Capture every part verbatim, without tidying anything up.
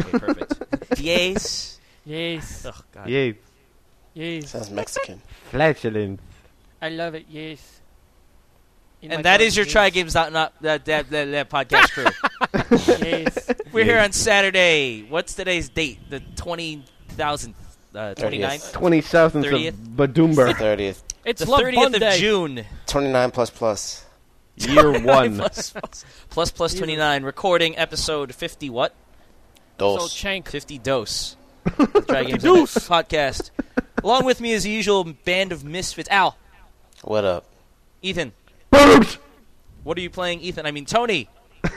Okay, perfect. Yes. Yes. Oh God. Yes. Yes. Sounds Mexican. Flatulence. I love it. Yes. In my And that is your garden, Try yes. Games Not Not that that, that, that podcast crew. Yes. We're Yes. here on Saturday. What's today's date? The twenty thousandth, uh, twenty-ninth, Twenty thousandth of thirtieth? Badumber. thirtieth. It's the Love thirtieth Bun of Day. June. twenty-nine plus plus. Year one. plus, plus, plus plus twenty-nine. Recording episode fifty. What? So Dos. Chank. Fifty dose. The Try Games Not Not podcast. Along with me, as the usual, band of misfits. Al, What up? Ethan. Boobs! What are you playing, Ethan? I mean, Tony.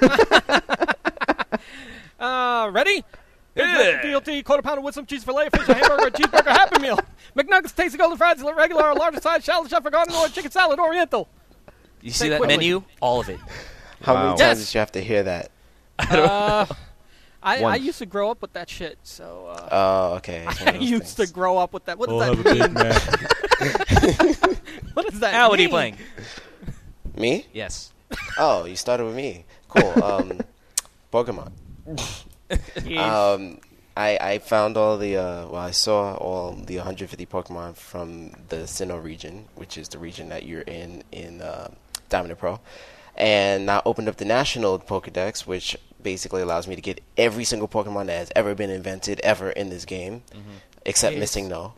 Uh, ready? Yeah. D L T, quarter pounder with some cheese fillet, fish, a hamburger, a cheeseburger, Happy Meal. McNuggets, tasty golden fries, regular or larger size, shallow chef, or garden or chicken salad, oriental. You Say see that quickly. menu? All of it. How Wow. many Yes. times did you have to hear that? Uh, I, I Once. used to grow up with that shit, so uh, Oh, okay. It's one I of those used things. to grow up with that. What does that mean? What does that Al, mean? what are you playing? Me? Yes. Oh, you started with me. Cool. Um, Pokemon. Um, I I found all the uh, well, I saw all the one hundred fifty Pokemon from the Sinnoh region, which is the region that you're in in uh, Diamond and Pearl, and I opened up the National Pokedex, which basically allows me to get every single Pokemon that has ever been invented ever in this game, except Yes. Missing No.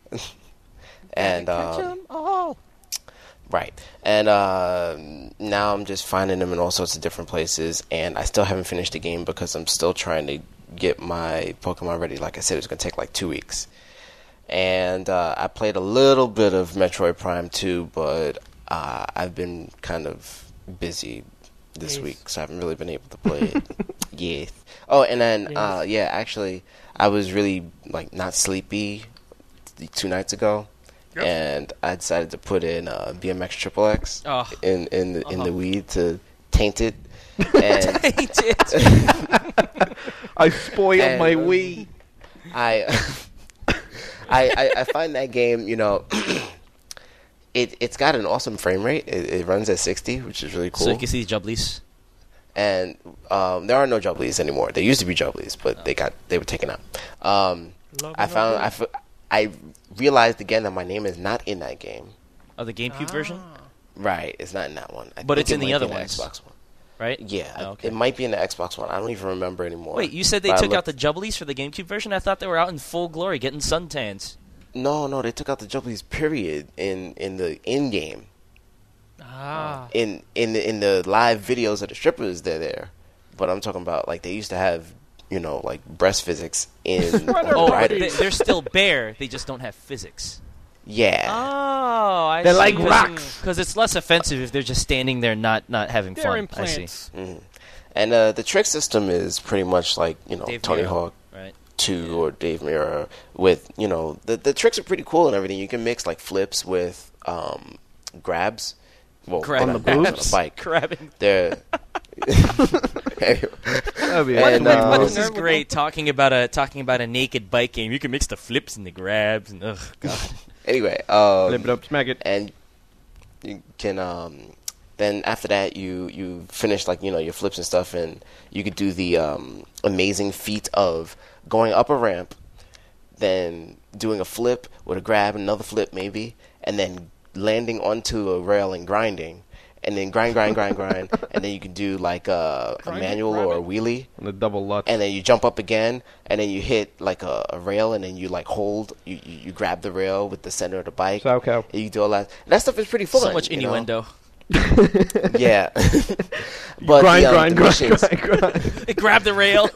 and Catch um, 'em all. Right. And uh, now I'm just finding them in all sorts of different places, and I still haven't finished the game because I'm still trying to get my Pokemon ready. Like I said, it's going to take like two weeks. And uh, I played a little bit of Metroid Prime two, but uh, I've been kind of busy this Yes. week, so I haven't really been able to play it. Yes. Oh, and then, Yes. uh, yeah, actually, I was really like not sleepy th- two nights ago. Yep. And I decided to put in uh, B M X Triple X Oh. in in the, in Uh-huh. the weed to taint it, and Hate it. I spoiled And, my uh, Wii. I, I I I find that game, you know, it it's got an awesome frame rate. It, it runs at sixty, which is really So cool. you can see Jubblies. And um, there are no Jubblies anymore. There used to be Jubblies, but they got they were taken out. Um, Love I it, found love I, it. f- I realized again that my name is not in that game. Oh, the GameCube version? Right, it's not in that one. I But think it's it in the might other be in ones. Xbox one. Right? Yeah, Oh, okay. it might be in the Xbox one. I don't even remember anymore. Wait, you said they But I took out the looked- Jubblies for the GameCube version? I thought they were out in full glory, getting suntans. No, no, they took out the Jubblies. Period. In in the in game, Ah. in in the, in the live videos of the strippers, they're there. But I'm talking about like they used to have, you know, like breast physics in Sweater Oh, on party. they, they're still bare. They just don't have physics. Yeah. Oh, I They're see. like rocks. Because it's less offensive if they're just standing there not, not having They're fun. implants. Mhm. And uh, the trick system is pretty much like, you know, Dave Tony Mirra. Hawk I see. Right. two or Dave Mirra with, you know, the the tricks are pretty cool and everything. You can mix like flips with um, grabs. Well, Grab- on On the back of boobs? the bike. Grabbing. They're anyway. That'd be And, awesome. uh, This is great. Talking about a talking about a naked bike game. You can mix the flips and the grabs. And, ugh, God. Anyway, um, Flip it up, smack it. and you can um then after that you you finish like you know your flips and stuff, and you could do the um amazing feat of going up a ramp, then doing a flip with a grab, another flip maybe, and then landing onto a rail and grinding, and then grind grind grind grind, and then you can do like a, a Grind it, manual grab or a it. wheelie, On the double Lutz. and then you jump up again, and then you hit like a, a rail, and then you like hold, you, you you grab the rail with the center of the bike. Sow cow. And you do all that. That stuff is pretty fun. So much you know? innuendo. Yeah. But grind, the, um, grind, the grind, missions, grind, grind. Grab the rail.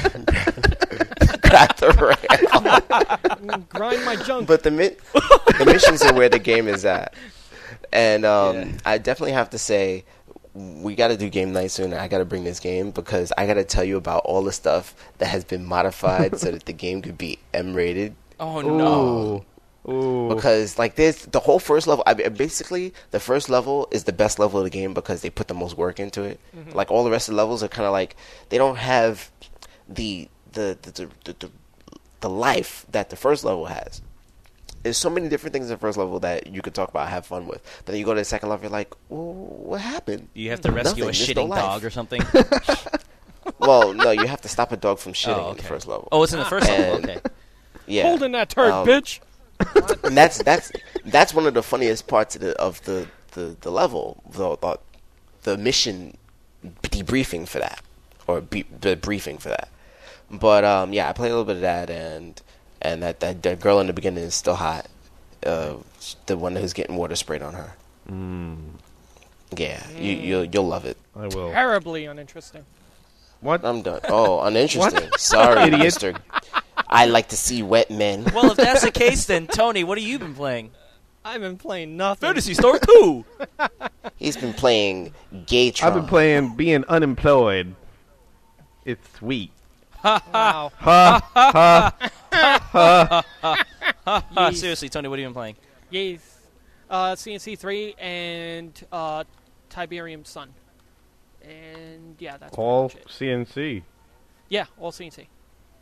grab the rail. Grind my junk. But the mi- the missions are where the game is at, and um, Yeah. I definitely have to say we got to do game night soon. I got to bring this game because I got to tell you about all the stuff that has been modified so that the game could be M rated. Oh no. Ooh. Ooh. Because like this, the whole first level, I mean, basically the first level is the best level of the game because they put the most work into it. Mm-hmm. Like all the rest of the levels are kind of like they don't have the the the, the the the the life that the first level has. There's so many different things in the first level that you could talk about, have fun with. But then you go to the second level, you're like, well, what happened? You have to rescue Nothing. a There's no shitting life. dog or something. Well, well, no, you have to stop a dog from shitting Oh, in the okay. first level. Oh, it's in the first level. And- Okay. Yeah. Holding that turd, Um, bitch. And that's that's that's one of the funniest parts of the of the, the, the level, the, the the mission debriefing for that, or be, the briefing for that. But um, yeah, I played a little bit of that, and and that, that, that girl in the beginning is still hot. Uh, the one who's getting water sprayed on her. Mm, Yeah, you you'll you'll love it. I will. Terribly uninteresting. What? I'm done. Oh, uninteresting. Sorry, Idiot. Mister I like to see wet men. Well, if that's the case, then Tony, what have you been playing? I've been playing nothing. Fantasy Star two. He's been playing Gaytron. I've been playing being unemployed. It's sweet. Wow. Ha ha. Ah, Yes. seriously, Tony, what have you been playing? Yes. Uh, C N C three and uh, Tiberium Sun. And yeah, that's pretty All much it. C N C. Yeah, all C N C.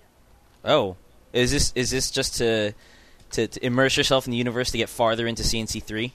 Oh, is this is this just to, to to immerse yourself in the universe to get farther into C N C three,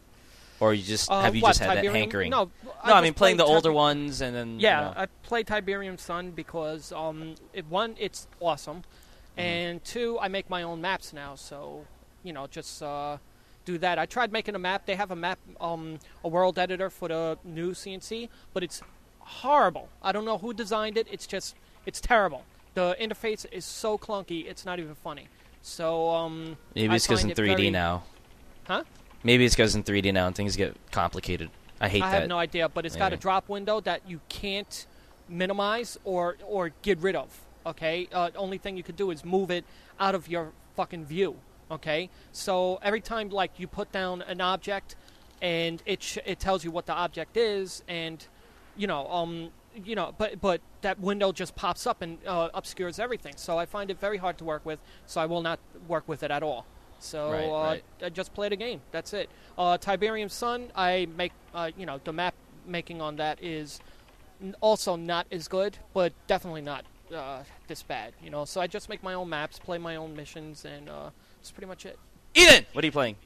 or you just Uh, have you what, just had Tiberium? that hankering? No, no, I, just mean playing the played older Tiber- ones and then Yeah, you know. I played Tiberium Sun because um, it, one, it's awesome, Mm-hmm. and two, I make my own maps now. So, you know, just uh, do that. I tried making a map. They have a map, um, a world editor for the new C N C, but it's horrible. I don't know who designed it. It's just, it's terrible. The interface is so clunky. It's not even funny. So, um, Maybe I it's because find in it three D very- now. Huh? Maybe it's because in three D now and things get complicated. I hate I that. have no idea, but it's got a Yeah. drop window that you can't minimize or or get rid of. Okay, uh, only thing you could do is move it out of your fucking view. Okay, so every time like you put down an object, and it sh- it tells you what the object is, and you know um you know but but that window just pops up and uh, obscures everything. So I find it very hard to work with. So I will not work with it at all. So Right, uh, right. I just played a game. That's it. Uh, Tiberium Sun, I make, uh, you know, the map making on that is n- also not as good, but definitely not uh, this bad, you know. So I just make my own maps, play my own missions, and uh, that's pretty much it. Ethan, what are you playing?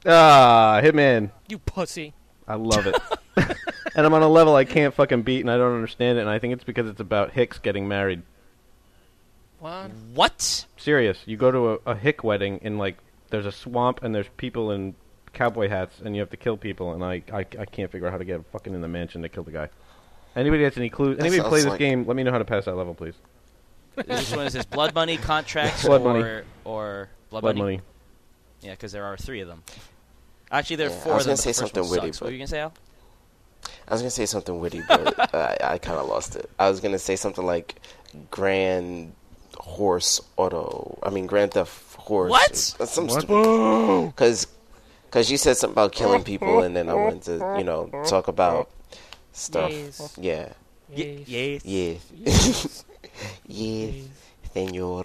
Ah, Hitman. You pussy. I love it. And I'm on a level I can't fucking beat, and I don't understand it. And I think it's because it's about Hicks getting married. What? What? Serious. You go to a, a Hick wedding in like there's a swamp and there's people in cowboy hats and you have to kill people, and I I, I can't figure out how to get fucking in the mansion to kill the guy. Anybody has any clues? That Anybody play sounds this like- game? Let me know how to pass that level, please. Which one is this? Blood Money, Contracts, Blood or Money. or Blood, Blood Money? money. Yeah, because there are three of them. Actually, there are Yeah, I four was of them. gonna but say the first something one witty, sucks. What but- were you gonna say, Al? I was gonna say something witty, but I, I kind of lost it. I was gonna say something like Grand Horse Auto. I mean Grand Theft Horse. What? Some What? stupid. Because because you said something about killing people, and then I wanted to you know talk about stuff. Yes. Yeah. Y- Yes. yes. Yeah. Yes. Yes, Yes. senor.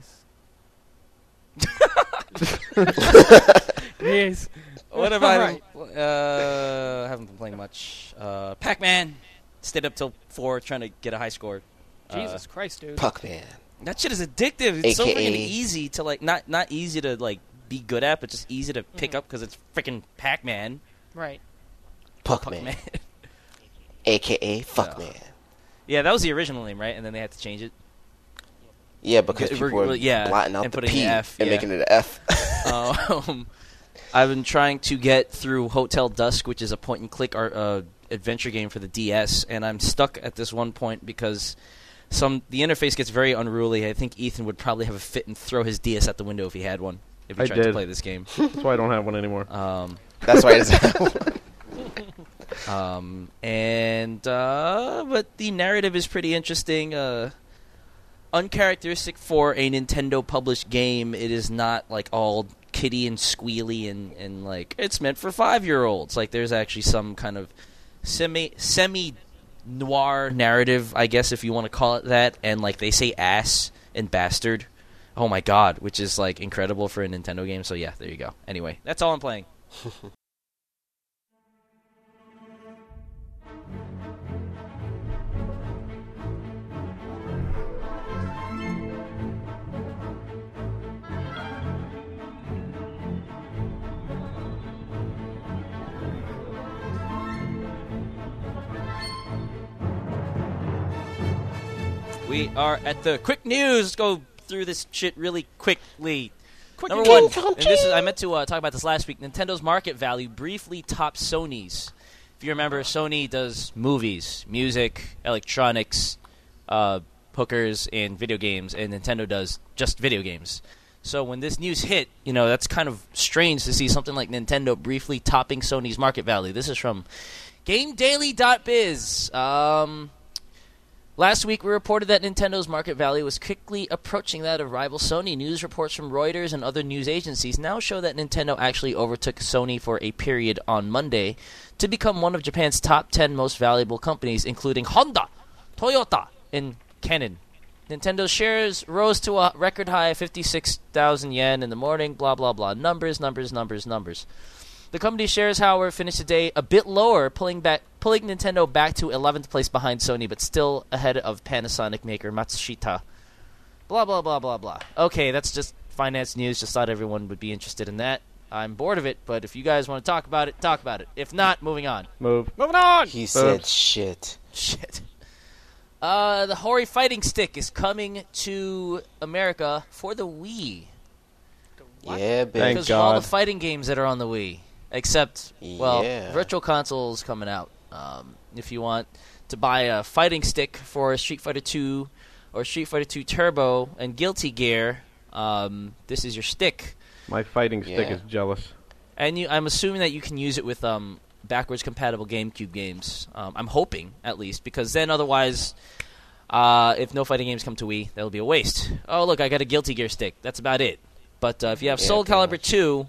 Yes. Yes. What have I Right. been, uh, haven't been playing much. Uh, Pac-Man. Stayed up till four trying to get a high score. Jesus Christ, dude. Puckman. That shit is addictive. It's so A K A freaking easy to like, not not easy to like be good at, but just easy to pick Mhm. up because it's freaking Pac-Man. Right. Puckman. Pac-Man. A K A Fuckman. Yeah, that was the original name, right? And then they had to change it. Yeah, because We're- people were we're- yeah, blotting out and the putting P an F, and yeah. making it an F. um, I've been trying to get through Hotel Dusk, which is a point-and-click ar- uh, adventure game for the D S, and I'm stuck at this one point because some the interface gets very unruly. I think Ethan would probably have a fit and throw his D S out the window if he had one, if he I tried to did. play this game. That's why I don't have one anymore. Um, That's why it's um, and uh, but the narrative is pretty interesting. Uh, uncharacteristic for a Nintendo published game, it is not like all kitty and squealy and, and like it's meant for five year olds. Like there's actually some kind of semi semi noir narrative, I guess if you want to call it that. And like they say ass and bastard. Oh my god, which is like incredible for a Nintendo game. So yeah, there you go. Anyway, that's all I'm playing. We are at the quick news. Let's go through this shit really quickly. Quick Number news. one, and this is I meant to uh, talk about this last week. Nintendo's market value briefly topped Sony's. If you remember, Sony does movies, music, electronics, uh, hookers, and video games, and Nintendo does just video games. So when this news hit, you know, that's kind of strange to see something like Nintendo briefly topping Sony's market value. This is from GameDaily dot biz. Um... Last week, we reported that Nintendo's market value was quickly approaching that of rival Sony. News reports from Reuters and other news agencies now show that Nintendo actually overtook Sony for a period on Monday to become one of Japan's top ten most valuable companies, including Honda, Toyota, and Canon. Nintendo's shares rose to a record high of fifty-six thousand yen in the morning, blah, blah, blah. Numbers, numbers, numbers, numbers. The company's shares, however, finished the day a bit lower, pulling back, pulling Nintendo back to eleventh place behind Sony, but still ahead of Panasonic maker Matsushita. Blah, blah, blah, blah, blah. Okay, that's just finance news. Just thought everyone would be interested in that. I'm bored of it, but if you guys want to talk about it, talk about it. If not, moving on. Move. Moving on. He said shit. Shit. Uh, the Hori Fighting Stick is coming to America for the Wii. What? Yeah, baby. Thank Because of all God. the fighting games that are on the Wii. Except, well, Yeah. Virtual Console's coming out. Um, if you want to buy a fighting stick for Street Fighter two or Street Fighter two Turbo and Guilty Gear, um, this is your stick. My fighting stick Yeah. is jealous. And you, I'm assuming that you can use it with um, backwards compatible GameCube games. Um, I'm hoping, at least, because then otherwise, uh, if no fighting games come to Wii, that'll be a waste. Oh, look, I got a Guilty Gear stick. That's about it. But uh, if you have Yeah, Soul pretty Calibur much. two,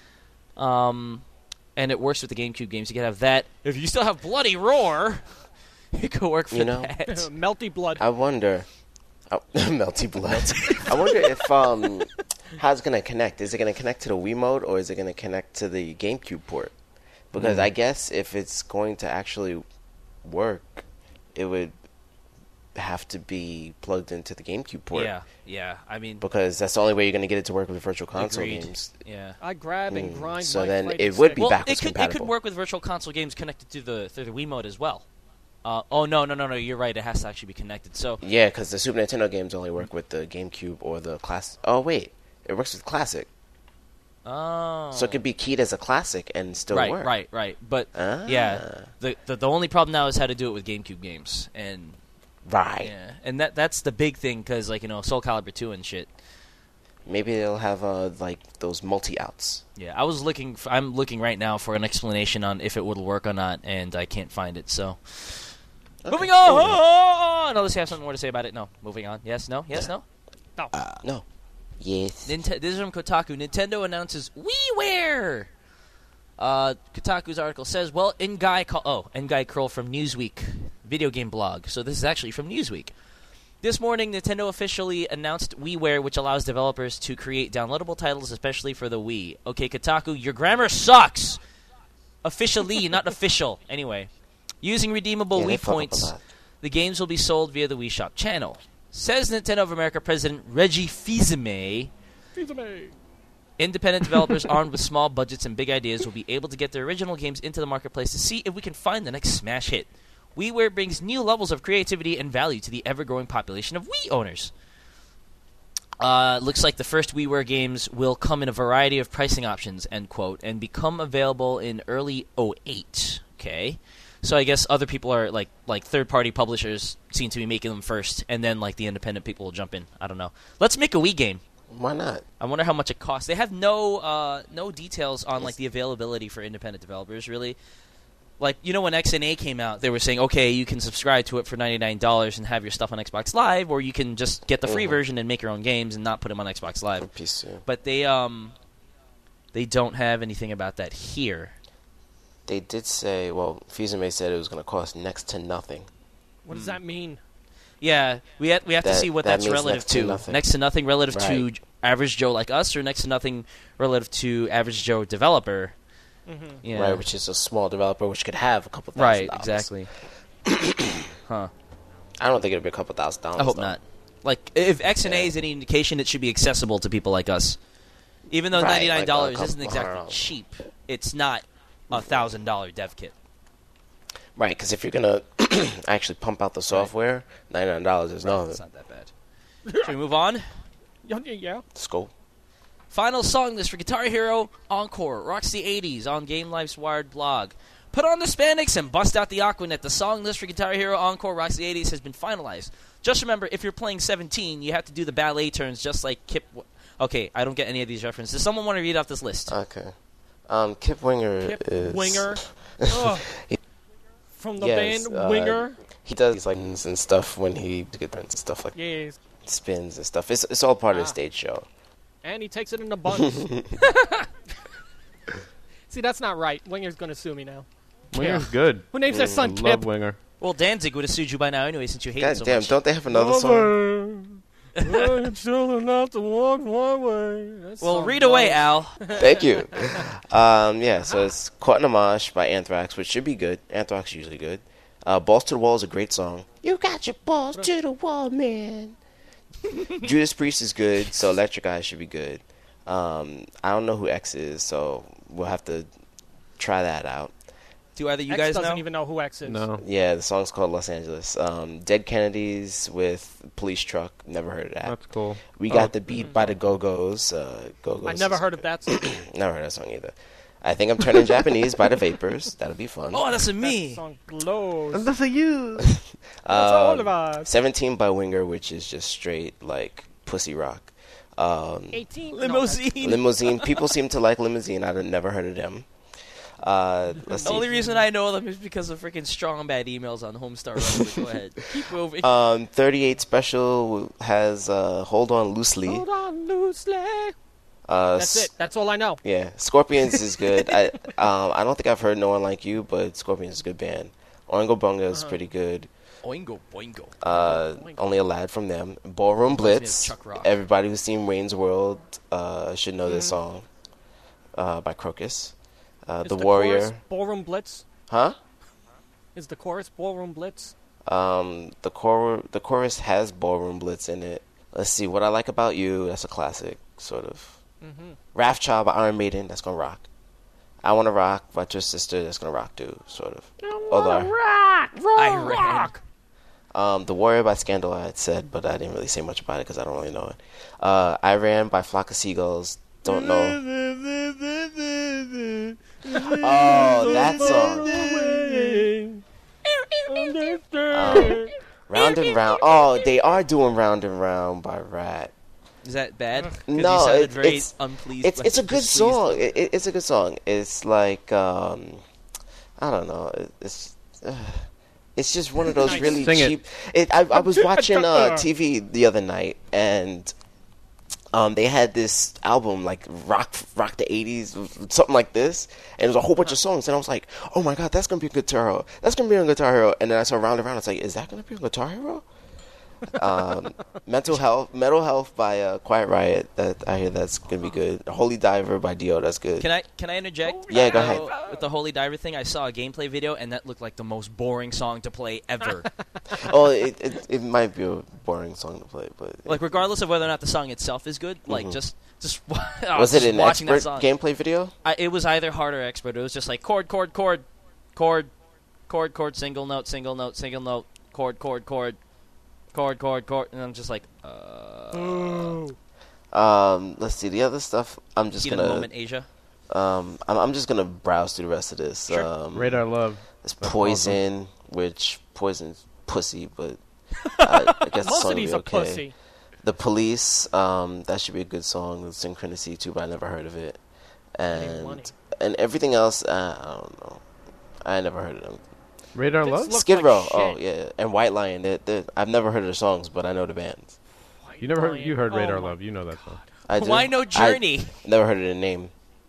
um, and it works with the GameCube games, you can have that. If you still have Bloody Roar, it could work for You know, that. Melty blood. I wonder. Oh, melty blood. I wonder if um, how it's gonna connect. Is it gonna connect to the Wii mode or is it gonna connect to the GameCube port? Because Mm. I guess if it's going to actually work, it would have to be plugged into the GameCube port. Yeah, yeah. I mean, Because that's the only way you're gonna get it to work with Virtual Console agreed. games. Yeah. I grab and Mm, grind so my then fighting it would stick. be Well, backwards it could it compatible. could work with Virtual Console games connected to the through the Wii mode as well. Uh, oh no no no no! You're right. It has to actually be connected. So Yeah, because the Super Nintendo games only work with the GameCube or the class. Oh wait, it works with Classic, oh, so it could be keyed as a Classic and still right work. right right. But Ah. yeah, the, the the only problem now is how to do it with GameCube games, and Right. yeah, and that that's the big thing because like you know Soul Calibur two and shit. Maybe they'll have uh, like those multi outs. Yeah, I was looking. For, I'm looking right now for an explanation on if it would work or not, and I can't find it. So. Moving on! Unless you have something more to say about it. No. Moving on. Yes, no, yes, no. No. Yes. Ninte- this is from Kotaku. Nintendo announces WiiWare! Uh, Kotaku's article says, well, Ngai... Call- oh, Ngai Curl from Newsweek. Video game blog. So this is actually from Newsweek. This morning, Nintendo officially announced WiiWare, which allows developers to create downloadable titles, especially for the Wii. Okay, Kotaku, your grammar sucks! Officially, not official. Anyway. Using redeemable Yeah, they Wii fuck up a points, lot. the games will be sold via the Wii Shop channel. Says Nintendo of America President Reggie Fils-Aimé, independent developers armed with small budgets and big ideas will be able to get their original games into the marketplace to see if we can find the next smash hit. WiiWare brings new levels of creativity and value to the ever-growing population of Wii owners. Uh, looks like the first WiiWare games will come in a variety of pricing options, end quote, and become available in early oh eight. Okay. So I guess other people are like like third party publishers seem to be making them first, and then like the independent people will jump in. I don't know. Let's make a Wii game. Why not? I wonder how much it costs. They have no uh, no details on like the availability for independent developers. Really, like you know when X N A came out, they were saying okay, you can subscribe to it for ninety nine dollars and have your stuff on Xbox Live, or you can just get the free Mhm. version and make your own games and not put them on Xbox For Live. P C. But they um they don't have anything about that here. They did say, well, Fils-Aimé said it was going to cost next to nothing. What does that mean? Yeah, we have, we have to That- see what that that's means relative next to to. nothing. Next to nothing relative to Right. j- average Joe like us, or next to nothing relative to average Joe developer. Mm-hmm. Yeah. Right, which is a small developer which could have a couple thousand Right, dollars. exactly. Huh. I don't think it'll be a couple thousand dollars. I hope though. not. Like, if X N A Yeah. is any indication, it should be accessible to people like us. Even though Right, ninety-nine dollars like a isn't couple- I exactly don't know. cheap, it's not a one thousand dollars dev kit. Right, because if you're going to actually pump out the software, ninety-nine dollars is Right, no it's not that bad. Should we move on? Yeah, yeah, yeah. scope. Final song list for Guitar Hero Encore, Rocks the eighties on Game Life's Wired blog. Put on the Spandex and bust out the Aquanet. The song list for Guitar Hero Encore, Rocks the eighties has been finalized. Just remember, if you're playing seventeen, you have to do the ballet turns just like Kip... W- okay, I don't get any of these references. Does someone want to read off this list? Okay. Um, Kip Winger Kip is... Winger. Ugh. From the Yes, band uh, Winger. He does these like and stuff when he gets and stuff like Yes. spins and stuff. It's it's all part of Ah. the stage show. And he takes it in a bunch. See, that's not right. Winger's going to sue me now. Winger's good. Who names their son I Kip? love Winger. Well, Danzig would have sued you by now anyway since you hate it God so damn! much. Don't they have another song? Children not to walk one way. That Well, song read away, blows. Al. Thank you. Um, yeah, so it's Caught in a Mosh by Anthrax, which should be good. Anthrax is usually good. Uh, Balls to the Wall is a great song. You got your balls to the wall, man. Judas Priest is good, so Electric Eye should be good. Um, I don't know who X is, so we'll have to try that out. Do either you X guys doesn't know? even know who X is. No. Yeah, the song's called Los Angeles. Um, Dead Kennedys with Police Truck. Never heard of that. That's cool. We Oh. got the beat by the Go-Go's. Uh, Go-Go's. I never is heard of that song. Never heard that song either. I think I'm turning Japanese by the Vapors. That'll be fun. Oh, that's a That me. song blows. That's a you. That's all Um, of us. seventeen by Winger, which is just straight like pussy rock. Um, eighteen. Limousine. Limousine. People seem to like Limousine. I've never heard of them. Uh, let's The see. only reason I know them is because of freaking strong bad emails on Homestar Runner. Go ahead. Keep moving. Um, thirty-eight Special has uh, Hold On Loosely. Hold on loosely. Uh, That's it. That's all I know. Yeah, Scorpions is good. I um I don't think I've heard No One Like You, but Scorpions is a good band. Oingo Bunga is Uh-huh. pretty good. Oingo, boingo. Uh, Oingo. Only a Lad from them. Ballroom Reminds me of Blitz. Chuck Rock. Everybody who's seen Wayne's World uh, should know this Mhm. song uh, by Crocus. Uh, Is the, the Warrior. chorus Ballroom Blitz? Huh? Is the chorus Ballroom Blitz? Um, the cor- the chorus has Ballroom Blitz in it. Let's see. What I Like About You. That's a classic, sort of. Mm-hmm. Wrathchild by Iron Maiden. That's gonna rock. I Wanna Rock by Twisted Sister. That's gonna rock too, sort of. Although I- rock, rock, I ran. rock. Um, The Warrior by Scandal, I had said, but I didn't really say much about it because I don't really know it. Uh, I Ran by Flock of Seagulls, don't know. Oh, that song. Um, Round and Round. Oh, they are doing Round and Round by Rat. Is that bad? 'Cause No, you sounded it- very it's- unpleased. It's by- it's a good displeased. song. It, it, it's a good song. It's like um, I don't know. It- It's uh, it's just one of those Nice. really Sing it. cheap. It. I, I was watching uh, T V the other night and um, they had this album like rock rock the eighties, something like this, and there's a whole bunch of songs, and I was like, oh my god, that's gonna be a Guitar Hero. That's gonna be a Guitar Hero. And then I saw Round and Round. I was like, is that gonna be a Guitar Hero? um, Mental Health, Mental Health by uh, Quiet Riot. That I hear that's gonna be good. Holy Diver by Dio. That's good. Can I can I interject? Yeah, go Uh, ahead. With the Holy Diver thing, I saw a gameplay video, and that looked like the most boring song to play ever. oh, it, it it might be a boring song to play, but Like, regardless of whether or not the song itself is good, like Mhm. just just was just it an watching that expert song. gameplay video? I, it was either hard or expert. It was just like chord, chord, chord, chord, chord, chord, single note, single note, single note, chord, chord, chord, chord, chord, chord, and I'm just like, uh, Ooh. Um, let's see the other stuff. I'm just heat of the gonna moment, Asia. um, I'm, I'm just gonna browse through the rest of this. Sure. Um, Radar Love. It's That's Poison, which Poison's pussy, but I, I guess the Most song of will these be are okay. pussy. The Police, um, that should be a good song. Synchronicity too, but I never heard of it. Ain't money. And and everything else, uh, I don't know. I never heard of them. Radar It's Love? Looks Skid like Row, shit. oh yeah, and White Lion. They're, they're, I've never heard of the songs, but I know the bands. You never heard, Lion. you heard Oh Radar my Love. You know that song. I do. Why no I Journey? never heard of the name.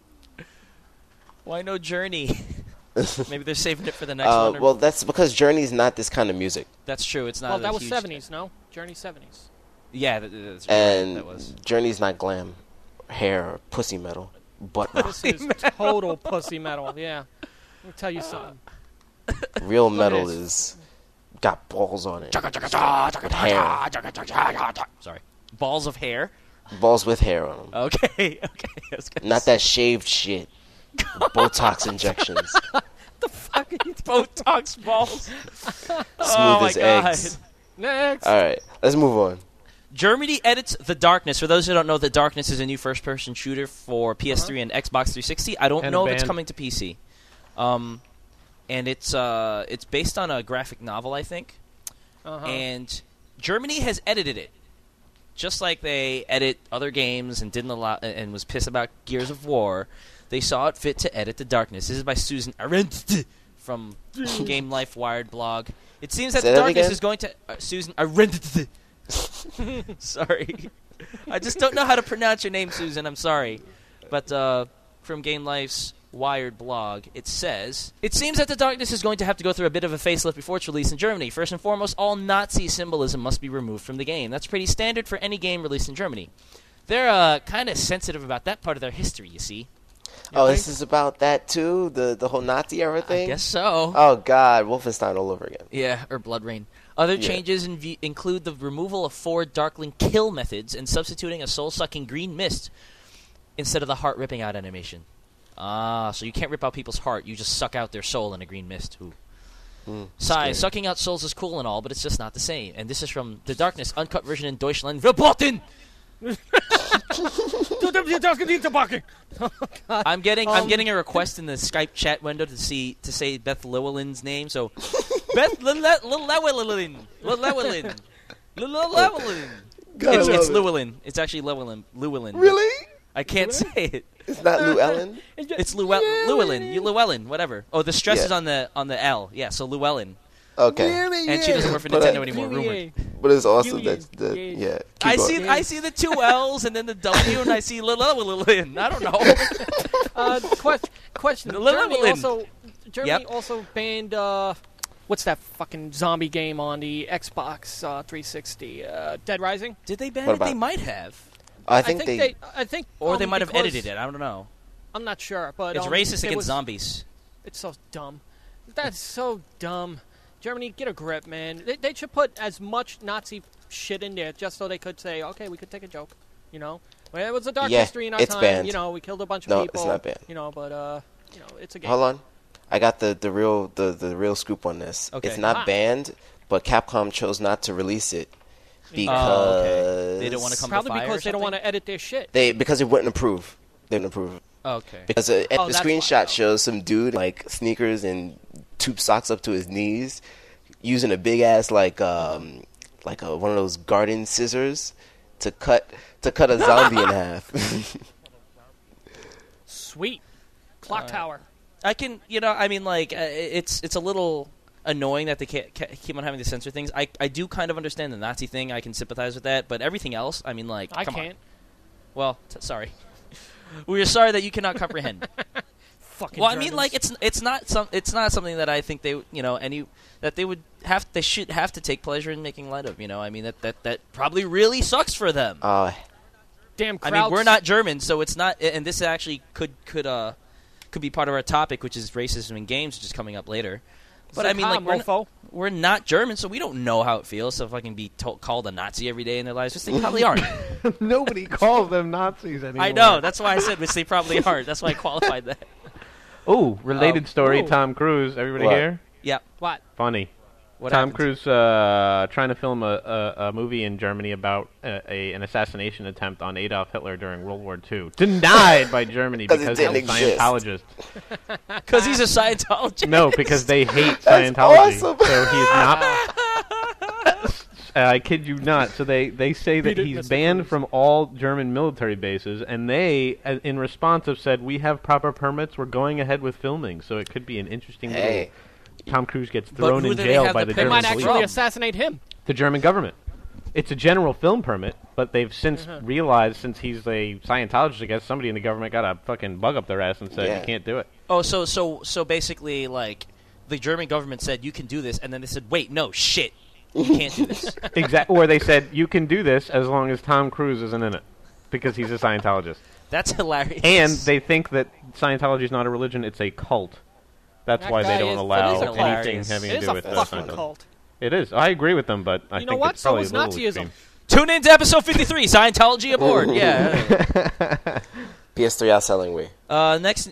Why no Journey? Maybe they're saving it for the next Uh, one. Or- well, that's because Journey's not this kind of music, that's true. It's not. Well, a that was huge- seventies, no? Journey seventies. Yeah, that, that's right. and that was. Journey's not glam, hair, or pussy metal, butt rock. This is total pussy metal, yeah. Let me tell you something. Real at metal this. is got balls on it, with hair, Sorry, balls of hair. balls with hair on them. Okay, okay. I was gonna Not say- that shaved shit. Botox injections. The the fuck are you doing? Botox balls. Smooth oh my as god. eggs. Next. All right, let's move on. Germany edits The Darkness. For those who don't know, The Darkness is a new first-person shooter for P S three uh-huh. and Xbox three sixty. I don't And know a if it's band. coming to P C. Um, and it's uh, it's based on a graphic novel, I think. Uh-huh. And Germany has edited it, just like they edit other games and didn't allow and was pissed about Gears of War. They saw it fit to edit The Darkness. This is by Susan Arendt from Game Life Wired blog. It seems that Say The that Darkness again? is going to uh, Susan Arendt. Sorry, I just don't know how to pronounce your name, Susan. I'm sorry, but uh, from Game Life's Wired blog, it says, it seems that The Darkness is going to have to go through a bit of a facelift before its release in Germany. First and foremost, all Nazi symbolism must be removed from the game. That's pretty standard for any game released in Germany. They're uh, kind of sensitive about that part of their history, you see. Oh, think? this is about that too? The the whole Nazi era thing? I guess so. Oh, God. Wolfenstein all over again. Yeah, or Blood Rain. Other Yeah. changes inv- include the removal of four Darkling kill methods and substituting a soul-sucking green mist instead of the heart-ripping out animation. Ah, so you can't rip out people's heart. You just suck out their soul in a green mist. Ooh. Mm, Sigh, scary. sucking out souls is cool and all, but it's just not the same. And this is from The Darkness, uncut version in Deutschland. Verboten! I'm getting I'm Um, getting a request in the Skype chat window to see to say Beth Llewellyn's name. So Beth Llewellyn, Llewellyn, Llewellyn, Llewellyn. God, It's, I it's love it. Llewellyn. It's actually Llewellyn. Llewellyn. Really? I can't say it. It's not Lou Ellen? It's Llewell- Llewellyn. You Llewellyn. Whatever. Oh, the stress Yeah. is on the on the L. Yeah. So Llewellyn. Okay. And she doesn't work for But Nintendo I- anymore. Rumored. But it's awesome Union. that, that Yeah. yeah. keep I going. see. I see the two L's and then the W, and I see Llewellyn. I don't know. Uh, que- question. Little Germany Evelyn. also, Germany Yep. also banned, uh, what's that fucking zombie game on the Xbox uh, three sixty? Uh, Dead Rising? Did they ban What it? They about- might have, I think, they, they, I think, or um, they might have because- edited it. I don't know. I'm not sure, but It's um, racist it against was- zombies. It's so dumb. That's so dumb. Germany, get a grip, man. They, they should put as much Nazi shit in there just so they could say, okay, we could take a joke. You know, well, it was a dark Yeah, history in our it's time. banned. You know, we killed a bunch of No, people. it's not banned. You know, but uh, you know, it's a game. Hold on. I got the, the real the, the real scoop on this. Okay. It's not Ah. banned, but Capcom chose not to release it because Oh, okay. They don't wanna come to Probably fire or because they don't something? want to edit their shit. they because it wouldn't approve. They didn't approve. Okay. Because uh, Oh, the that's screenshot why. shows some dude like sneakers and tube socks up to his knees, using a big ass like um like a, one of those garden scissors to cut to cut a zombie in half. Sweet. Clock Uh, tower. I can, you know, I mean, like, uh, it's it's a little annoying that they can't, ca- keep on having to censor things. I I do kind of understand the Nazi thing. I can sympathize with that, but everything else, I mean, like, I come can't. on. Well, t- sorry. We are sorry that you cannot comprehend. Fucking Well, I mean, Germans. like, it's it's not some it's not something that I think they, you know, any that they would have they should have to take pleasure in making light of. You know, I mean, that that, that probably really sucks for them. uh, damn I crowds. mean, we're not German, so it's not. And this actually could could uh could be part of our topic, which is racism in games, which is coming up later. But I mean, like, we're not, mofo. we're not German, so we don't know how it feels. So if I can be to- called a Nazi every day in their lives, which they probably aren't. Nobody calls them Nazis anymore. I know. That's why I said which they probably aren't. That's why I qualified that. Oh, related Um, story. ooh. Tom Cruise. Everybody What? here? Yeah. What? Funny. What Tom happened? Cruise uh, trying to film a, a, a movie in Germany about a, a, an assassination attempt on Adolf Hitler during World War Two. Denied by Germany 'Cause it because he's a didn't exist. Scientologist. Because he's a Scientologist. No, because they hate That's Scientology. awesome. So he's not. Uh, I kid you not. So they, they say that Beat it, he's Mister banned Cruise. from all German military bases, and they, uh, in response, have said, we have proper permits, we're going ahead with filming, so it could be an interesting Hey. little... Tom Cruise gets But thrown who in do they jail have by the the They permits German might from? police. actually assassinate him. The German government. It's a general film permit, but they've since Uh-huh. realized, since he's a Scientologist, I guess somebody in the government got a fucking bug up their ass and said, Yeah. you can't do it. Oh, so so so basically, like, the German government said you can do this, and then they said, wait, no, shit, you can't do this. Exactly. Or they said, you can do this as long as Tom Cruise isn't in it, because he's a Scientologist. That's hilarious. And they think that Scientology is not a religion, it's a cult. That's That why guy they don't is- allow that is a anything hilarious. having It to is do a with uh, fucking Scientology. cult. It is. I agree with them, but I You know think what? it's So probably was a little Nazism. extreme. Tune in to episode fifty-three, Scientology aboard. Yeah. P S three outselling we. Uh, next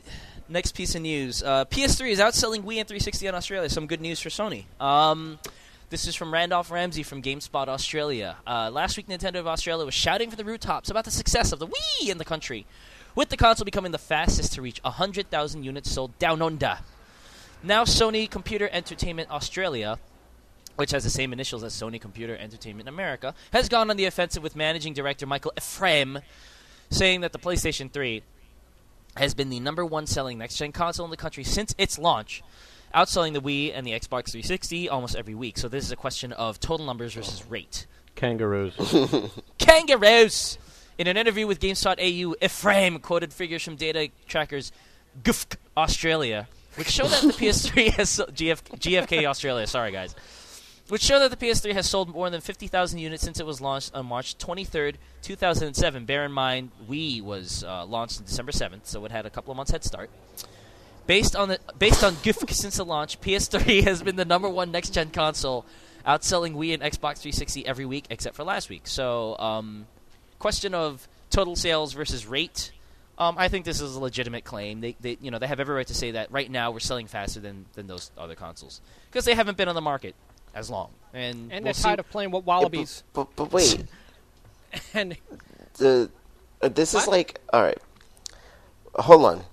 next piece of news. Uh, P S three is outselling Wii and three sixty in Australia. Some good news for Sony. Um, this is from Randolph Ramsey from GameSpot Australia. Uh, last week, Nintendo of Australia was shouting from the rooftops about the success of the Wii in the country, with the console becoming the fastest to reach one hundred thousand units sold down under. Now, Sony Computer Entertainment Australia, which has the same initials as Sony Computer Entertainment America, has gone on the offensive with managing director Michael Ephraim, saying that the PlayStation three has been the number one selling next-gen console in the country since its launch, outselling the Wii and the Xbox three sixty almost every week. So this is a question of total numbers versus rate. Kangaroos. Kangaroos! In an interview with GameSpot A U, Ephraim quoted figures from data trackers G F K Australia, which show that the P S three has... So- G F- G F K Australia, sorry guys. Which show that the P S three has sold more than fifty thousand units since it was launched on March twenty-third, two thousand seven. Bear in mind, Wii was uh, launched on December seventh, so it had a couple of months head start. Based on the based on G F K since the launch, P S three has been the number one next-gen console, outselling Wii and Xbox three sixty every week except for last week. So, um, question of total sales versus rate. Um, I think this is a legitimate claim. They, they, you know, they have every right to say that right now we're selling faster than, than those other consoles because they haven't been on the market as long, and, And we'll they're see. tired of playing with wallabies. But, but, but wait, and the uh, this is What? like all right. Hold on.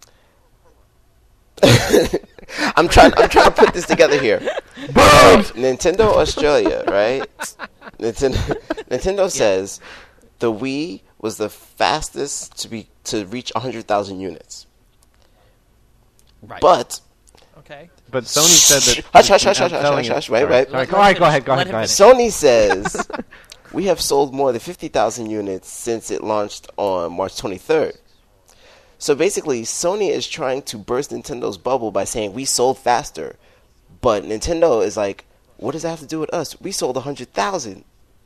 I'm trying. I'm trying to put this together here. Uh, Nintendo Australia, right? Nintendo, Nintendo says the Wii was the fastest to be to reach one hundred thousand units, Right. but okay. But Sony said that... Hush, hush, hush, hush, outselling hush, it- hush, wait, Sorry, wait. sorry. Let- Go let ahead, go him ahead, go finish. ahead, go Let ahead. him Sony says we have sold more than fifty thousand units since it launched on March twenty-third. So basically, Sony is trying to burst Nintendo's bubble by saying we sold faster. But Nintendo is like, what does that have to do with us? We sold one hundred thousand.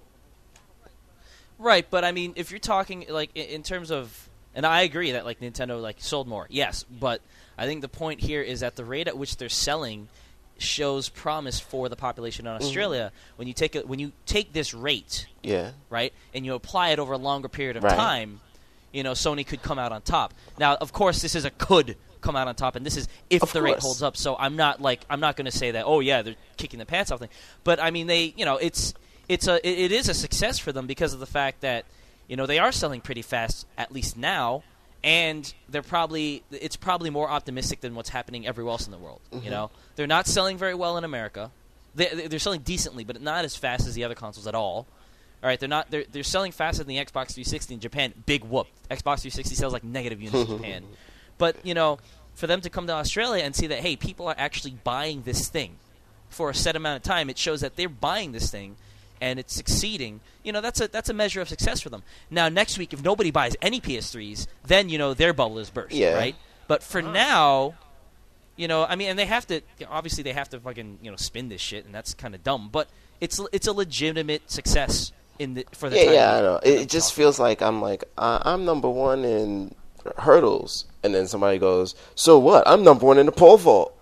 Right, but I mean, if you're talking like in, in terms of, and I agree that like Nintendo like sold more, yes, but I think the point here is that the rate at which they're selling shows promise for the population in Australia. Mm-hmm. When you take a, when you take this rate, Yeah. right, and you apply it over a longer period of Right. time, you know, Sony could come out on top. Now, of course, this is a could come out on top, and this is if Of the rate course. holds up. So I'm not like I'm not going to say that. Oh yeah, they're kicking the pants off thing. But I mean, they you know it's it's a it, it is a success for them because of the fact that you know they are selling pretty fast at least now, and they're probably it's probably more optimistic than what's happening everywhere else in the world. Mm-hmm. You know, they're not selling very well in America. They, they're selling decently, but not as fast as the other consoles at all. All right, they're not. They're they're selling faster than the Xbox three sixty in Japan. Big whoop. Xbox three sixty sells like negative units in Japan. But you know, for them to come to Australia and see that hey, people are actually buying this thing for a set amount of time, it shows that they're buying this thing and it's succeeding. You know, that's a that's a measure of success for them. Now, next week, if nobody buys any P S threes, then you know their bubble is burst. Yeah. Right. But for now, you know, I mean, and they have to obviously they have to fucking you know spin this shit, and that's kind of dumb. But it's it's a legitimate success. In the, for the Yeah, time yeah, I being. know. It, it just feels like I'm like uh, I'm number one in hurdles, and then somebody goes, "So what? I'm number one in the pole vault."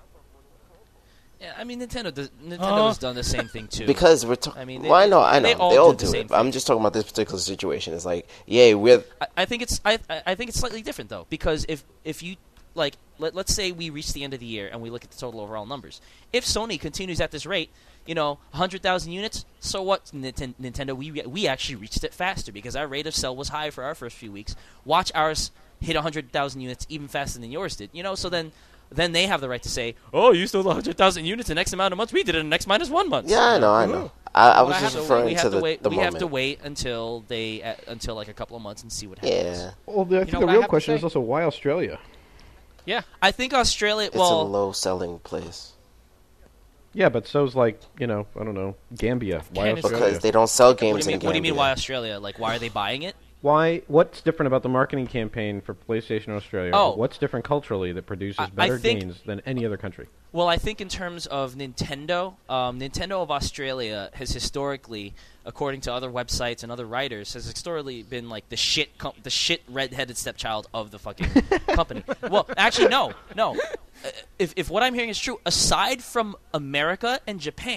Yeah, I mean Nintendo does, Nintendo's done the same thing too. Because we're talking. I mean, well, they- I know, I know, they they all all, did the do same it. But I'm thing. just talking about this particular situation. It's like, yeah, we're I, I think it's I I think it's slightly different though because if if you like let, let's say we reach the end of the year and we look at the total overall numbers. If Sony continues at this rate, you know, one hundred thousand units, so what, Ninten- Nintendo? We we actually reached it faster because our rate of sell was high for our first few weeks. Watch ours hit one hundred thousand units even faster than yours did. You know, so then then they have the right to say, "Oh, you sold one hundred thousand units in X amount of months. We did it in X minus one month." yeah, I know, I know. I, I But was I just have to- referring we have to to the, wait. the we moment. have to wait until they uh, until like a couple of months and see what happens. Yeah, Well, the, I think know the what I real have to question say? is also why Australia? Yeah. I think Australia. it's well, a low-selling place Yeah, but so's like, you know, I don't know, Gambia. Why Canada. Australia? because they don't sell what games do you mean? in What do you mean? Gambia. Why Australia? Like, why are they buying it? Why? What's different about the marketing campaign for PlayStation Australia? Oh. What's different culturally that produces I- I better think- games than any other country? Well, I think in terms of Nintendo, um, Nintendo of Australia has historically, according to other websites and other writers, has historically been like the shit, com- the shit redheaded stepchild of the fucking company. Well, actually, no, no. Uh, If if what I'm hearing is true, aside from America and Japan,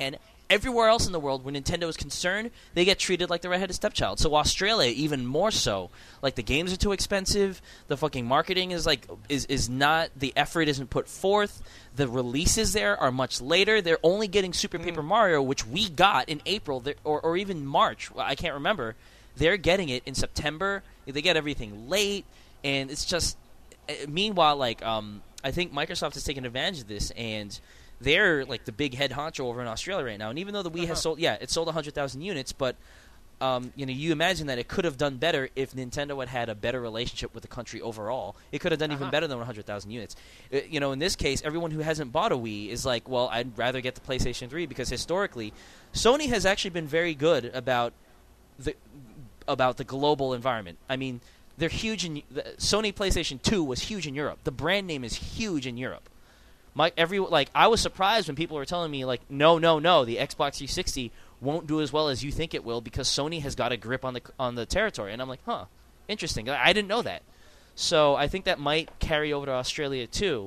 everywhere else in the world, where Nintendo is concerned, they get treated like the redheaded stepchild. So Australia, even more so. Like, the games are too expensive. The fucking marketing is like is is not the effort isn't put forth. The releases there are much later. They're only getting Super Paper Mario, which we got in April or or even March. I can't remember. They're getting it in September. They get everything late, and it's just. Meanwhile, like um, I think Microsoft has taken advantage of this, and they're like the big head honcho over in Australia right now. And even though the Wii uh-huh. has sold, yeah, it sold one hundred thousand units, but um, you know, you imagine that it could have done better if Nintendo had had a better relationship with the country overall. It could have done uh-huh. even better than one hundred thousand units. It, you know, in this case, everyone who hasn't bought a Wii is like, well, I'd rather get the PlayStation three because historically, Sony has actually been very good about the about the global environment. I mean, they're huge in the, Sony PlayStation two was huge in Europe. The brand name is huge in Europe. My every like I was surprised when people were telling me like no no no the Xbox three sixty won't do as well as you think it will because Sony has got a grip on the on the territory, and I'm like, huh, interesting. I didn't know that. So I think that might carry over to Australia too.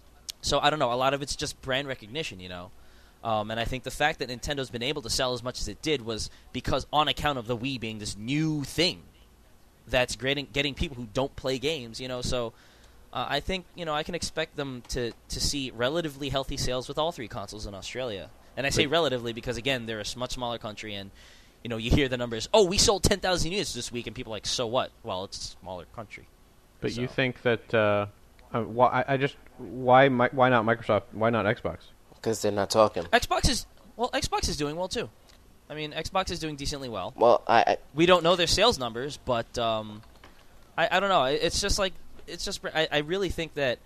So I don't know. A lot of it's just brand recognition, you know. Um, and I think the fact that Nintendo's been able to sell as much as it did was because on account of the Wii being this new thing that's getting getting people who don't play games, you know. So. Uh, I think, you know, I can expect them to, to see relatively healthy sales with all three consoles in Australia. And I say relatively because, again, they're a much smaller country, and, you know, you hear the numbers, oh, we sold ten thousand units this week, and people are like, so what? Well, it's a smaller country. But so. You think that, uh, uh, why, I just, why why not Microsoft, why not Xbox? Because they're not talking. Xbox is, well, Xbox is doing well, too. I mean, Xbox is doing decently well. Well, I... I we don't know their sales numbers, but um, I, I don't know. It's just like, It's just I, I really think that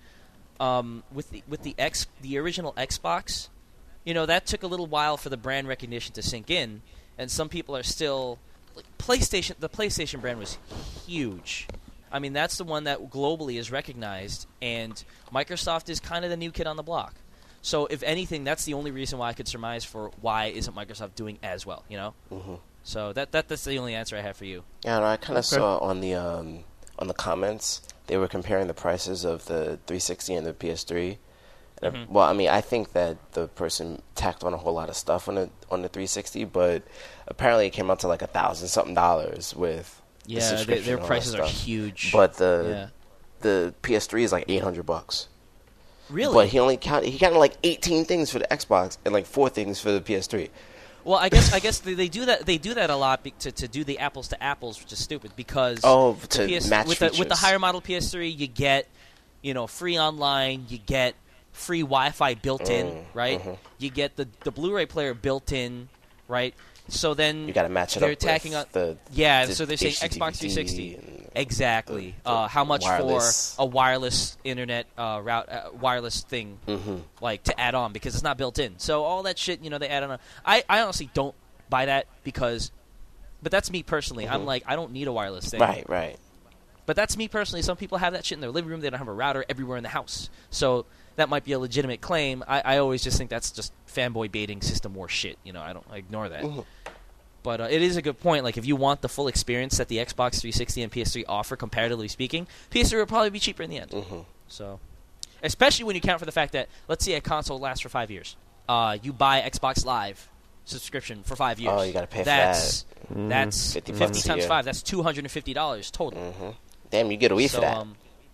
um, with the with the X the original Xbox, you know, that took a little while for the brand recognition to sink in, and some people are still like PlayStation. The PlayStation brand was huge. I mean, that's the one that globally is recognized, and Microsoft is kind of the new kid on the block. So, if anything, that's the only reason why I could surmise for why isn't Microsoft doing as well. You know, mm-hmm. so that that that's the only answer I have for you. Yeah, no, I kind of Okay. saw on the um, on the comments. They were comparing the prices of the three sixty and the P S three. And Mm-hmm. well, I mean, I think that the person tacked on a whole lot of stuff on the on the three sixty, but apparently it came out to like a thousand something dollars with the Yeah, they, subscription their and all prices that are stuff. huge. But the yeah. the P S three is like eight hundred bucks. Really? But he only counted he counted like eighteen things for the Xbox and like four things for the P S three. Well, I guess I guess they, they do that. They do that a lot be, to to do the apples to apples, which is stupid because Oh, the to P S, match with the, features. with the higher model P S three, you get you know free online, you get free Wi-Fi built in, Mm, right? mhm. You get the the Blu-ray player built in, right? So then You got to match it they're up attacking with on the yeah. the so they're saying H D Xbox three sixty. and Exactly. the- the uh, how much wireless. for a wireless internet uh, route, uh, wireless thing, Mhm. like to add on because it's not built in. So all that shit, you know, they add on. I, I honestly don't buy that because, but that's me personally. I'm Mhm. like, I don't need a wireless thing. Right, right. But that's me personally. Some people have that shit in their living room. They don't have a router everywhere in the house. So that might be a legitimate claim. I, I always just think that's just fanboy baiting, system war shit. You know, I don't I ignore that. Mhm. But uh, it is a good point. Like, if you want the full experience that the Xbox three sixty and P S three offer, comparatively speaking, P S three will probably be cheaper in the end. Mhm. So, especially when you count for the fact that, let's say a console lasts for five years. Uh, you buy Xbox Live subscription for five years. Oh, you gotta pay for that's, that. Mhm. That's fifty fifty, bucks a times year. five. That's two hundred fifty dollars total. Mhm. Damn, you get a Wii so, for that. Um,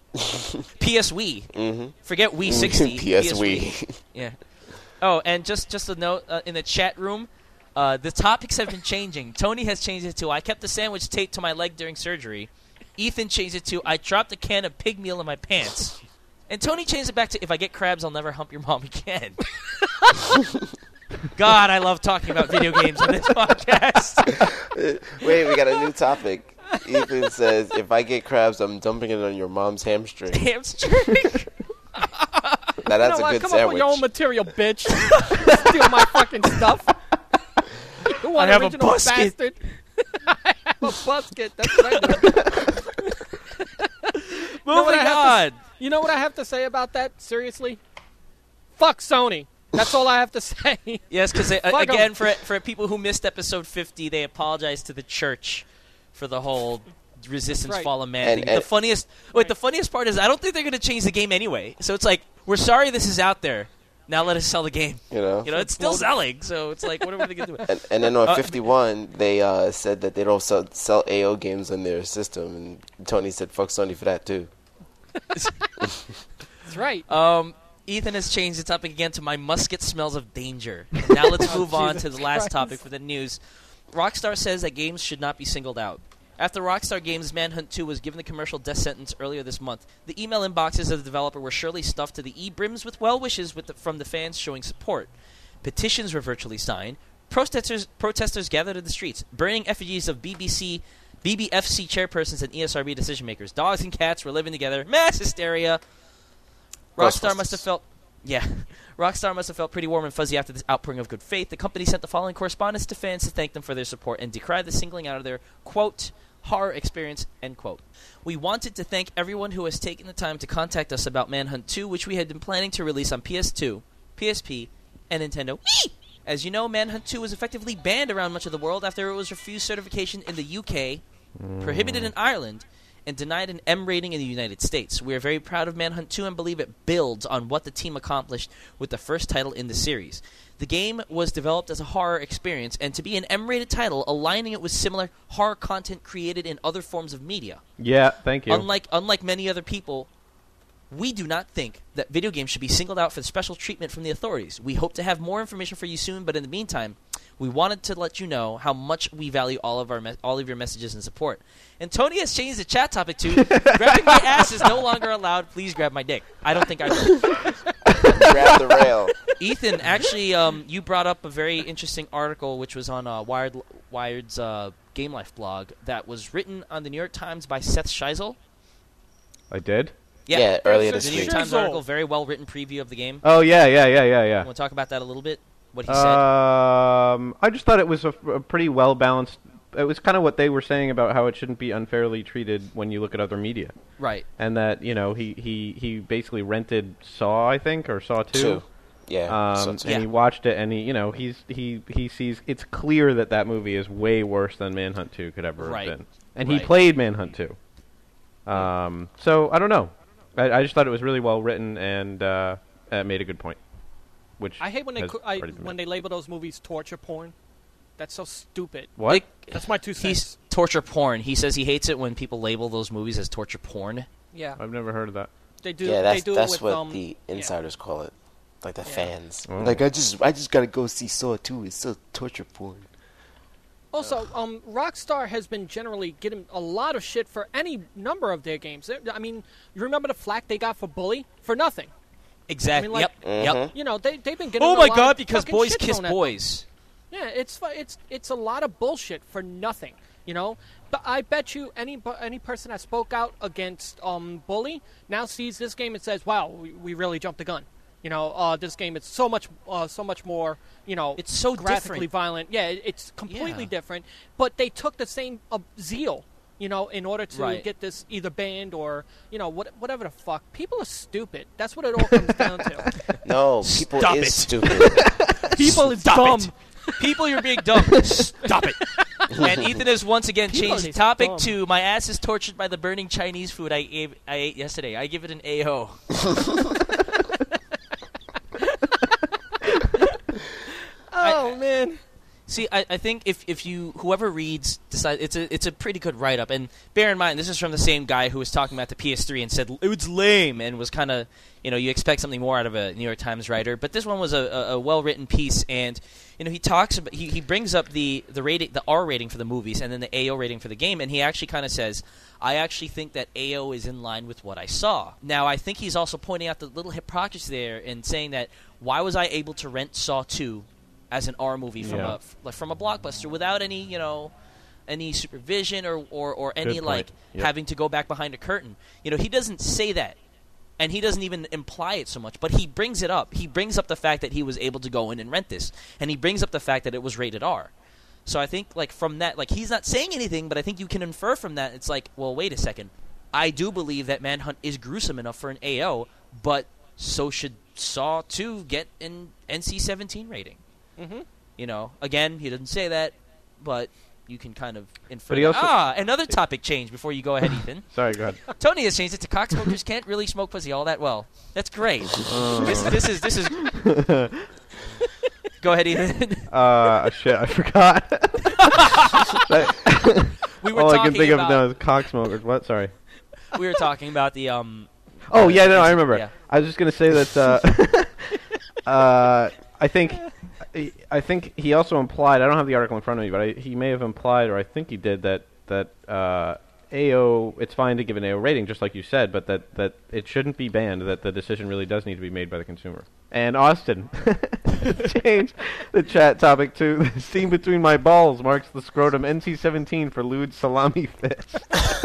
P S Wii. Mhm. Forget Wii sixty. P S Wii. Yeah. Oh, and just, just a note uh, in the chat room, uh, the topics have been changing. Tony has changed it to, I kept the sandwich taped to my leg during surgery. Ethan changed it to, I dropped a can of pig meal in my pants. And Tony changed it back to, if I get crabs, I'll never hump your mom again. God, I love talking about video games on this podcast. Wait, we got a new topic. Ethan says, if I get crabs, I'm dumping it on your mom's hamstring. Hamstring. Now, that's you know a what? good Come sandwich. up with your own material, bitch. Steal my fucking stuff. You want I have a original busket. bastard? I have a busket. That's what I do. know what Moving I have to on. s- You know what I have to say about that? Seriously? Fuck Sony. That's all I have to say. Yes, because Fuck 'em. again, for for people who missed episode fifty, they apologized to the church for the whole resistance Right. fall of man And- thing. and- the funniest, wait, the funniest part is I don't think they're going to change the game anyway. So it's like, we're sorry this is out there, Now let us sell the game. You know, You know, it's still selling, so it's like, what are we going to do? and, and then on Uh, fifty-one, they uh, said that they don't sell, sell A O games on their system, and Tony said, "Fuck Sony for that too." That's right. Um, Ethan has changed the topic again to my musket smells of danger. Now let's move on to the last Christ. topic for the news. Rockstar says that games should not be singled out. After Rockstar Games' Manhunt two was given the commercial death sentence earlier this month, the email inboxes of the developer were surely stuffed to the e-brims with well wishes with the, from the fans showing support. Petitions were virtually signed. Protesters protesters gathered in the streets, burning effigies of B B C, B B F C chairpersons and E S R B decision makers. Dogs and cats were living together. Mass hysteria. Rockstar must have felt, yeah, Rockstar must have felt pretty warm and fuzzy after this outpouring of good faith. The company sent the following correspondence to fans to thank them for their support and decried the singling out of their, quote, horror experience, end quote. We wanted to thank everyone who has taken the time to contact us about Manhunt two, which we had been planning to release on P S two, P S P, and Nintendo Wii. As you know, Manhunt two was effectively banned around much of the world after it was refused certification in the U K, prohibited in Ireland, and denied an M rating in the United States. We are very proud of Manhunt two and believe it builds on what the team accomplished with the first title in the series. The game was developed as a horror experience, and to be an M-rated title, aligning it with similar horror content created in other forms of media. Yeah, thank you. Unlike unlike many other people, we do not think that video games should be singled out for special treatment from the authorities. We hope to have more information for you soon, but in the meantime, we wanted to let you know how much we value all of our me- all of your messages and support. And Tony has changed the chat topic to grabbing my ass is no longer allowed. Please grab my dick. I don't think I will. Grab the rail. Ethan, actually, um, you brought up a very interesting article which was on uh, Wired Wired's uh, Game Life blog that was written on the New York Times by Seth Scheisel. I did? Yeah, Yeah, earlier The the this New York week. Times Scheisel. article, very well written preview of the game. Oh, yeah, yeah, yeah, yeah, yeah. You want to talk about that a little bit? What he said? Um, I just thought it was a, a pretty well balanced. It was kind of what they were saying about how it shouldn't be unfairly treated when you look at other media, Right. and that you know he, he, he basically rented Saw, I think, or Saw Two, Two. Yeah. um, so and two. Yeah. he watched it, and he you know he's he he sees it's clear that that movie is way worse than Manhunt Two could ever Right. have been, and Right. he played Manhunt Two. Um, so I don't know. I, I just thought it was really well written and uh, it made a good point. Which I hate when they has co- I, already been when made. they label those movies torture porn. That's so stupid. What? Like, That's my two he's cents. torture porn. He says he hates it when people label those movies as torture porn. Yeah, I've never heard of that. they do. yeah, that's they do that's it with, what um, the yeah. insiders call it, like the Yeah. fans. Oh. Like I just I just gotta go see Saw two. It's still torture porn. Also, um, Rockstar has been generally getting a lot of shit for any number of their games. They're- I mean, you remember the flack they got for Bully? For nothing. Exactly. I mean, like- yep. Yep. You know, they they've been getting. Oh a my lot God! of Because fucking boys shit kiss thrown at them. boys. Yeah, it's fu- it's it's a lot of bullshit for nothing, you know. But I bet you any bu- any person that spoke out against um, Bully now sees this game and says, "Wow, we, we really jumped the gun." You know, uh, this game is so much uh, so much more, you know, It's so graphically different. violent. Yeah, it, it's completely Yeah. different. But they took the same uh, zeal, you know, in order to Right. get this either banned or you know what, whatever the fuck. People are stupid. That's what it all comes down to. No, people Stop is it. stupid. People is Stop dumb. it. People, you're being dumb. Stop it. And Ethan has once again People changed the is topic dumb. to my ass is tortured by the burning Chinese food I ate, I ate yesterday. I give it an A O. Oh man. See, I, I think if, if you whoever reads decide it's a it's a pretty good write up, and bear in mind this is from the same guy who was talking about the P S three and said it was lame and was kind of you know you expect something more out of a New York Times writer, but this one was a, a, a well written piece, and you know he talks about he, he brings up the the rating the R rating for the movies and then the A O rating for the game, and he actually kind of says I actually think that A O is in line with what I saw. Now I think he's also pointing out the little hypocrisy there and saying that why was I able to rent Saw two as an R movie from Yeah. a like from a blockbuster without any you know any supervision or or, or any Good like point. Yep. having to go back behind a curtain. You know, he doesn't say that, and he doesn't even imply it so much, but he brings it up. He brings up the fact that he was able to go in and rent this, and he brings up the fact that it was rated R. So I think like from that, like he's not saying anything, but I think you can infer from that. It's like, well, wait a second. I do believe that Manhunt is gruesome enough for an A O, but so should Saw two get an N C seventeen rating. Mm-hmm. You know, again, he doesn't say that, but you can kind of infer. But he that. also- ah, another topic change before you go ahead, Ethan. Sorry, go ahead. Tony has changed it to cocksmokers can't really smoke pussy all that well. That's great. This, this is this is. Go ahead, Ethan. Uh, shit, I forgot. We were All I talking can think about, of now is cock smokers. What? Sorry. We were talking about the um. Oh uh, yeah, no, I incident- remember. yeah. I was just gonna say that. Uh, uh, I think, I think he also implied. I don't have the article in front of me, but I, he may have implied, or I think he did that that uh, A O. It's fine to give an A O rating, just like you said, but that that it shouldn't be banned. That the decision really does need to be made by the consumer. And Austin changed the chat topic to the scene between my balls marks the scrotum N C seventeen for lewd salami fish.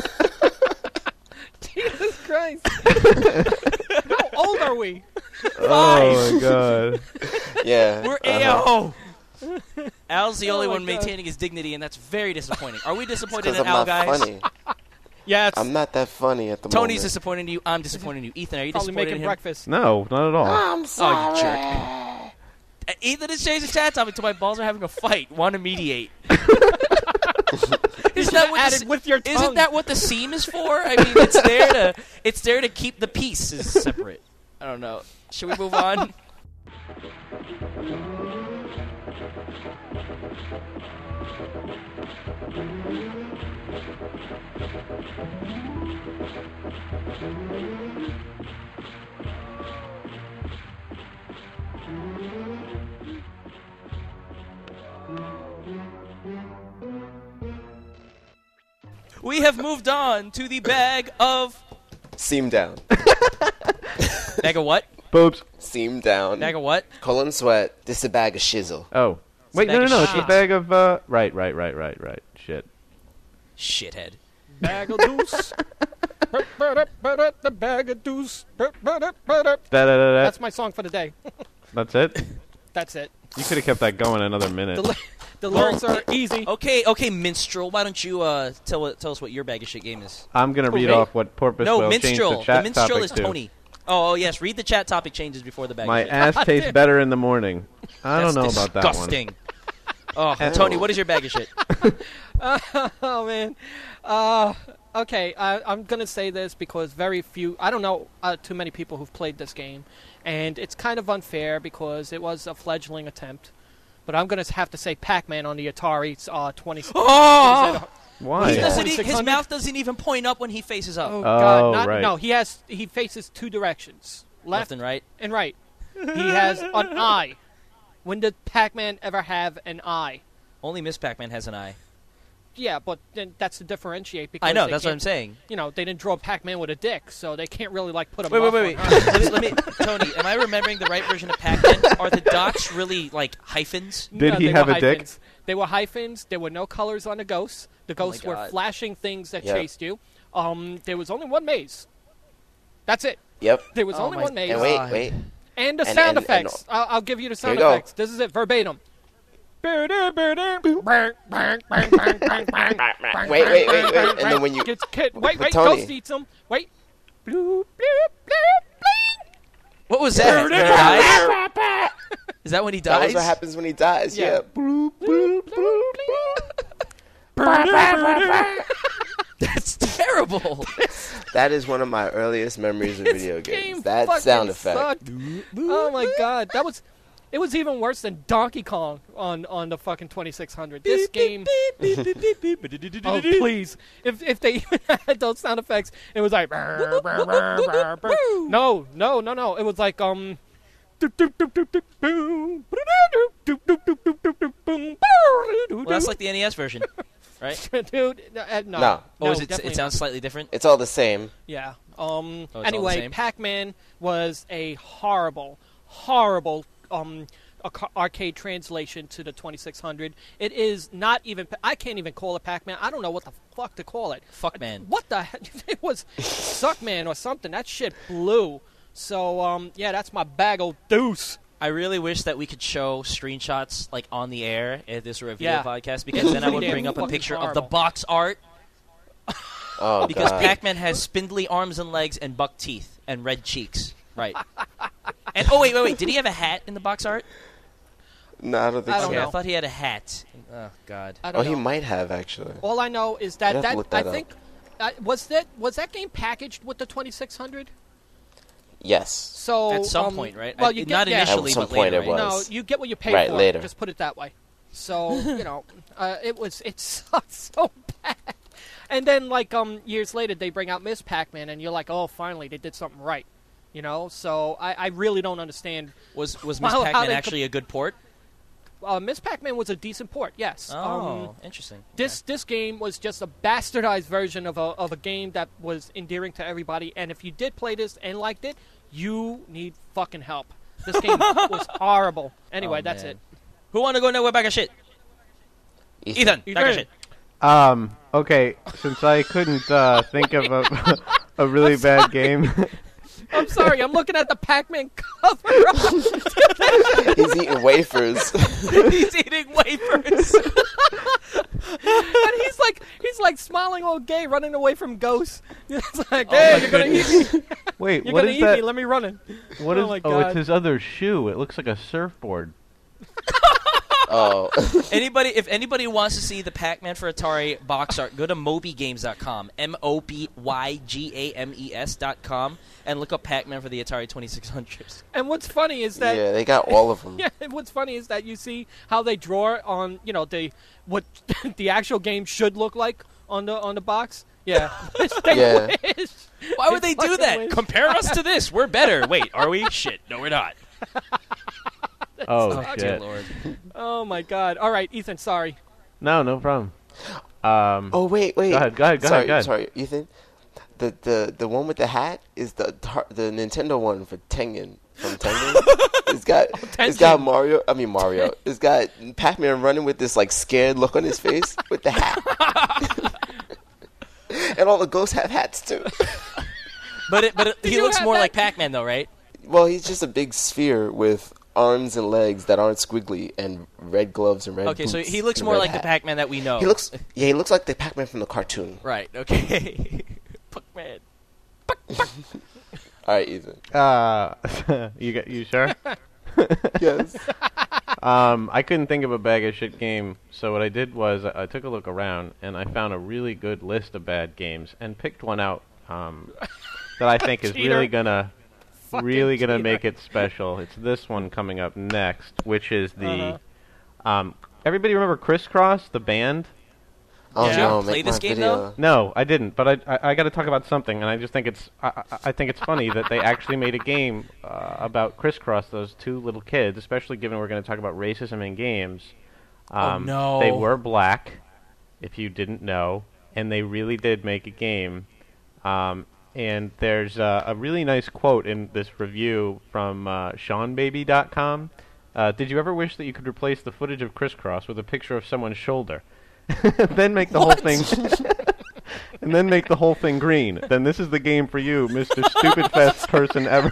Jesus Christ. How old are we? Oh my god. Yeah. We're uh-huh. A O. Al's the Oh only my one God. maintaining his dignity, and that's very disappointing. Are we disappointed Because in I'm Al, not guys? funny. Yeah, it's I'm not that funny at the Tony's moment. disappointed in you. I'm disappointed in you. Ethan, are you probably disappointed making in him? breakfast. No, not at all. I'm Oh, sorry. you jerk. Uh, Ethan has changed the chat topic to my balls are having a fight. Want to mediate? Isn't that what added the, with your tongue. Isn't that what the seam is for? I mean, it's there to it's there to keep the pieces separate. I don't know. Should we move on? We have moved on to the bag of Seam down. bag of what? Boobs. Seam down. Bag of what? Colon sweat. This is a bag of shizzle. Oh. Wait, bag no, no, of no. It's a shit. bag of, uh... Right, right, right, right, right. Shit. Shithead. Bag of deuce. The bag of deuce. Da-da-da-da. That's my song for the day. That's it? That's it. You could have kept that going another minute. The, li- the lyrics are easy. Okay, okay, minstrel. Why don't you uh, tell tell us what your bag of shit game is? I'm going to read Okay. off what Porpoise no, will change minstrel. the chat minstrel topic is to. Tony. Oh, oh, yes. Read the chat topic changes before the bag. My of shit. ass tastes better in the morning. I That's don't know about that one. disgusting. Oh, And- Tony, what is your bag of shit? Oh man. Uh, okay, I, I'm gonna say this because very few. I don't know uh, too many people who've played this game, and it's kind of unfair because it was a fledgling attempt. But I'm gonna have to say Pac-Man on the Atari uh, twenty. Oh! Why? He Yeah. doesn't e- his twenty-six hundred? mouth doesn't even point up when he faces up. Oh, Oh, God! Not, right. No, he has. He faces two directions, Left left and right. and right. He has an eye. When did Pac-Man ever have an eye? Only Miss Pac-Man has an eye. Yeah, but then that's to differentiate because I know. they That's what I'm can't- saying. You know, they didn't draw Pac-Man with a dick, so they can't really like put a. Wait, wait, muff wait, wait. on her. let, me, let me, Tony, am I remembering the right version of Pac-Man? Are the dots really like hyphens? Did No, he they have were a dick? hyphens. They were hyphens. There were no colors on the ghosts. The Oh my ghosts were God. flashing things that Yep. chased you. Um, there was only one maze. That's it. Yep. There was Oh only my one maze. And wait, God. wait. And the And- sound and- and- effects. I'll, I'll give you the sound you go. effects. This is it, verbatim. Wait, Wait, wait, wait, wait. And then when you... Gets kid. Wait, But wait. Tony- Ghost eats them. Wait. Bloop, bloop, bloop, bloop. What was that? Did he die? Is that when he That dies? was what happens when he dies. Yeah. Yeah. Bloop, bloop, bloop, That's terrible. That is one of my earliest memories of video This games. game That fucking sound effect. sucked. Oh my god, that was. It was even worse than Donkey Kong on, on the fucking twenty-six hundred. This game. Oh please! If if they even had those sound effects, it was like. No, no, no, no. It was like um. Well, that's like the N E S version, right? Dude, uh, no. No. Or is it? definitely It sounds slightly different. It's all the same. Yeah. Um. Oh, it's all the anyway, same? Pac-Man was a horrible, horrible um arca- arcade translation to the twenty-six hundred. It is not even. I can't even call it Pac-Man. I don't know what the fuck to call it. Fuck man. What the heck? It was Suckman or something. That shit blew. So um yeah, that's my bag of deuce. I really wish that we could show screenshots like on the air if this were a video Yeah. podcast, because then I would Damn bring up a fucking picture of horrible. the box art. Oh, Because God. Pac-Man has spindly arms and legs and buck teeth and red cheeks. Right. And oh wait, wait, wait! Did he have a hat in the box art? No, I don't think I don't Okay, so. I thought he had a hat. Oh God. I don't Oh, know. he might have actually. All I know is I'd that have to that, look I that up. think uh, was that was that game packaged with the twenty-six hundred. Yes. So At some um, point, right? Well, I- you not get, yeah, initially, At some but point later, it right? was. No, you get what you pay Right, for. later. Just put it that way. So you know, uh, it was it sucked so bad. And then like um years later, they bring out Miss Pac-Man, and you're like, oh, finally they did something right. You know, so I, I really don't understand. Was was Miss How- how Pac-Man they actually a good port? Uh, Miss Pac-Man was a decent port, yes. Oh, Um, interesting. This this game was just a bastardized version of a of a game that was endearing to everybody. And if you did play this and liked it, you need fucking help. This game was horrible. Anyway, Oh, that's man. it. Who want to go nowhere bag of shit? Ethan, Ethan. bag of shit. Um. Okay. Since I couldn't uh, think of a a really bad game. I'm sorry, I'm looking at the Pac-Man cover. He's eating wafers. He's eating wafers. And he's like he's like smiling all gay, running away from ghosts. It's like, Oh hey, my you're gonna eat me. Wait, You're what gonna is eat that? me. Let me run it. What Oh is? my Oh, God. it's his other shoe. It looks like a surfboard. Oh. Anybody, if anybody wants to see the Pac-Man for Atari box art, go to moby games dot com, M O B Y G A M E S dot com, and look up Pac-Man for the Atari twenty-six hundred. And what's funny is that Yeah, they got all of them. yeah, and what's funny is that you see how they draw on, you know, the what the actual game should look like on the on the box. Yeah, they Yeah. wish. Why would they do fucking that? wish. Compare us to this. We're better. Wait, are we? Shit. No, we're not. Oh, Oh, shit. dear Lord. Oh my God! All right, Ethan. Sorry. No, no problem. Um. Oh wait, wait. Go ahead, go ahead, go sorry, ahead, go ahead. Sorry, Ethan. The the the one with the hat is the tar- the Nintendo one for Tengen from Tengen. It's got it's got Tengen. Mario. I mean Mario. It's got Pac-Man running with this like scared look on his face with the hat. And all the ghosts have hats too. But it, but it, he you looks have more that? like Pac-Man, though, right? Well, he's just a big sphere with arms and legs that aren't squiggly and red gloves and red Okay, so boots he looks and more red like hat. the Pac-Man that we know. He looks yeah, he looks like the Pac-Man from the cartoon. right. Okay. Pac-Man. All right, Ethan. Uh. you got you sure? Yes. Um, I couldn't think of a bag of shit game, so what I did was I, I took a look around and I found a really good list of bad games and picked one out um, that I think is Cheater. really gonna Fucking really gonna cheater. make it special. It's this one coming up next, which is the Uh-huh. um, everybody remember Crisscross, the band? Oh Did you no, play make this my game, video. though? No, I didn't. But I I, I got to talk about something, and I just think it's I, I I think it's funny that they actually made a game uh, about Crisscross, those two little kids, especially given we're going to talk about racism in games. Um, no. They were black, if you didn't know, and they really did make a game. Um, and there's uh, a really nice quote in this review from uh, Sean Baby dot com. Uh, did you ever wish that you could replace the footage of Crisscross with a picture of someone's shoulder? Then make the What? whole thing, and then make the whole thing green. Then this is the game for you, Mister Stupid Fest person ever.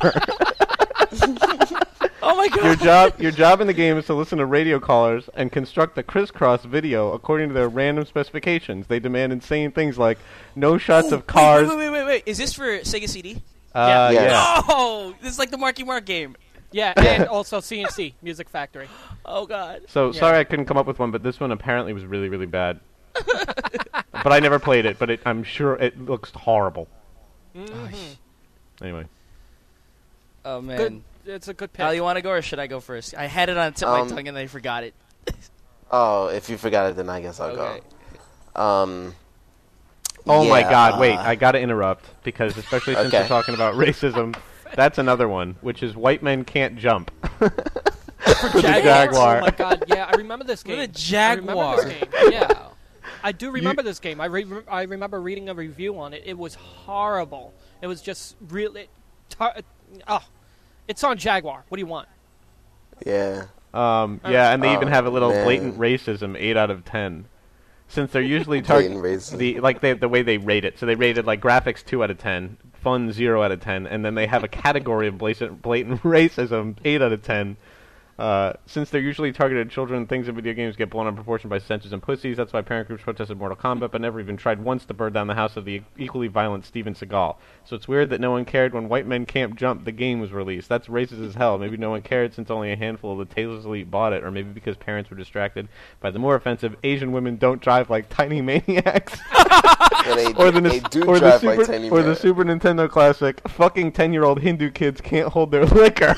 Oh my God. Your job, your job in the game is to listen to radio callers and construct the Crisscross video according to their random specifications. They demand insane things like no shots of cars. Wait, wait, wait, wait, wait. Is this for Sega C D? Uh, Yeah. yeah. Oh, this is like the Marky Mark game. Yeah, and also C N C Music Factory. Oh God. So Yeah. sorry I couldn't come up with one, but this one apparently was really, really bad. But I never played it, but it, I'm sure it looks horrible. Mhm. Anyway. Oh man. Good. It's a good pick. Al, you want to go or should I go first? I had it on the tip Um, of my tongue and I forgot it. Oh, if you forgot it, then I guess I'll Okay. go. Um. Oh my yeah, God! uh, Wait, I gotta interrupt because especially since Okay. we're talking about racism, that's another one, which is white men can't jump. For the Jaguar. Oh my God! Yeah, I remember this game. What a Jaguar. I remember this game. Yeah, I do remember this game. I re- I remember reading a review on it. It was horrible. It was just really. Tar- oh, it's on Jaguar. What do you want? Yeah. Um, yeah, and they even Oh, have a little man. blatant racism, eight out of ten. Since they're usually Blatant targeting racism. the like they, the way they rate it. So they rated like graphics two out of ten, fun zero out of ten, and then they have a category of blatant, blatant racism eight out of ten. Uh, since they're usually targeted at children, things in video games get blown out of proportion by censors and pussies. That's why parent groups protested Mortal Kombat, but never even tried once to burn down the house of the equally violent Steven Seagal. So it's weird that no one cared when White Men Can't Jump, the game, was released. That's racist as hell. Maybe no one cared since only a handful of the tasteless elite bought it, or maybe because parents were distracted by the more offensive Asian women don't drive like tiny maniacs. Yeah, they, or the, they do or drive the Super, like tiny Or the maniacs. Super Nintendo classic, fucking ten-year-old Hindu kids can't hold their liquor.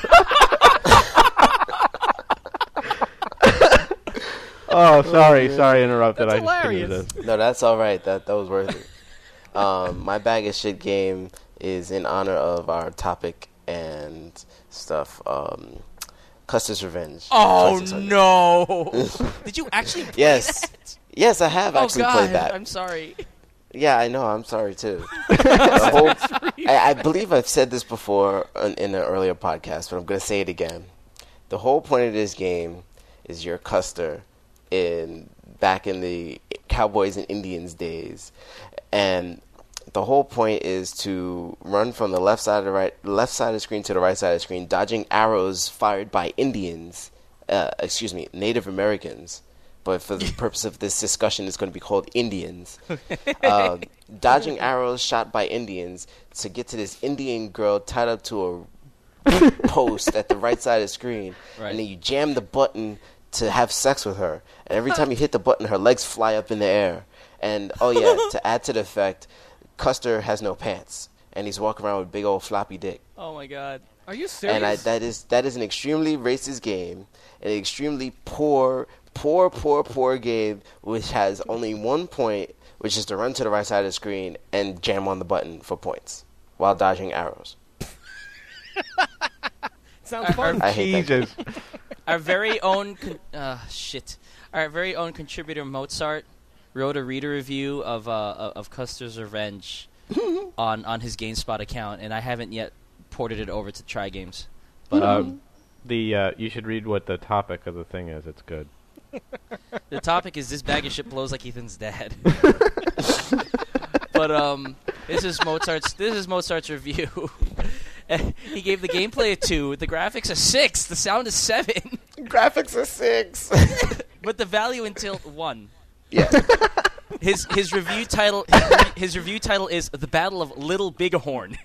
Oh, sorry, Oh, sorry, interrupted. That's I just hilarious. couldn't resist. No, that's all right. That that was worth it. Um, my bag of shit game is in honor of our topic and stuff. Um, Custer's Revenge. Oh Twice as hard. no! Did you actually play Yes. that? Yes, I have Oh actually god, played that. I'm sorry. Yeah, I know. I'm sorry too. The whole, I, I believe I've said this before in, in an earlier podcast, but I'm going to say it again. The whole point of this game is you're Custer in back in the Cowboys and Indians days, and the whole point is to run from the left side of the right, left side of the screen to the right side of the screen, dodging arrows fired by Indians. Uh, excuse me, Native Americans. But for the purpose of this discussion, it's going to be called Indians. Um, dodging arrows shot by Indians to get to this Indian girl tied up to a post at the right side of the screen. Right. And then you jam the button to have sex with her. And every time you hit the button, her legs fly up in the air. And, oh yeah, to add to the effect, Custer has no pants. And he's walking around with a big old floppy dick. Oh my god. Are you serious? And I, that is that is an extremely racist game, an extremely poor, poor, poor, poor game, which has only one point, which is to run to the right side of the screen and jam on the button for points while dodging arrows. Sounds fun. I hate that game. Jesus. Our very own con- uh, shit. Our very own contributor Mozart wrote a reader review of uh, of Custer's Revenge on on his GameSpot account, and I haven't yet ported it over to Try Games. But um, Um, the uh, you should read what the topic of the thing is. It's good. the topic is this bag of shit blows like Ethan's dad. But um, this is Mozart's. This is Mozart's review. He gave the gameplay a two, the graphics a six, the sound a seven, Graphics are six. but the value in tilt one. Yeah. His his review title his, re- his review title is The Battle of Little Bighorn.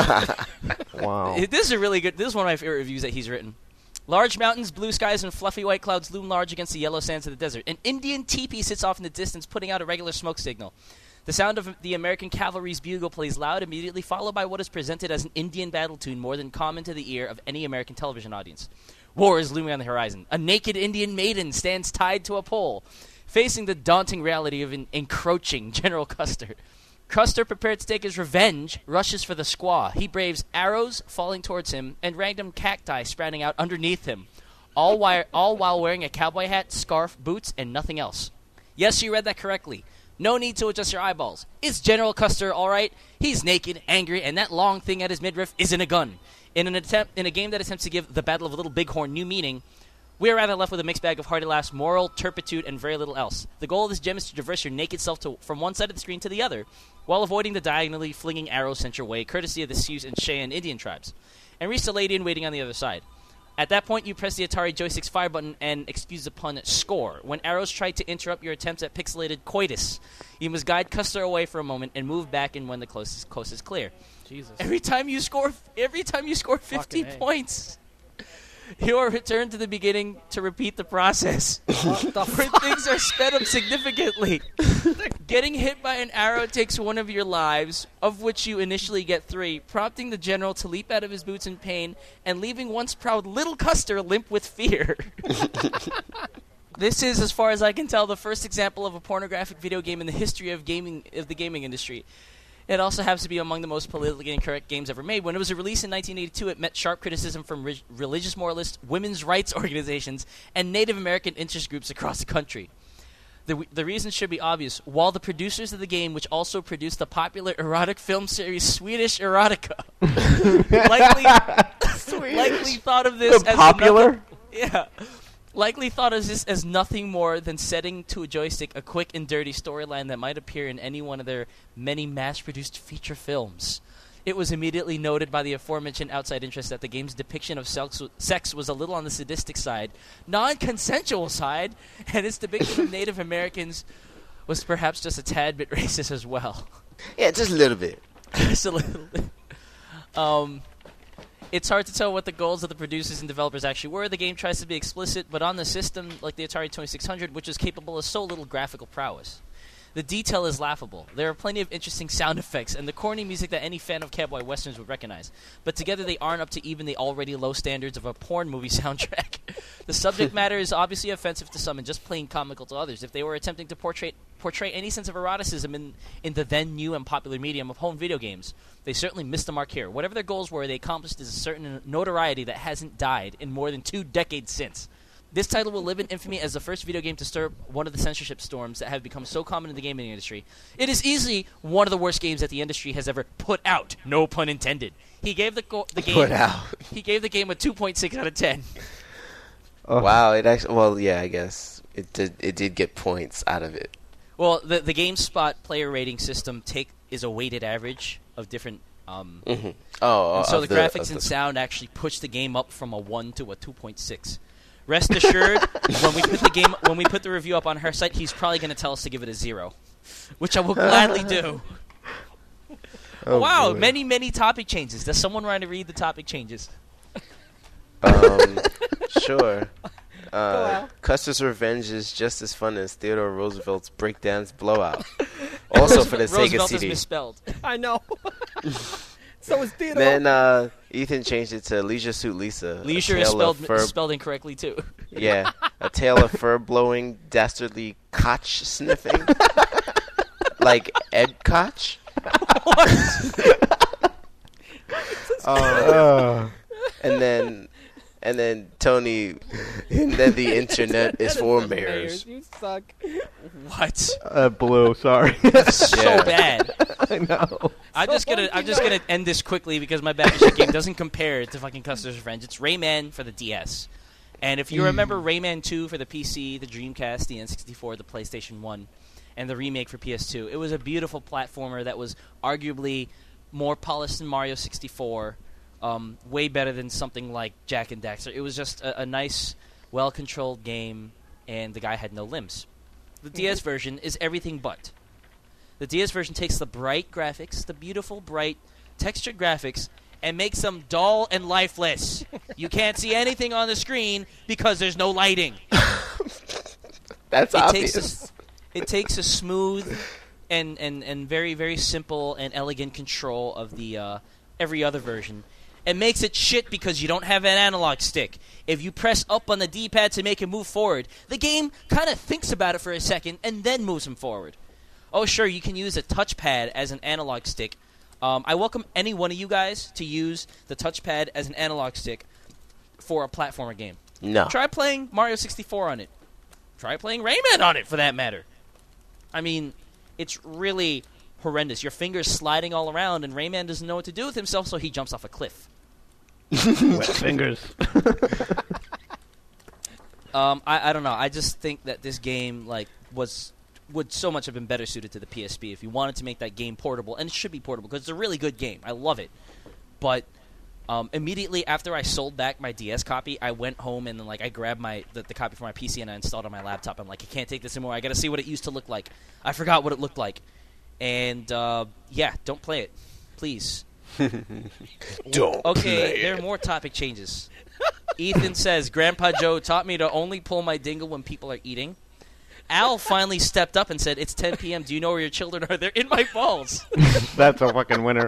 Wow. This is a really good. This is one of my favorite reviews that he's written. Large mountains, blue skies, and fluffy white clouds loom large against the yellow sands of the desert. An Indian teepee sits off in the distance, putting out a regular smoke signal. The sound of the American cavalry's bugle plays loud, immediately followed by what is presented as an Indian battle tune more than common to the ear of any American television audience. War is looming on the horizon. A naked Indian maiden stands tied to a pole, facing the daunting reality of an encroaching General Custer. Custer, prepared to take his revenge, rushes for the squaw. He braves arrows falling towards him and random cacti sprouting out underneath him, all, wi- all while wearing a cowboy hat, scarf, boots, and nothing else. Yes, you read that correctly. No need to adjust your eyeballs. Is General Custer all right? He's naked, angry, and that long thing at his midriff isn't a gun. In an attempt, in a game that attempts to give the Battle of Little Bighorn new meaning, we are rather left with a mixed bag of hearty laughs, moral turpitude, and very little else. The goal of this gem is to traverse your naked self to, from one side of the screen to the other, while avoiding the diagonally flinging arrows sent your way, courtesy of the Sioux and Cheyenne Indian tribes, and reach the lady in waiting on the other side. At that point, you press the Atari joystick's fire button and, excuse the pun, score. When arrows try to interrupt your attempts at pixelated coitus, you must guide Custer away for a moment and move back in when the closest coast is clear. Jesus. Every time you score, every time you score fifty Fucking A. points, you are returned to the beginning to repeat the process, What the where fuck? things are sped up significantly. Getting hit by an arrow takes one of your lives, of which you initially get three, prompting the general to leap out of his boots in pain and leaving once proud little Custer limp with fear. This is, as far as I can tell, the first example of a pornographic video game in the history of gaming of the gaming industry. It also happens to be among the most politically incorrect games ever made. When it was released in nineteen eighty-two, it met sharp criticism from re- religious moralists, women's rights organizations, and Native American interest groups across the country. The, the reason should be obvious. While the producers of the game, which also produced the popular erotic film series Swedish Erotica, likely, likely thought of this The as popular? another, yeah, likely thought of this as nothing more than setting to a joystick a quick and dirty storyline that might appear in any one of their many mass-produced feature films. It was immediately noted by the aforementioned outside interest that the game's depiction of sex, sex was a little on the sadistic side, non-consensual side, and its depiction of Native Americans was perhaps just a tad bit racist as well. Yeah, just a little bit. Just a little bit. Um, it's hard to tell what the goals of the producers and developers actually were. The game tries to be explicit, but on the system like the Atari twenty-six hundred, which is capable of so little graphical prowess. The detail is laughable. There are plenty of interesting sound effects and the corny music that any fan of cowboy westerns would recognize. But together they aren't up to even the already low standards of a porn movie soundtrack. The subject matter is obviously offensive to some and just plain comical to others. If they were attempting to portray portray any sense of eroticism in, in the then new and popular medium of home video games, they certainly missed the mark here. Whatever their goals were, they accomplished is a certain notoriety that hasn't died in more than two decades since. This title will live in infamy as the first video game to stir one of the censorship storms that have become so common in the gaming industry. It is easily one of the worst games that the industry has ever put out. No pun intended. He gave the, go- the game Put out. He gave the game a two point six out of ten. Oh. Wow, it actually. Well, yeah, I guess it did. It did get points out of it. Well, the the GameSpot player rating system take is a weighted average of different. Um, Mm-hmm. Oh, and so of the, the graphics of and the- sound actually pushed the game up from a one to a two point six. Rest assured, when we put the game, when we put the review up on her site, he's probably going to tell us to give it a zero, which I will gladly do. Oh, wow, boy. many many topic changes. Does someone want to read the topic changes? Um, sure. Uh, out. Custer's Revenge is just as fun as Theodore Roosevelt's Breakdance Blowout. Also for the Sega Roosevelt C is D. Oh, misspelled. I know. So is Theodore. Then uh, Ethan changed it to Leisure Suit Lisa. a Leisure is tale spelled of fur- spelled incorrectly too. Yeah, a tale of fur blowing, dastardly Koch sniffing, like Ed Koch. Uh, And then, and then Tony, and then the internet is for mayors. You suck. What? uh, blue. Sorry. So Yeah. bad. I know. I'm just gonna I'm funky, just no. gonna end this quickly because my Battleship game doesn't compare to fucking Custer's Revenge. It's Rayman for the D S, and if you remember Rayman two for the P C, the Dreamcast, the N sixty-four, the PlayStation one, and the remake for P S two, it was a beautiful platformer that was arguably more polished than Mario sixty-four, um, way better than something like Jak and Daxter. It was just a, a nice, well-controlled game, and the guy had no limbs. The D S version is everything but. The D S version takes the bright graphics, the beautiful, bright, textured graphics, and makes them dull and lifeless. You can't see anything on the screen because there's no lighting. That's It obvious. takes a, it takes a smooth and, and, and very, very simple and elegant control of the uh, every other version. It makes it shit because you don't have an analog stick. If you press up on the D-pad to make it move forward, the game kind of thinks about it for a second and then moves him forward. Oh, sure, you can use a touchpad as an analog stick. Um, I welcome any one of you guys to use the touchpad as an analog stick for a platformer game. No. Try playing Mario sixty-four on it. Try playing Rayman on it, for that matter. I mean, it's really horrendous. Your fingers sliding all around, and Rayman doesn't know what to do with himself, so he jumps off a cliff. Wet fingers. Um, I, I don't know. I just think that this game like was would so much have been better suited to the P S P if you wanted to make that game portable, and it should be portable because it's a really good game. I love it, but um, immediately after I sold back my D S copy, I went home and then like I grabbed my the, the copy for my P C and I installed it on my laptop. I'm like, I can't take this anymore. I got to see what it used to look like. I forgot what it looked like, and uh, yeah, don't play it, please. Don't Okay, play there it. are more topic changes. Ethan says, Grandpa Joe taught me to only pull my dingle when people are eating. Al finally stepped up and said, it's ten p.m. Do you know where your children are? They're in my balls. That's a fucking winner.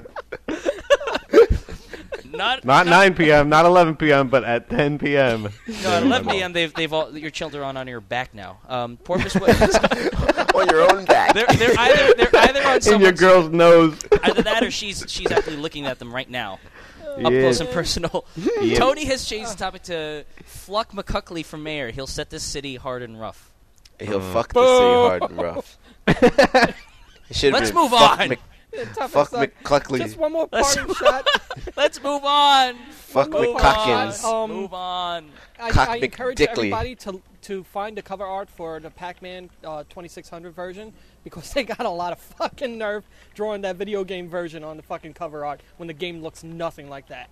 Not, Not nine p.m., not eleven p.m., but at ten p.m. No, at eleven p.m. They've, they've all, your children are on your back now. Um, Porpoise Way. On your own back. they're, they're, either, they're either on In your someone's... girl's nose. Either that or she's she's actually looking at them right now. Up Yeah. close and personal. Yeah. Tony has changed the topic to Fluck McCuckley for mayor. He'll set this city hard and rough. He'll Mm. fuck the city hard and rough. It should've Let's been move fuck on. Mc- Tough fuck as suck. McCluckley. Just one more Let's- parting shot. Let's move on. Fuck Move Move on. McCockins. Um, Move on. I, Cock I encourage McDickley. everybody to to find the cover art for the Pac-Man uh, twenty-six hundred version because they got a lot of fucking nerve drawing that video game version on the fucking cover art when the game looks nothing like that.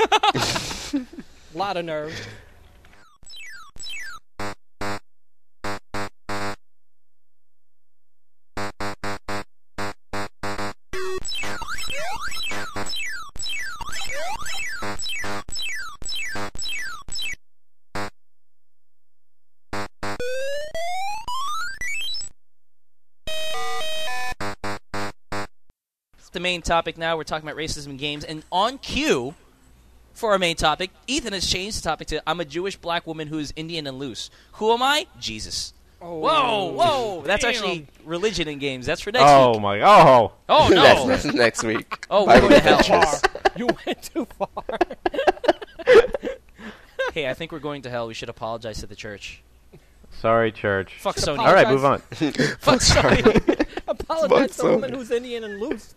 A lot of nerve. The main topic now. We're talking about racism in games, and on cue for our main topic, Ethan has changed the topic to "I'm a Jewish black woman who is Indian and loose." Who am I? Jesus. Oh, Whoa, whoa! That's damn. actually religion in games. That's for next Oh week. my! Oh, Oh no! That's, that's next week. Oh, we're Bible going to hell. Adventures. You went too far. Hey, I think we're going to hell. We should apologize to the church. sorry, church. Fuck Should Sony. All right, move on. Fuck Sony. Apologize to Fuck the woman Sony. who's Indian and loose.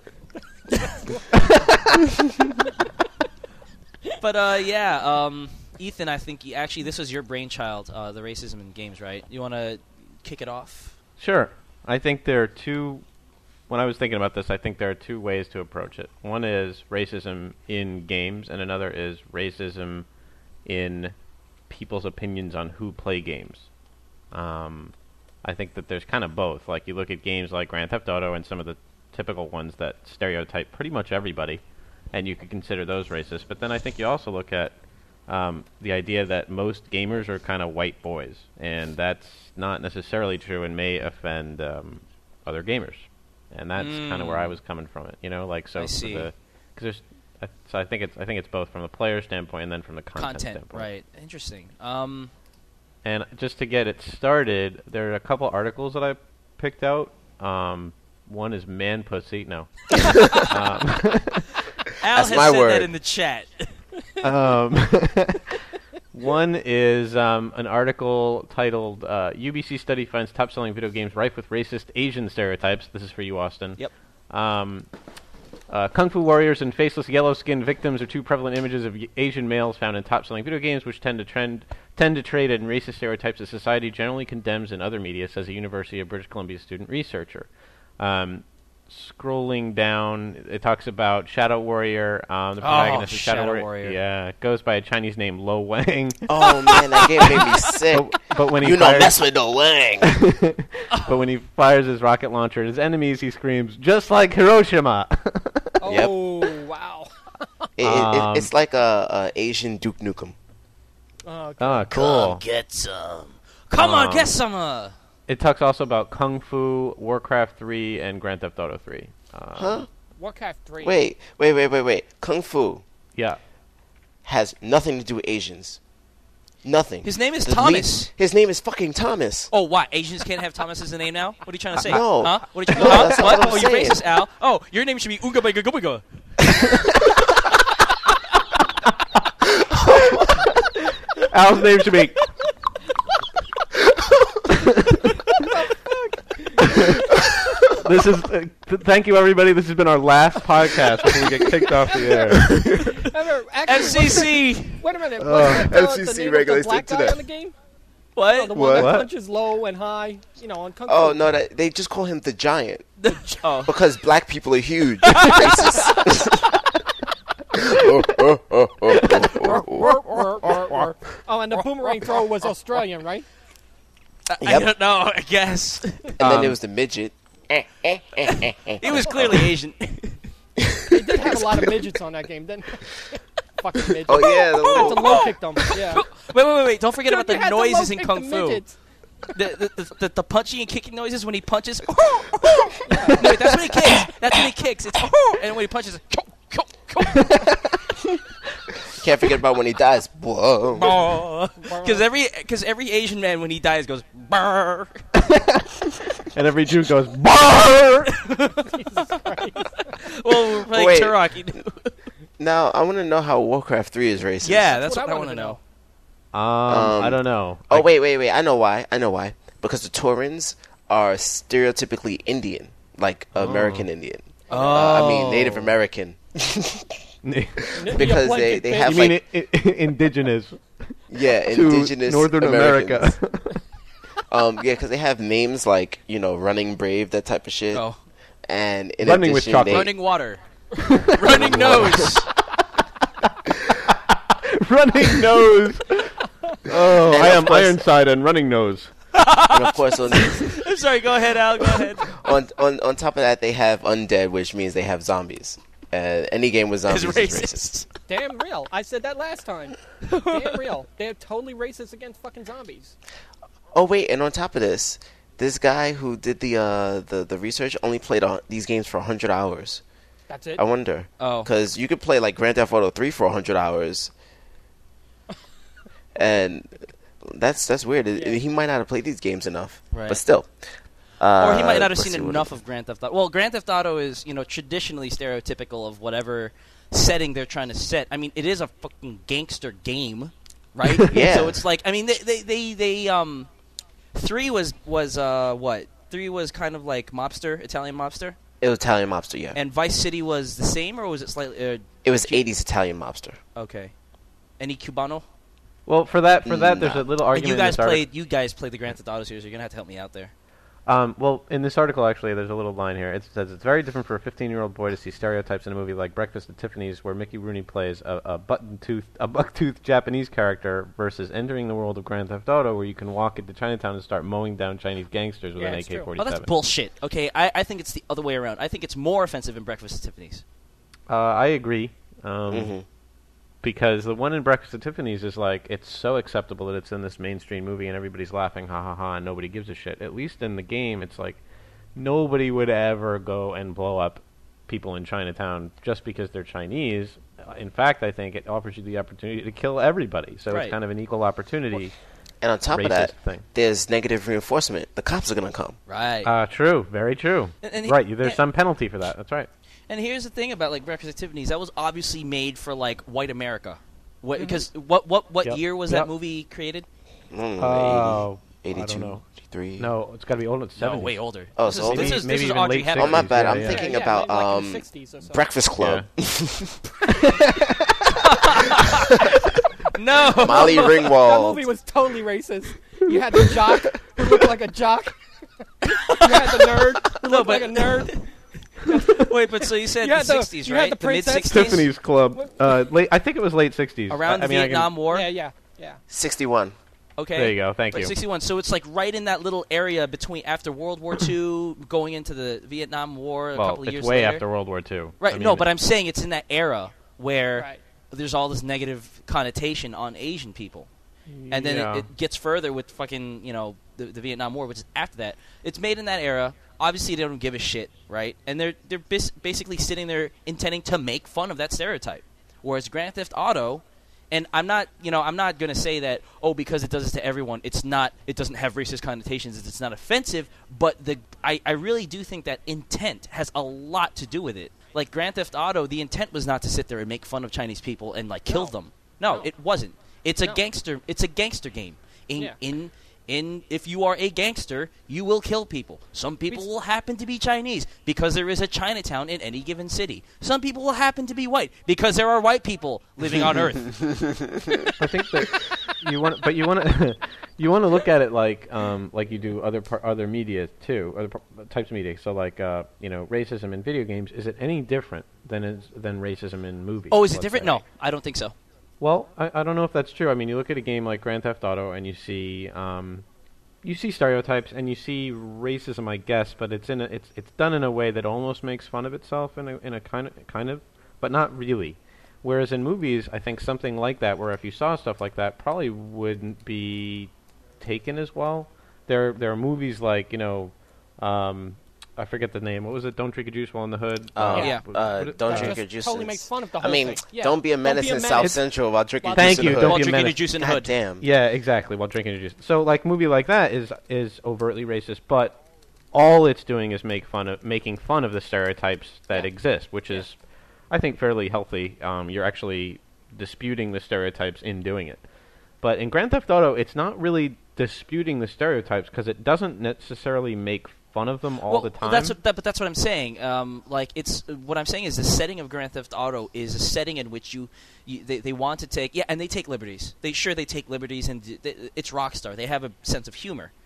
But uh, yeah, um, Ethan, I think you, actually this was your brainchild, uh, the racism in games, right? You want to kick it off? Sure. I think there are two. When I was thinking about this, I think there are two ways to approach it. One is racism in games, and another is racism in people's opinions on who play games. Um, I think that there's kind of both. Like, you look at games like Grand Theft Auto and some of the typical ones that stereotype pretty much everybody, and you could consider those racist. But then I think you also look at um, the idea that most gamers are kind of white boys, and that's not necessarily true and may offend um, other gamers. And that's Mm. kind of where I was coming from it, you know, like so. I see. Because there's, I, so I think it's I think it's both from the player standpoint and then from the content, Content, standpoint. right? Interesting. Um, And just to get it started, there are a couple articles that I picked out. Um, one is Man Pussy. No. um, Al That's has my said word. that in the chat. um, one is um, an article titled uh, U B C study finds top-selling video games rife with racist Asian stereotypes. This is for you, Austin. Yep. Um, uh, Kung Fu warriors and faceless yellow-skinned victims are two prevalent images of y- Asian males found in top-selling video games, which tend to trend tend to trade in racist stereotypes that society generally condemns in other media, says a University of British Columbia student researcher. Um, scrolling down, it talks about Shadow Warrior. Um, the protagonist is Shadow, Shadow Warrior. Warrior. Yeah, it goes by a Chinese name, Lo Wang. Oh man, that game made me sick. but, but when he You know, fires, mess with no Wang. but when he fires his rocket launcher at his enemies, he screams, "Just like Hiroshima!" Oh, wow. It, it, Um, it, it's like a, a Asian Duke Nukem. Oh, okay. Ah, cool. Come get some. Come on, Um, get some. Uh. It talks also about Kung Fu, Warcraft three, and Grand Theft Auto three. Um, Huh? Warcraft three. Wait, wait, wait, wait, wait. Kung Fu Yeah. has nothing to do with Asians. Nothing. His name is The lead- Thomas. his name is fucking Thomas. Oh, what? Asians can't have Thomas as a name now? What are you trying to say? No. Huh? What are you trying No, to huh? that's not What? what I'm Oh, you're saying. racist, Al. Oh, your name should be Oonga Bega Goobiga. Al's name should be. This is. Uh, th- thank you, everybody. This has been our last podcast before we get kicked off the air. Remember, actually, F C C. Wait a minute. Uh, wasn't that, uh, F C C the name regulates of the black the guy internet. on the game? Oh, What? the one What? that What? punches low and high. You know, on Kung Oh Fu. no, that, they just call him the Giant Oh. because black people are huge. Racist. Oh, oh, oh, oh, oh, oh. Oh, and the boomerang thrower was Australian, right? I, I Yep. don't know, I guess. And then Um, there was the midget. He was clearly Asian. They did have a lot of midgets on that game, didn't they? Fucking midgets. Oh yeah, the Had to little, low kick them. Yeah. Wait, wait, wait, wait. Don't forget Dude, about you the had to noises low in kick Kung the Fu. midgets. The, the, the, the, the punching and kicking noises when he punches. No, wait, that's when he kicks. That's when he kicks. It's and when he punches. can't forget about when he dies. Whoa. Because every because every Asian man when he dies goes brr. And every Jew goes, "Bar!" Well, we're playing Wait. Turok. You know. Now I want to know how Warcraft three is racist. Yeah, that's what what, I I wanna want to know. Um, Um, I don't know. Oh I- wait, wait, wait! I know why. I know why. Because the Taurans are stereotypically Indian, like American Indian. Oh, Uh, I mean Native American. Because they- they have- You like- mean I- I- indigenous Yeah, to indigenous Northern Americans. America? Um, yeah, because they have names like, you know, Running Brave, that type of shit. Oh. And in Running with addition, chocolate. they- Running water. Running nose. Running Nose. Oh, And I of am course- Ironside and Running Nose. and of course, on, I'm sorry, go ahead, Al, go ahead. on on on top of that, they have undead, which means they have zombies. Uh, any game with It's zombies is racist. racist. Damn real. I said that last time. Damn real. They're totally racist against fucking zombies. Oh wait, and on top of this, this guy who did the uh, the the research only played on these games for one hundred hours. That's it. I wonder. Oh. Because you could play like Grand Theft Auto three for one hundred hours, and that's that's weird. Yeah. He might not have played these games enough, Right. but still. Uh, Or he might not have let's seen see what- enough of Grand Theft Auto. Well, Grand Theft Auto is, you know, traditionally stereotypical of whatever setting they're trying to set. I mean, it is a fucking gangster game, right? Yeah. So it's like, I mean, they, they, they, they um, three was was uh what? Three was kind of like mobster, Italian mobster, It was Italian mobster, yeah. and Vice City was the same, or was it slightly? Uh, It was eighties Italian mobster. okay. Any Cubano? Well, for that, for that, there's No. a little And argument. you in guys this artic- played. You guys played the Grand Theft Auto series. You're gonna have to help me out there. Um, well, in this article, actually, there's a little line here. It says it's very different for a fifteen-year-old boy to see stereotypes in a movie like Breakfast at Tiffany's, where Mickey Rooney plays a, a button-tooth, a buck-toothed Japanese character, versus entering the world of Grand Theft Auto, where you can walk into Chinatown and start mowing down Chinese gangsters with Yeah, an it's A K true. Oh, forty-seven. that's bullshit. Okay, I, I think it's the other way around. I think it's more offensive in Breakfast at Tiffany's. Uh, I agree. Um, hmm Because the one in Breakfast at Tiffany's is like, it's so acceptable that it's in this mainstream movie and everybody's laughing, ha ha ha, and nobody gives a shit. At least in the game, it's like, nobody would ever go and blow up people in Chinatown just because they're Chinese. Uh, In fact, I think it offers you the opportunity to kill everybody. So Right. it's kind of an equal opportunity And on top racist of that, thing. there's negative reinforcement. The cops are gonna come. Right. Uh, true. Very true. And- and he- right. There's yeah. some penalty for that. That's right. And here's the thing about like Breakfast at Tiffany's, that was obviously made for like white America. What, because what what what Yep. year was Yep. that movie created? I don't know, Oh, eighty, I don't eighty-two, know. eighty-three. No, it's got to be older than No, seventy. way older. Oh, this so is, older? this Maybe- is, maybe this is even Audrey late Hepburn. Oh my sixties, bad. yeah, I'm yeah. thinking yeah, about like in um, the sixties or so. Breakfast Club. No. Molly That Ringwald. movie was totally racist. You had the jock who looked like a jock. You had the nerd who No, looked but- like a nerd. Wait, but so you said You the had the- sixties, you had right? the The mid princess- sixties? Tiffany's Club. Uh, late. I think it was late sixties. Around I, I the mean, I can- Vietnam War? Yeah, yeah, yeah. sixty-one. Okay. There you go. Thank But you. sixty-one. So it's like right in that little area between after World War Two, going into the Vietnam War a well, couple of it's years way later. after World War Two. Right. I no, mean, but I'm saying it's in that era where Right. there's all this negative connotation on Asian people. And then yeah. it, it gets further with fucking, you know, the, the Vietnam War, which is after that. It's made in that era. Obviously, they don't give a shit, right? And they're they're bis- basically sitting there intending to make fun of that stereotype. Whereas Grand Theft Auto, and I'm not, you know, I'm not going to say that, oh, because it does this to everyone, it's not, it doesn't have racist connotations, it's not offensive. But the I, I really do think that intent has a lot to do with it. Like Grand Theft Auto, the intent was not to sit there and make fun of Chinese people and like kill No. them. No, No. it wasn't. It's a No. gangster. It's a gangster game. In Yeah. in in if you are a gangster, you will kill people. Some people We- will happen to be Chinese because there is a Chinatown in any given city. Some people will happen to be white because there are white people living on Earth. I think that you want, but you want to, you want to look at it like, um, like you do other par- other media too, other par- types of media. So, like, uh, you know, racism in video games. Is it any different than is, than racism in movies? Oh, is it let's different? say? No, I don't think so. Well, I, I don't know if that's true. I mean, you look at a game like Grand Theft Auto, and you see, um, you see stereotypes, and you see racism, I guess, but it's in a, it's it's done in a way that almost makes fun of itself in a in a kind of kind of, but not really. Whereas in movies, I think something like that, where if you saw stuff like that, probably wouldn't be taken as well. There there are movies like, you know, um, I forget the name. What was it? Don't Drink Your Juice While in the Hood. Uh, Yeah. what- Uh, what it- don't uh, drink just your juice. totally and- makes fun of the I whole mean, thing. Yeah. don't be a Don't menace be a in menace. South Central while drinking Thank juice in you, the don't While be a hood. drinking your menace. juice in the God hood. damn. Yeah, exactly. While drinking your juice. So, like, movie like that is is overtly racist, but all it's doing is make fun of making fun of the stereotypes that Yeah. exist, which is, I think, fairly healthy. Um, you're actually disputing the stereotypes in doing it. But in Grand Theft Auto, it's not really disputing the stereotypes because it doesn't necessarily make fun of them all well, the time. That's what, that, but that's what I'm saying. Um, like it's what I'm saying is the setting of Grand Theft Auto is a setting in which you, you they, they want to take yeah, and they take liberties. They sure they take liberties, and d- they, it's Rockstar. They have a sense of humor.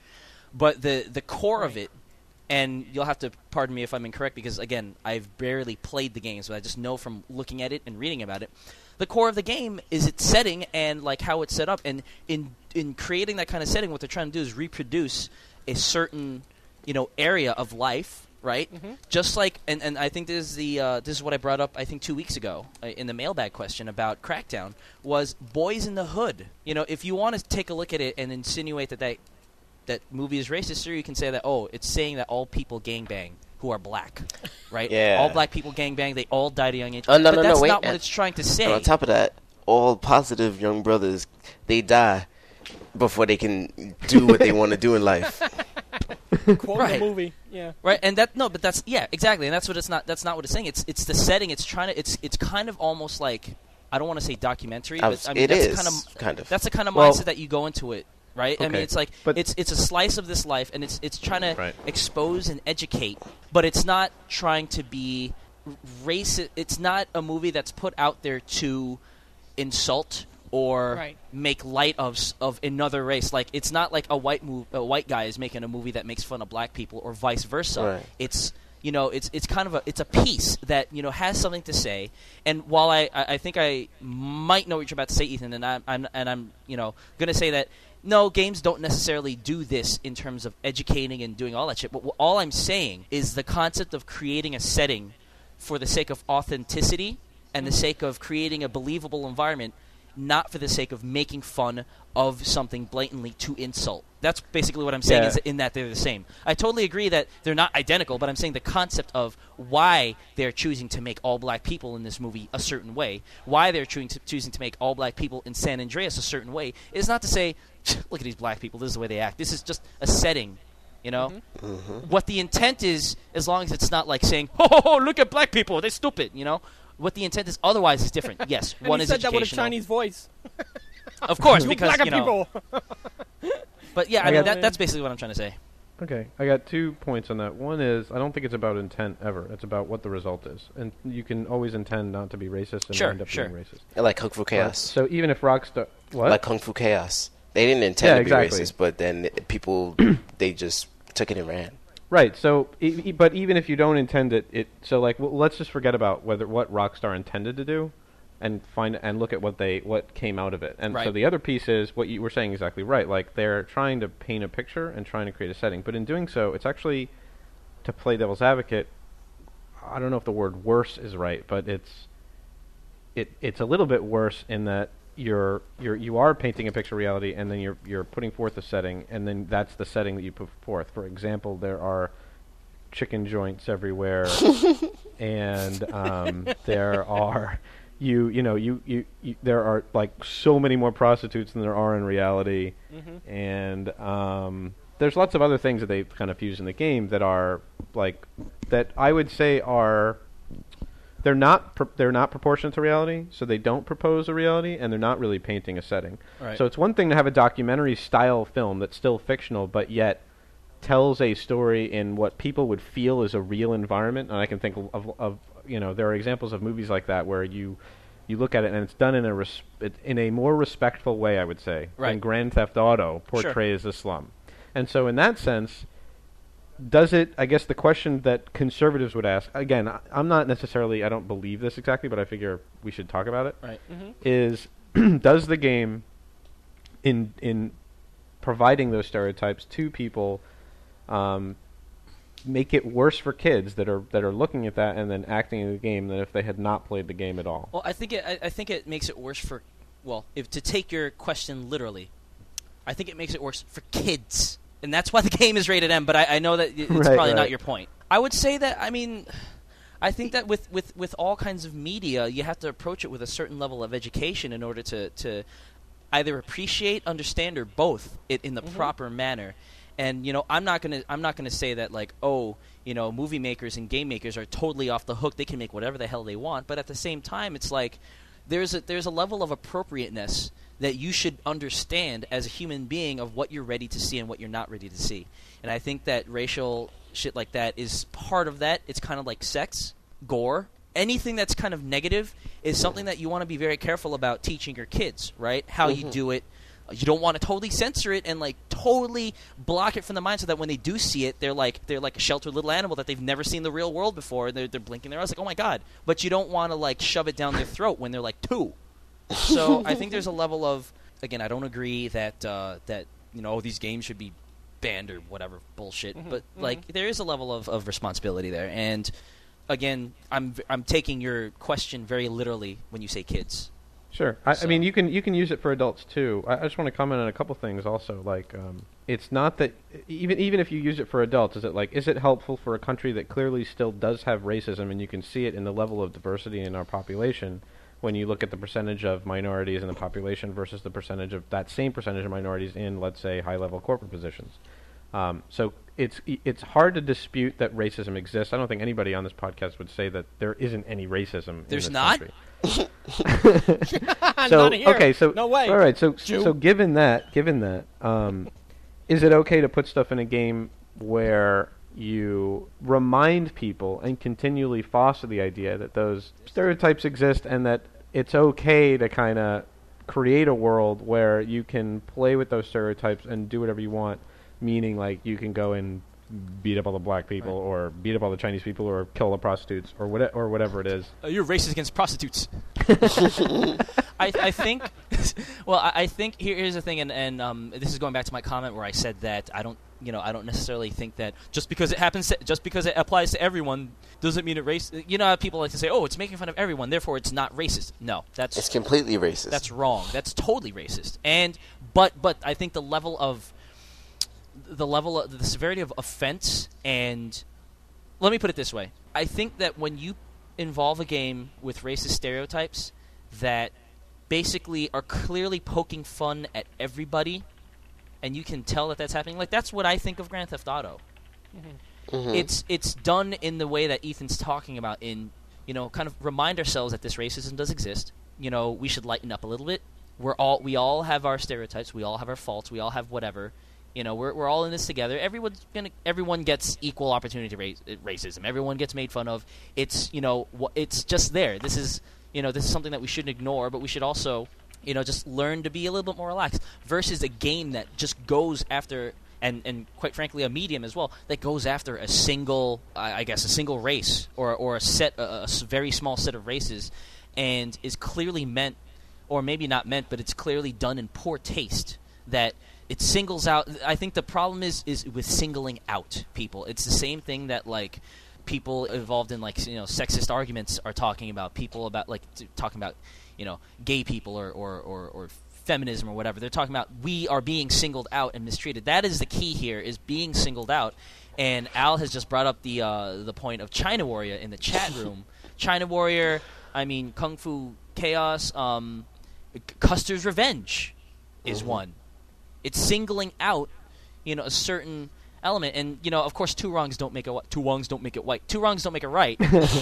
But the the core Right. of it, and you'll have to pardon me if I'm incorrect because, again, I've barely played the game, so I just know from looking at it and reading about it. The core of the game is its setting and like how it's set up. And in in creating that kind of setting, what they're trying to do is reproduce a certain, you know, area of life, right? Mhm. Just like, and, and I think this is the uh, this is what I brought up I think two weeks ago uh, in the mailbag question about Crackdown was Boys in the Hood. You know, if you want to take a look at it and insinuate that that that movie is racist, or you can say that, oh, it's saying that all people gangbang who are black, right? Yeah. All black people gangbang, they all died at a young age. Oh, no, but no, no, that's wait, not what and- it's trying to say. And on top of that, all positive young brothers, they die before they can do what they want to do in life. Quote Right. the movie. Yeah. Right, and that no, but that's yeah, exactly, and that's what it's not. That's not what it's saying. It's it's the setting. It's trying to. It's it's kind of almost like I don't want to say documentary, I but was- I mean it that's is, kind of kind of. that's the kind of Well- mindset that you go into it, right? I mean, Okay, it's like but- it's it's a slice of this life, and it's it's trying to Right. expose and educate, but it's not trying to be racist. It's not a movie that's put out there to insult or Right. make light of s- of another race. Like it's not like a white mov- a white guy is making a movie that makes fun of black people or vice versa. Right. It's you know it's it's kind of a it's a piece that you know has something to say. And while I I I think I might know what you're about to say, Ethan, and I'm, I'm and I'm you know going to say that. No, games don't necessarily do this in terms of educating and doing all that shit. But wh- all I'm saying is the concept of creating a setting for the sake of authenticity and the sake of creating a believable environment, not for the sake of making fun of something blatantly to insult. That's basically what I'm saying, Yeah. is in that they're the same. I totally agree that they're not identical, but I'm saying the concept of why they're choosing to make all black people in this movie a certain way, why they're choosing to, choosing to make all black people in San Andreas a certain way, is not to say, look at these black people, this is the way they act. This is just a setting, you know? What the intent is, as long as it's not like saying, ho, ho, ho, look at black people, they're stupid, you know? What the intent is otherwise is different. Yes, And one he is said that with a educational. Chinese voice. Of course, You because, black you know. people. But yeah, I, I mean, got- that, that's basically what I'm trying to say. Okay, I got two points on that. One is I don't think it's about intent ever. It's about what the result is, and you can always intend not to be racist and Sure, end up sure. being racist. Like Kung Fu Uh, Chaos. so even if Rockstar, what? Like Kung Fu Chaos. They didn't intend Yeah, to be exactly. racist, but then people, they just took it and ran. Right. So, e- e- but even if you don't intend it, it so like well, let's just forget about whether what Rockstar intended to do, and find and look at what they what came out of it. And so Right. the other piece is what you were saying exactly right. Like they're trying to paint a picture and trying to create a setting, but in doing so, it's actually to play devil's advocate. I don't know if the word worse is right, but it's it it's a little bit worse in that you're you're you are painting a picture of reality, and then you're you're putting forth a setting, and then that's the setting that you put forth. For example, there are chicken joints everywhere, and um, there are you you know you, you, you there are like so many more prostitutes than there are in reality, Mhm. and um, there's lots of other things that they've kind of fused in the game that are like that I would say are. They're not pr- they're not proportionate to reality, so they don't propose a reality, and they're not really painting a setting. Right. So it's one thing to have a documentary style film that's still fictional, but yet tells a story in what people would feel is a real environment. And I can think of, of, of you know there are examples of movies like that where you you look at it and it's done in a res- it, in a more respectful way, I would say, Right. than Grand Theft Auto Sure. portrays the slum. And so in that sense, does it, I guess the question that conservatives would ask, again, I, I'm not necessarily, I don't believe this exactly, but I figure we should talk about it, Right. Mhm. is does the game, in in providing those stereotypes to people, um, make it worse for kids that are that are looking at that and then acting in the game than if they had not played the game at all? Well, I think it. I, I think it makes it worse for. Well, if to take your question literally, I think it makes it worse for kids, and that's why the game is rated M. But I, I know that it's Right, probably not right. your point. I would say that. I mean, I think that with, with, with all kinds of media, you have to approach it with a certain level of education in order to, to either appreciate, understand, or both it in the Mhm. proper manner. And you know, I'm not gonna I'm not gonna say that like, oh, you know, movie makers and game makers are totally off the hook. They can make whatever the hell they want. But at the same time, it's like there's a there's a level of appropriateness that you should understand as a human being of what you're ready to see and what you're not ready to see. And I think that racial shit like that is part of that. It's kind of like sex, gore. Anything that's kind of negative is something that you want to be very careful about teaching your kids, right? How you Mhm. do it, You don't want to totally censor it and like totally block it from the mind, so that when they do see it, they're like they're like a sheltered little animal that they've never seen the real world before. And they're they're blinking their eyes like, oh my god! But you don't want to like shove it down their throat when they're like two. So I think there's a level of, again, I don't agree that uh, that you know these games should be banned or whatever bullshit. Mm-hmm, but mm-hmm. like there is a level of, of responsibility there. And again, I'm I'm taking your question very literally when you say kids. Sure. I, So- I mean, you can you can use it for adults too. I, I just want to comment on a couple things also. Like, um, it's not that even even if you use it for adults, is it like is it helpful for a country that clearly still does have racism, and you can see it in the level of diversity in our population when you look at the percentage of minorities in the population versus the percentage of that same percentage of minorities in, let's say, high-level corporate positions. Um, so it's it's hard to dispute that racism exists. I don't think anybody on this podcast would say that there isn't any racism. There's in this not? country. So, So okay, so no way. All right, so Jew. so given that, given that, um, is it okay to put stuff in a game where you remind people and continually foster the idea that those stereotypes exist and that it's okay to kind of create a world where you can play with those stereotypes and do whatever you want, meaning like you can go and beat up all the black people Right. or beat up all the Chinese people or kill the prostitutes or what or whatever it is. Uh, you're racist against prostitutes. I, I think, well, I, I think here, here's the thing, and, and um, this is going back to my comment where I said that I don't, you know, I don't necessarily think that just because it happens, to, just because it applies to everyone, doesn't mean it race. You know, how people like to say, oh, it's making fun of everyone, therefore it's not racist. No, that's It's completely racist. that's wrong. That's totally racist. And but but I think the level of the level of the severity of offense, and let me put it this way. I think that when you involve a game with racist stereotypes that basically are clearly poking fun at everybody, and you can tell that that's happening, like that's what I think of Grand Theft Auto. Mhm. It's it's done in the way that Ethan's talking about, in, you know, kind of remind ourselves that this racism does exist. You know, we should lighten up a little bit. We're all we all have our stereotypes, we all have our faults, we all have whatever. You know, we're we're all in this together. Everyone's gonna everyone gets equal opportunity race, racism. Everyone gets made fun of. It's, you know, wh- it's just there. This is, you know, this is something that we shouldn't ignore, but we should also, you know, just learn to be a little bit more relaxed versus a game that just goes after, and, and quite frankly a medium as well, that goes after a single, I I guess, a single race or or a set, a, a s- very small set of races, and is clearly meant, or maybe not meant, but it's clearly done in poor taste, that it singles out. I think the problem is is with singling out people. It's the same thing that like people involved in like, you know, sexist arguments are talking about. People about like t- talking about, you know, gay people or, or, or, or feminism or whatever. They're talking about we are being singled out and mistreated. That is the key here, is being singled out. And Al has just brought up the uh, the point of China Warrior in the chat room. China Warrior, I mean Kung Fu Chaos, um, Custer's Revenge is one. It's singling out, you know, a certain element, and you know, of course, two wrongs don't make a wh- two wrongs don't make it white. Two wrongs don't make it right.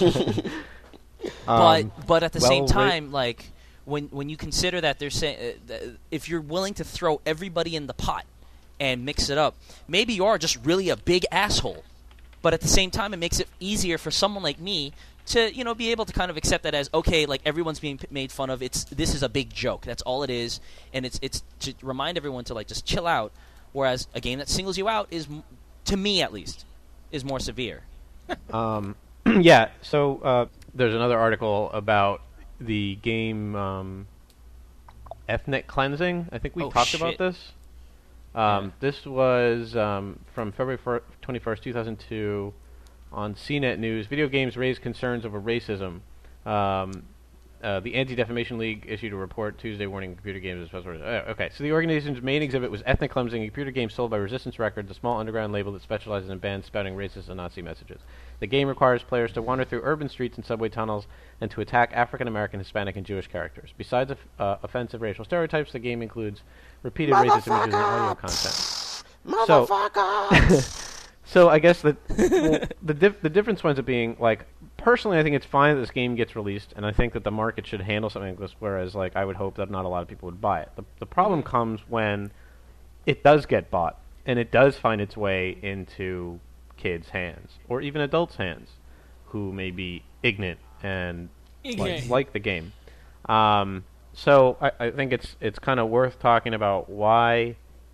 but Um, but at the well, same ra- time, like when when you consider that they're saying, uh, th- if you're willing to throw everybody in the pot and mix it up, maybe you are just really a big asshole. But at the same time, it makes it easier for someone like me to, you know, be able to kind of accept that as, okay, like everyone's being p- made fun of. It's this is a big joke. That's all it is, and it's it's to remind everyone to like just chill out. Whereas a game that singles you out is, m- to me at least, is more severe. Um, yeah, so uh, there's another article about the game um, ethnic cleansing. I think we Oh, talked shit. about this. Um, Yeah. This was um, from February twenty-first, two thousand two, on C net News. Video games raise concerns over racism. Um, uh, the Anti-Defamation League issued a report Tuesday warning computer games as well. Uh, okay, so the organization's main exhibit was Ethnic Cleansing, a computer game sold by Resistance Records, a small underground label that specializes in bands spouting racist and Nazi messages. The game requires players to wander through urban streets and subway tunnels and to attack African American, Hispanic, and Jewish characters. Besides of- uh, offensive racial stereotypes, the game includes repeated racist images and audio content. Motherfucker! So I guess the well, the dif- the difference winds up being, like, personally I think it's fine that this game gets released, and I think that the market should handle something like this, whereas like I would hope that not a lot of people would buy it. The the problem comes when it does get bought and it does find its way into kids' hands or even adults' hands who may be ignorant and like, Ignorant. like the game. Um, so I, I think it's it's kind of worth talking about why,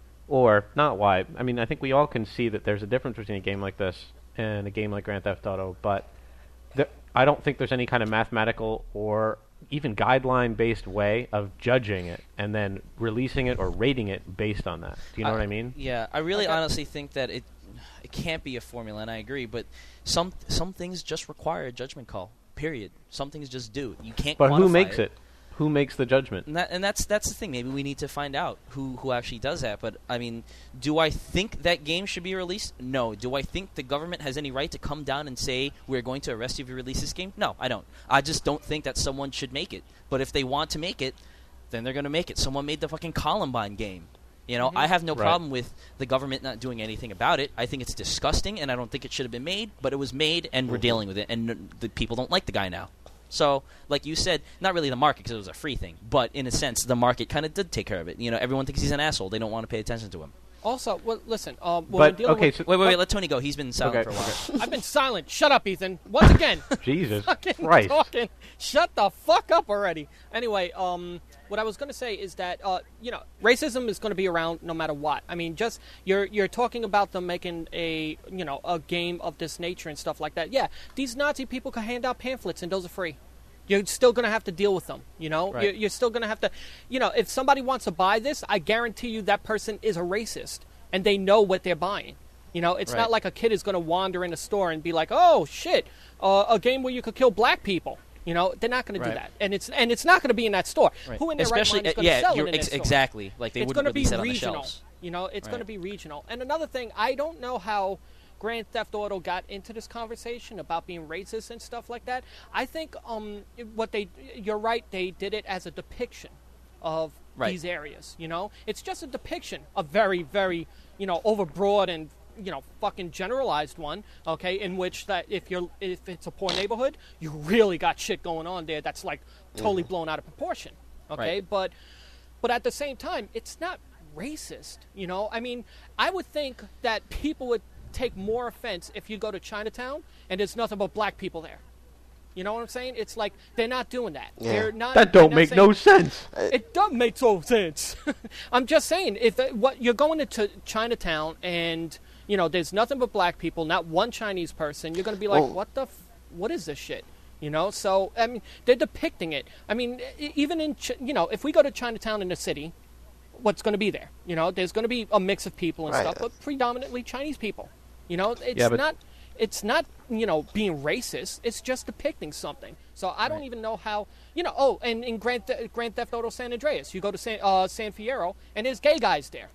or not why. I mean, I think we all can see that there's a difference between a game like this and a game like Grand Theft Auto, but there, I don't think there's any kind of mathematical or even guideline-based way of judging it and then releasing it or rating it based on that. Do you know I, what I mean? Yeah, I really Okay. honestly think that it it can't be a formula, and I agree. But some some things just require a judgment call. Period. Some things just do. You can't. But who quantify makes it? Who makes the judgment? And, that, and that's that's the thing. Maybe we need to find out who, who actually does that. But I mean, do I think that game should be released? No. Do I think the government has any right to come down and say we're going to arrest you if you release this game? No, I don't. I just don't think that someone should make it. But if they want to make it, then they're going to make it. Someone made the fucking Columbine game. You know, Mm-hmm. I have no Right. problem with the government not doing anything about it. I think it's disgusting, and I don't think it should have been made. But it was made, and we're dealing with it, and n- the people don't like the guy now. So, like you said, not really the market because it was a free thing, but in a sense, the market kind of did take care of it. You know, everyone thinks he's an asshole; they don't want to pay attention to him. Also, well, listen. Um, when But, we're dealing okay, with, so- Wait, wait, wait. Let Tony go. He's been silent Okay, for a while. I've been silent. Shut up, Ethan. Once again, Jesus fucking Christ. talking. Shut the fuck up already. Anyway, um, what I was going to say is that uh, you know, racism is going to be around no matter what. I mean, just you're you're talking about them making a you know a game of this nature and stuff like that. Yeah, these Nazi people can hand out pamphlets and those are free. You're still going to have to deal with them, you know? Right. You're, you're still going to have to, you know, if somebody wants to buy this, I guarantee you that person is a racist, and they know what they're buying. You know, it's Right. not like a kid is going to wander in a store and be like, oh, shit, uh, a game where you could kill black people. You know, they're not going to Right. do that. And it's and it's not going to be in that store. Right. Who in their Especially, right mind is uh, going to yeah, sell you're it in ex- that store? exactly. Like they It's wouldn't going to release be it on the regional. shelves. You know, it's going to Right. be regional. And another thing, I don't know how Grand Theft Auto got into this conversation about being racist and stuff like that. I think um, what they, you're right, they did it as a depiction of Right. these areas. You know, it's just a depiction, a very, very, you know, overbroad and you know, fucking generalized one. Okay, in which that if you're if it's a poor neighborhood, you really got shit going on there that's like totally blown out of proportion. Okay, Right. but but at the same time, it's not racist. You know, I mean, I would think that people would take more offense if you go to Chinatown and there's nothing but black people there. You know what I'm saying? It's like they're not doing that. Yeah. They're not. That they're don't not make saying- no sense. It does make no sense. I'm just saying, if it, what you're going into Chinatown and you know there's nothing but black people, not one Chinese person, you're going to be like, Well- what the, f- what is this shit? You know, so I mean, they're depicting it. I mean, e- even in Ch- you know, if we go to Chinatown in the city, what's going to be there? You know, there's going to be a mix of people and Right. stuff, but predominantly Chinese people. You know, it's Yeah, but- not. It's not, you know, being racist. It's just depicting something. So I don't even know how, you know. Oh, and in Grand, Th- Grand Theft Auto San Andreas, you go to San, uh, San Fierro, and there's gay guys there.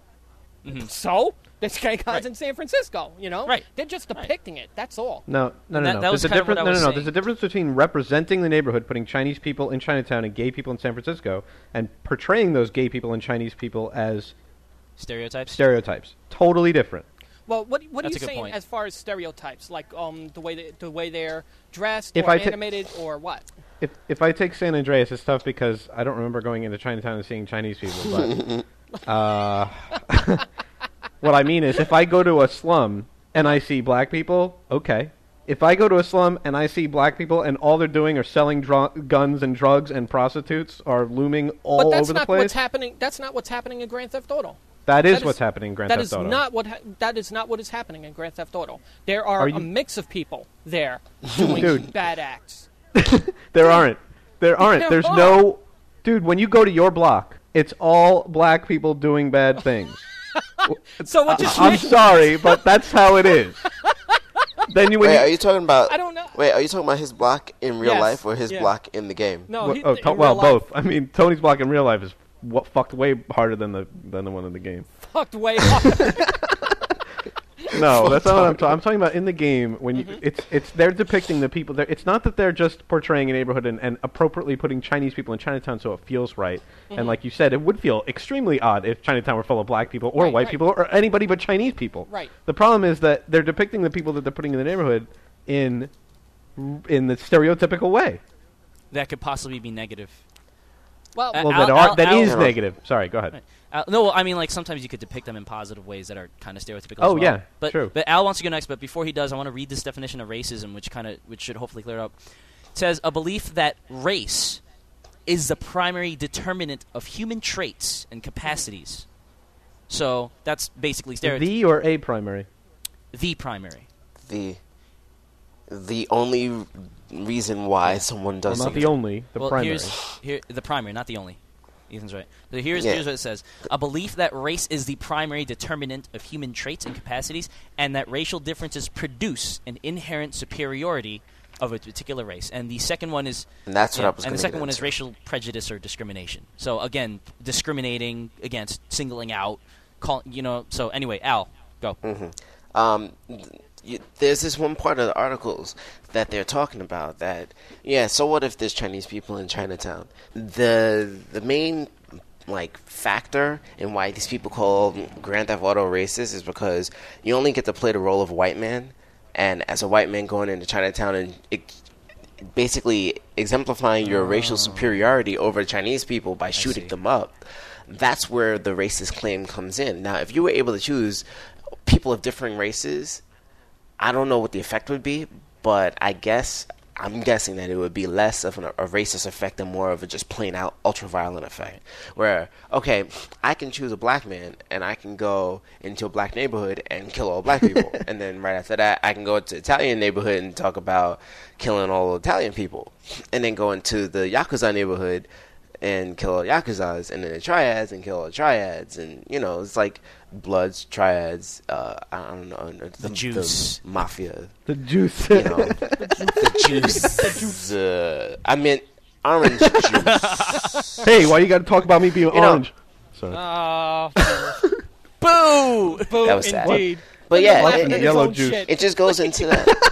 So there's gay guys Right. in San Francisco. You know, Right. They're just depicting it. That's all. No, no, no, That- no. that was There's a kind of what difference. I No, no, was no. There's a saying. difference between representing the neighborhood, putting Chinese people in Chinatown and gay people in San Francisco, and portraying those gay people and Chinese people as Stereotypes. stereotypes. Totally different. Well, what what are That's you a good saying point. as far as stereotypes, like um the way they, the way they're dressed If or I ta- animated or what? If if I take San Andreas, it's tough because I don't remember going into Chinatown and seeing Chinese people. But uh, what I mean is, if I go to a slum and I see black people, okay. If I go to a slum and I see black people and all they're doing are selling dr- guns and drugs and prostitutes are looming all But that's over the not place, what's happening. That's not what's happening in Grand Theft Auto. that is that is- what's happening in Grand That Theft is Auto. not what ha- that is not what is happening in Grand Theft Auto. There are, Are a you- mix of people there doing Dude. bad acts. There aren't. There aren't. There There's are. no... Dude, when you go to your block, it's all black people doing bad things. So what you're I'm saying? sorry, but that's how it is. Then you, when Wait, you, are you talking about? I don't know. Wait, are you talking about his block in real Yes, life or his yeah. block in the game? No, Well, he, oh, in to- well, real life, both. I mean, Tony's block in real life is what fucked way harder than the than the one in the game. fucked way hard. No, that's not what I'm talking. I'm talking about in the game when you, it's it's they're depicting the people. There. It's not that they're just portraying a neighborhood and, and appropriately putting Chinese people in Chinatown so it feels right. And like you said, it would feel extremely odd if Chinatown were full of black people or Right, white right. people or anybody but Chinese people. Right. The problem is that they're depicting the people that they're putting in the neighborhood in in the stereotypical way. That could possibly be negative. Well, Uh, Well, Al- that are Al- that Al- is Al- negative. Sorry, go ahead. Right. Uh, no, well, I mean, like sometimes you could depict them in positive ways that are kind of stereotypical. Oh, as well. yeah, but, true. But Al wants to go next. But before he does, I want to read this definition of racism, which kind of which should hopefully clear it up. It says a belief that race is the primary determinant of human traits and capacities. So that's basically stereotype. The or a primary? The primary. The the only reason why someone does Well, not something. the only, the well, primary. here's here the primary, not the only. Ethan's right. So here's Yeah. here's what it says: a belief that race is the primary determinant of human traits and capacities, and that racial differences produce an inherent superiority of a particular race. And the second one is And that's what yeah, I was and gonna the second get one is into. racial prejudice or discrimination. So again, discriminating against, singling out, call, you know. So anyway, Al, go. Mm-hmm. Um, th- you, there's this one part of the articles that they're talking about that, yeah, so what if there's Chinese people in Chinatown? The the main like factor in why these people call Grand Theft Auto racist is because you only get to play the role of a white man, and as a white man going into Chinatown and it, basically exemplifying your racial superiority over Chinese people by shooting see. them up. That's where the racist claim comes in. Now, if you were able to choose people of differing races, I don't know what the effect would be, but I guess I'm guessing that it would be less of an, a racist effect and more of a just plain out ultra-violent effect. Where, okay, I can choose a black man and I can go into a black neighborhood and kill all black people. And then right after that, I can go to Italian neighborhood and talk about killing all Italian people. And then go into the Yakuza neighborhood and kill all Yakuzas, and then the Triads and kill all the Triads. And, you know, it's like Bloods, Triads, uh, I don't know, the, The juice. the Mafia. The juice. You know, the juice. The juice. Uh, I meant orange juice. Hey, why you got to talk about me being You know- orange? Sorry. Oh, Boo! boo, That was sad. indeed. But yeah, Laughing it- at it- his Yellow own juice. shit. It just goes into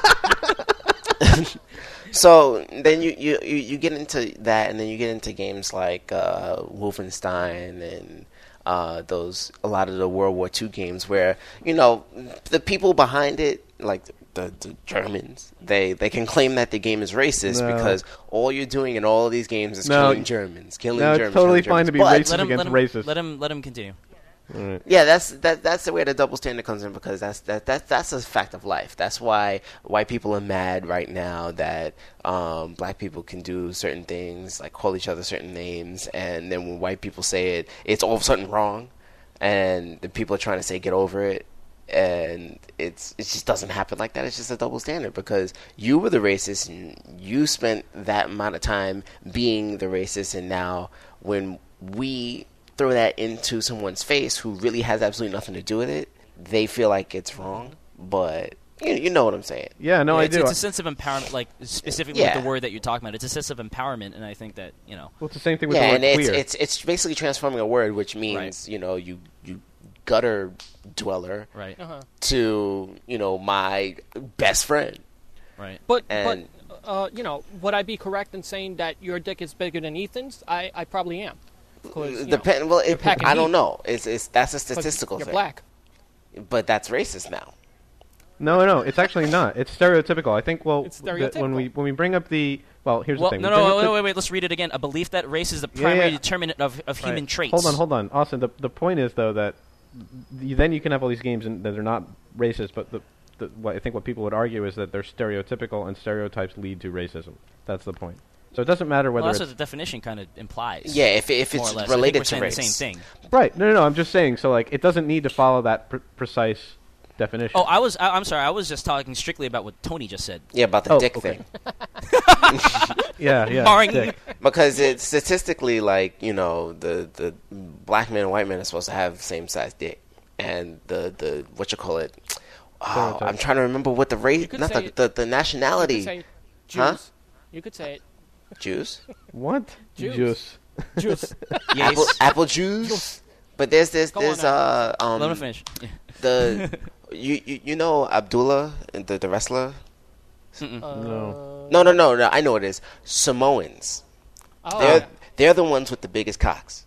that. So then you, you, you, you get into that, and then you get into games like uh, Wolfenstein and uh, those a lot of the World War Two games where, you know, the people behind it, like the, the Germans, they, they can claim that the game is racist No. because all you're doing in all of these games is No. killing Germans, killing No, it's Germans. totally killing fine to be Germans. But- racist Let him against let him racist. let him let him continue. Alright. Yeah, that's that. That's the way the double standard comes in because that's that, that that's a fact of life. That's why white people are mad right now that um, black people can do certain things, like call each other certain names, and then when white people say it, it's all of a sudden wrong, and the people are trying to say get over it, and it's it just doesn't happen like that. It's just a double standard because you were the racist and you spent that amount of time being the racist, and now when we throw that into someone's face who really has absolutely nothing to do with it, they feel like it's wrong. But you, you know what I'm saying. Yeah, no, Yeah, I it's, do. it's a sense of empowerment, like specifically Yeah. with the word that you're talking about. It's a sense of empowerment, and I think that you know. Well, it's the same thing with Yeah, the and word it's queer. it's it's basically transforming a word, which means Right. you know you you gutter dweller Right, Uh-huh. to you know my best friend. right. But, And- but uh, you know, would I be correct in saying that your dick is bigger than Ethan's? I, I probably am. 'Cause, you know, Depend. Well, you're it, packing I don't heat. know. It's it's that's a 'cause statistical You're thing. black. But that's racist now. No, no, it's actually not. It's stereotypical. I think. Well, It's that when we stereotypical. when we bring up the well, here's Well, the thing. no, We bring no, up wait, the- wait, wait. Let's read it again. A belief that race is the Yeah, primary yeah. determinant of, of human Right. traits. Hold on, hold on, Austin. The the point is though that you, then you can have all these games and that are not racist, but the, the what I think what people would argue is that they're stereotypical and stereotypes lead to racism. That's the point. So it doesn't matter whether Well, that's it's what the definition kind of implies. Yeah, if if more it's or less. related I think to we're race. saying the same thing. right. No, no, no. I'm just saying. So like, it doesn't need to follow that pr- precise definition. Oh, I was. I, I'm sorry. I was just talking strictly about what Tony just said. Yeah, about the Oh, dick okay. thing. yeah, yeah. Boring. dick. Because it's statistically like, you know, the, the black men and white men are supposed to have same size dick. And the, the what you call it? Oh, Stereotype. I'm trying to remember what the race, could not say the, it- the, the You could nationality. say Jews. Huh? You could say it. Jews? What? Juice. Juice. Juice. Yes. Apple, apple Jews? But there's this, Go there's, on, uh, um, Let him finish. Yeah. the, you, you, you know Abdullah, the, the wrestler? Mm-mm. Uh, No. No, no, no, no, I know what it is. Samoans. Oh, They're, yeah. they're the ones with the biggest cocks.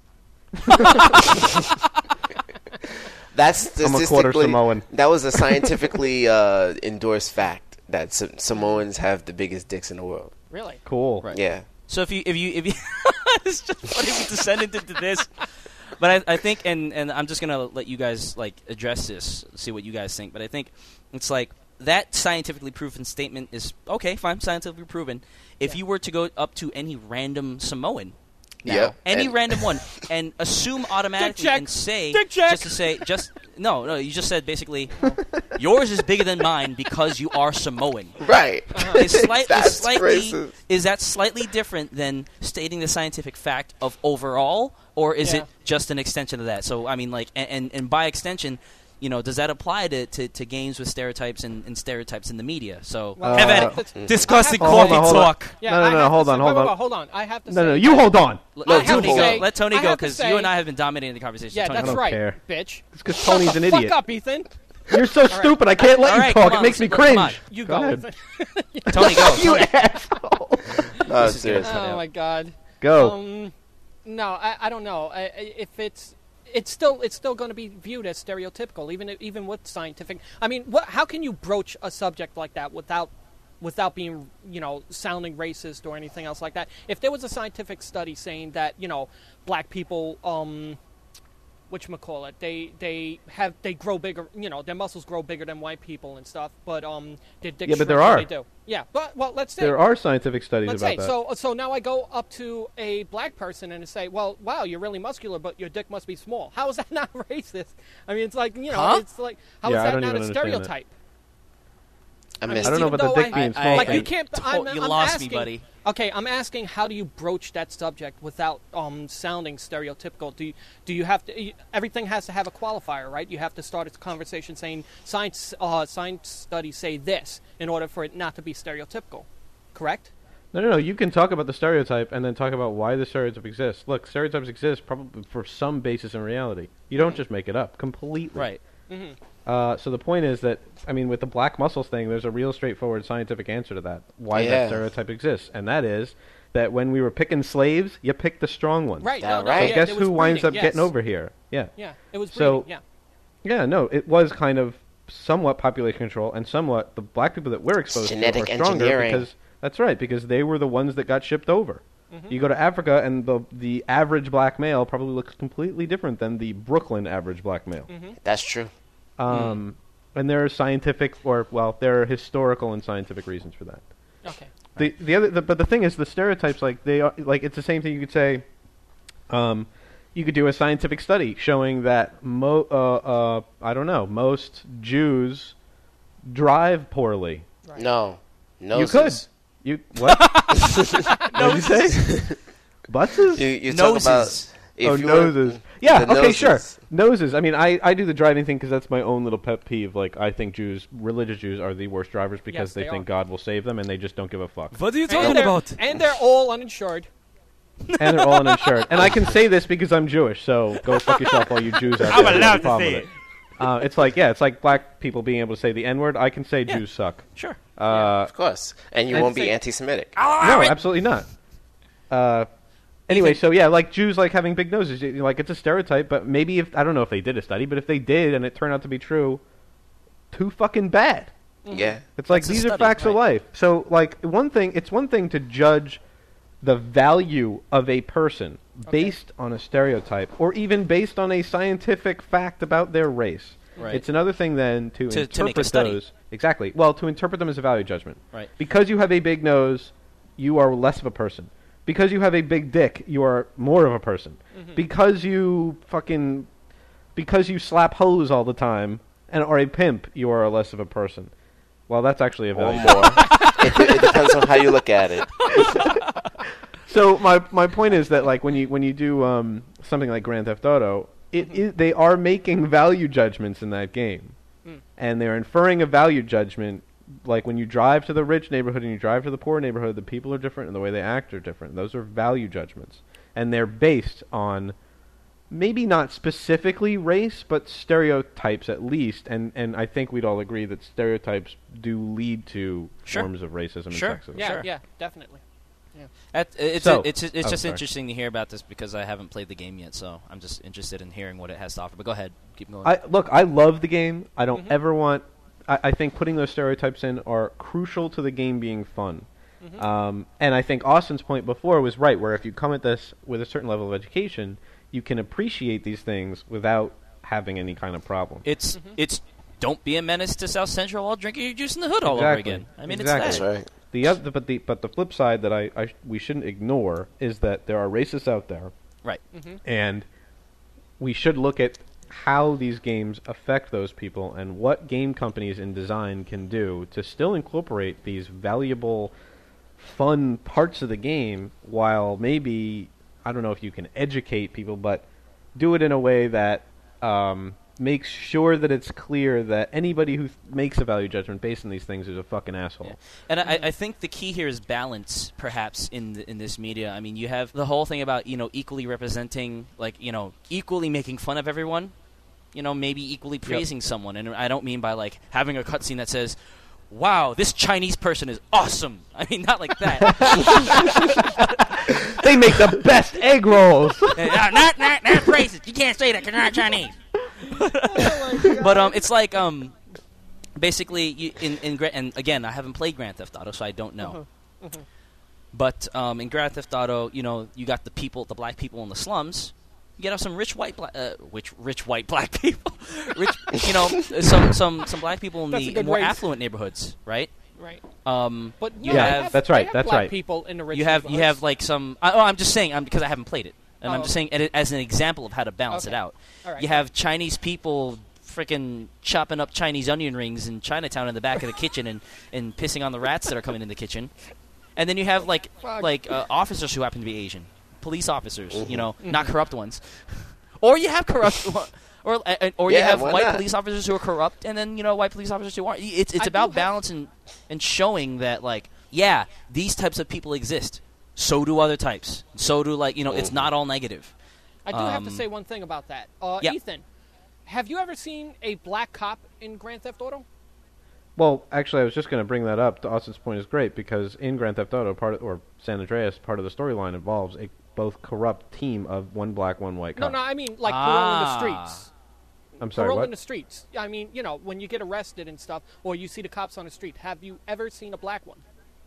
That's I'm a quarter statistically. Samoan. That was a scientifically uh, endorsed fact that Sa- Samoans have the biggest dicks in the world. Really? Cool. Right. Yeah. So if you if you if you, it's just funny we descended into this, but I I think and and I'm just gonna let you guys like address this, see what you guys think. But I think it's like that scientifically proven statement is okay, fine, scientifically proven. If Yeah. you were to go up to any random Samoan now, Yep, any and- random one, and assume automatically check. and say Dick check. just to say just no no you just said basically yours is bigger than mine because you are Samoan. Right. Is, slight, is That's slightly racist. is that slightly different than stating the scientific fact of overall, or is Yeah. it just an extension of that? So I mean, like, and and, and by extension, you know, does that apply to, to, to games with stereotypes and, and stereotypes in the media? So Well, have at Uh, it. that's- Discussing I have to hold coffee on, hold on. talk. Yeah, No, no, I no, have hold to on, say, hold wait, on. wait, wait, hold on. I have to No, say no, you that- hold on. Let I have Tony to go. say- Let Tony I go have to because say- you and I have been dominating the conversation. Yeah, Tony, that's don't right, care. bitch. It's because Shut Tony's the an fuck idiot. up, Ethan. You're so stupid. I can't let All you right, talk. come It on, makes me let's- come on. cringe. You Go go, ahead. Ethan. Tony, go. You Tony. asshole. No, This is serious. good. Oh my god. Go. Um, no, I, I don't know. I, I- if it's it's still it's still going to be viewed as stereotypical, even even with scientific. I mean, what? How can you broach a subject like that without without being you know sounding racist or anything else like that? If there was a scientific study saying that you know black people, um, whatchamacallit, they they have they grow bigger, you know, their muscles grow bigger than white people and stuff, but um, their dick Yeah, but shrinks there when are. They do. Yeah, but well, let's say There are scientific studies Let's about say that. so. So now I go up to a black person and say, "Well, wow, you're really muscular, but your dick must be small." How is that not racist? I mean, it's like you know, Huh? it's like how is Yeah, I that don't not even a understand that. stereotype? I mean, missed I don't know even about the though dick I- being I- small. Like I- you can't. to- I'm, you I'm lost asking, me, buddy. Okay, I'm asking, how do you broach that subject without um, sounding stereotypical? Do you, do you have to? You, everything has to have a qualifier, right? You have to start a conversation saying science uh, science studies say this in order for it not to be stereotypical, correct? No, no, no. You can talk about the stereotype and then talk about why the stereotype exists. Look, stereotypes exist probably for some basis in reality. You don't just make it up completely. Right. Mm-hmm. Uh, so the point is that, I mean, with the black muscles thing, there's a real straightforward scientific answer to that. Why Yeah. that stereotype exists, and that is that when we were picking slaves, you picked the strong ones. Right. Yeah, no, no, right. So yeah, guess it was who winds breeding, up yes. getting over here? Yeah. Yeah, it was So- breeding. Yeah, no, it was kind of somewhat population control, and somewhat the black people that we're exposed Genetic to are stronger engineering. because that's right, because they were the ones that got shipped over. Mm-hmm. You go to Africa, and the the average black male probably looks completely different than the Brooklyn average black male. Mm-hmm. That's true. Um, and there are scientific, or well, there are historical and scientific reasons for that. Okay. The the other, the, but the thing is, the stereotypes like they are like it's the same thing. You could say, um, you could do a scientific study showing that mo uh, uh I don't know most Jews drive poorly. Right. No. You could. Noses. You what? What did you say? Buses? You, you talk about Noses. if oh, you were- noses. Yeah. the Okay. Sure. noses. Noses. I mean, I, I do the driving thing because that's my own little pet peeve. Like, I think Jews, religious Jews, are the worst drivers because Yes, they, they think are. God will save them and they just don't give a fuck. What are you And they're, and they're all uninsured. And they're all uninsured. And I can say this because I'm Jewish, so go fuck yourself, all you Jews out there. I'm who have a allowed to problem say with it. Uh, it's like, yeah, it's like black people being able to say the N-word. I can say Yeah. Jews suck. Sure. Uh, Of course. And you I'd won't be say- anti-Semitic. no, absolutely not. Uh, anyway, so yeah, like Jews like having big noses. y- Like it's a stereotype, but maybe if I don't know if they did a study, but if they did and it turned out to be true, too fucking bad. Yeah. It's like That's a these are study, facts of right. life. So like one thing, it's one thing to judge the value of a person based on a stereotype or even based on a scientific fact about their race. Right. It's another thing then to, To- interpret to make a study. those. Exactly. Well, to interpret them as a value judgment. Right. Because you have a big nose, you are less of a person. Because you have a big dick, you are more of a person. Mm-hmm. Because you fucking because you slap hoes all the time and are a pimp, you are less of a person. Well, that's actually a Or value. more. it, it depends on how you look at it. So my my point is that like when you when you do um, something like Grand Theft Auto, it is, they are making value judgments in that game, Mm. and they're inferring a value judgment. Like when you drive to the rich neighborhood and you drive to the poor neighborhood, the people are different and the way they act are different. Those are value judgments, and they're based on maybe not specifically race, but stereotypes at least. And and I think we'd all agree that stereotypes do lead to Sure. forms of racism Sure. and sexism. Yeah, Sure. yeah, definitely. At, it's So- it's it's oh, just sorry. interesting to hear about this because I haven't played the game yet, so I'm just interested in hearing what it has to offer. But go ahead, keep going. I look, I love the game. I don't Mhm. ever want. I, I think putting those stereotypes in are crucial to the game being fun. Mhm. Um, and I think Austin's point before was right, where if you come at this with a certain level of education, you can appreciate these things without having any kind of problem. it's Mhm. it's don't be a menace to South Central while drinking your juice in the hood all over Exactly. again. I mean, Exactly. it's That's that. right. The other, but the but the flip side that I, I we shouldn't ignore is that there are racists out there, Right. Mm-hmm. and we should look at how these games affect those people and what game companies in design can do to still incorporate these valuable, fun parts of the game while maybe, I don't know if you can educate people, but do it in a way that um, makes sure that it's clear that anybody who th- makes a value judgment based on these things is a fucking asshole. Yeah. And I, I think the key here is balance, perhaps, in the, in this media. I mean, you have the whole thing about, you know, equally representing, like, you know, equally making fun of everyone, you know, maybe equally praising yep. someone. And I don't mean by, like, having a cutscene that says, wow, this Chinese person is awesome. I mean, not like that. They make the best egg rolls. uh, not, not, not racist. You can't say that because you're not Chinese. Oh but um, it's like um, basically you, in in Gra- and again, I haven't played Grand Theft Auto, so I don't know. Uh-huh. Uh-huh. But um, in Grand Theft Auto, you know, you got the people, the black people in the slums. You get some rich white, black, uh, which rich white black people, rich, you know, some some some black people in That's a the good more race. affluent neighborhoods, right? Right. Um, But you no, Yeah, they have have, that's they right, have that's black right. people in the rich you have you neighborhoods. have like some. I, oh, I'm just saying, I'm, because I haven't played it, and I'm Oh. just saying it as an example of how to balance Okay. it out. All right. You have Chinese people freaking chopping up Chinese onion rings in Chinatown in the back of the kitchen and, and pissing on the rats that are coming in the kitchen, and then you have like Fuck. like uh, officers who happen to be Asian, police officers, Mhm. you know, Mhm. not corrupt ones, or you have corrupt. Or uh, or you Yeah, have why white not? police officers who are corrupt, and then you know white police officers who aren't. It's it's I do about have- balance and, and showing that, like, yeah, these types of people exist. So do other types. So do, like, you know, it's Mhm. not all negative. I do have to um, say one thing about that. Uh, yeah. Ethan, have you ever seen a black cop in Grand Theft Auto? Well, actually, I was just going to bring that up. Austin's point is great because in Grand Theft Auto, part of, or San Andreas, part of the storyline involves a both corrupt team of one black, one white No, cop. no, I mean like parole in the Ah. streets. I'm sorry, Parole what? in the streets. I mean, you know, when you get arrested and stuff, or you see the cops on the street, have you ever seen a black one?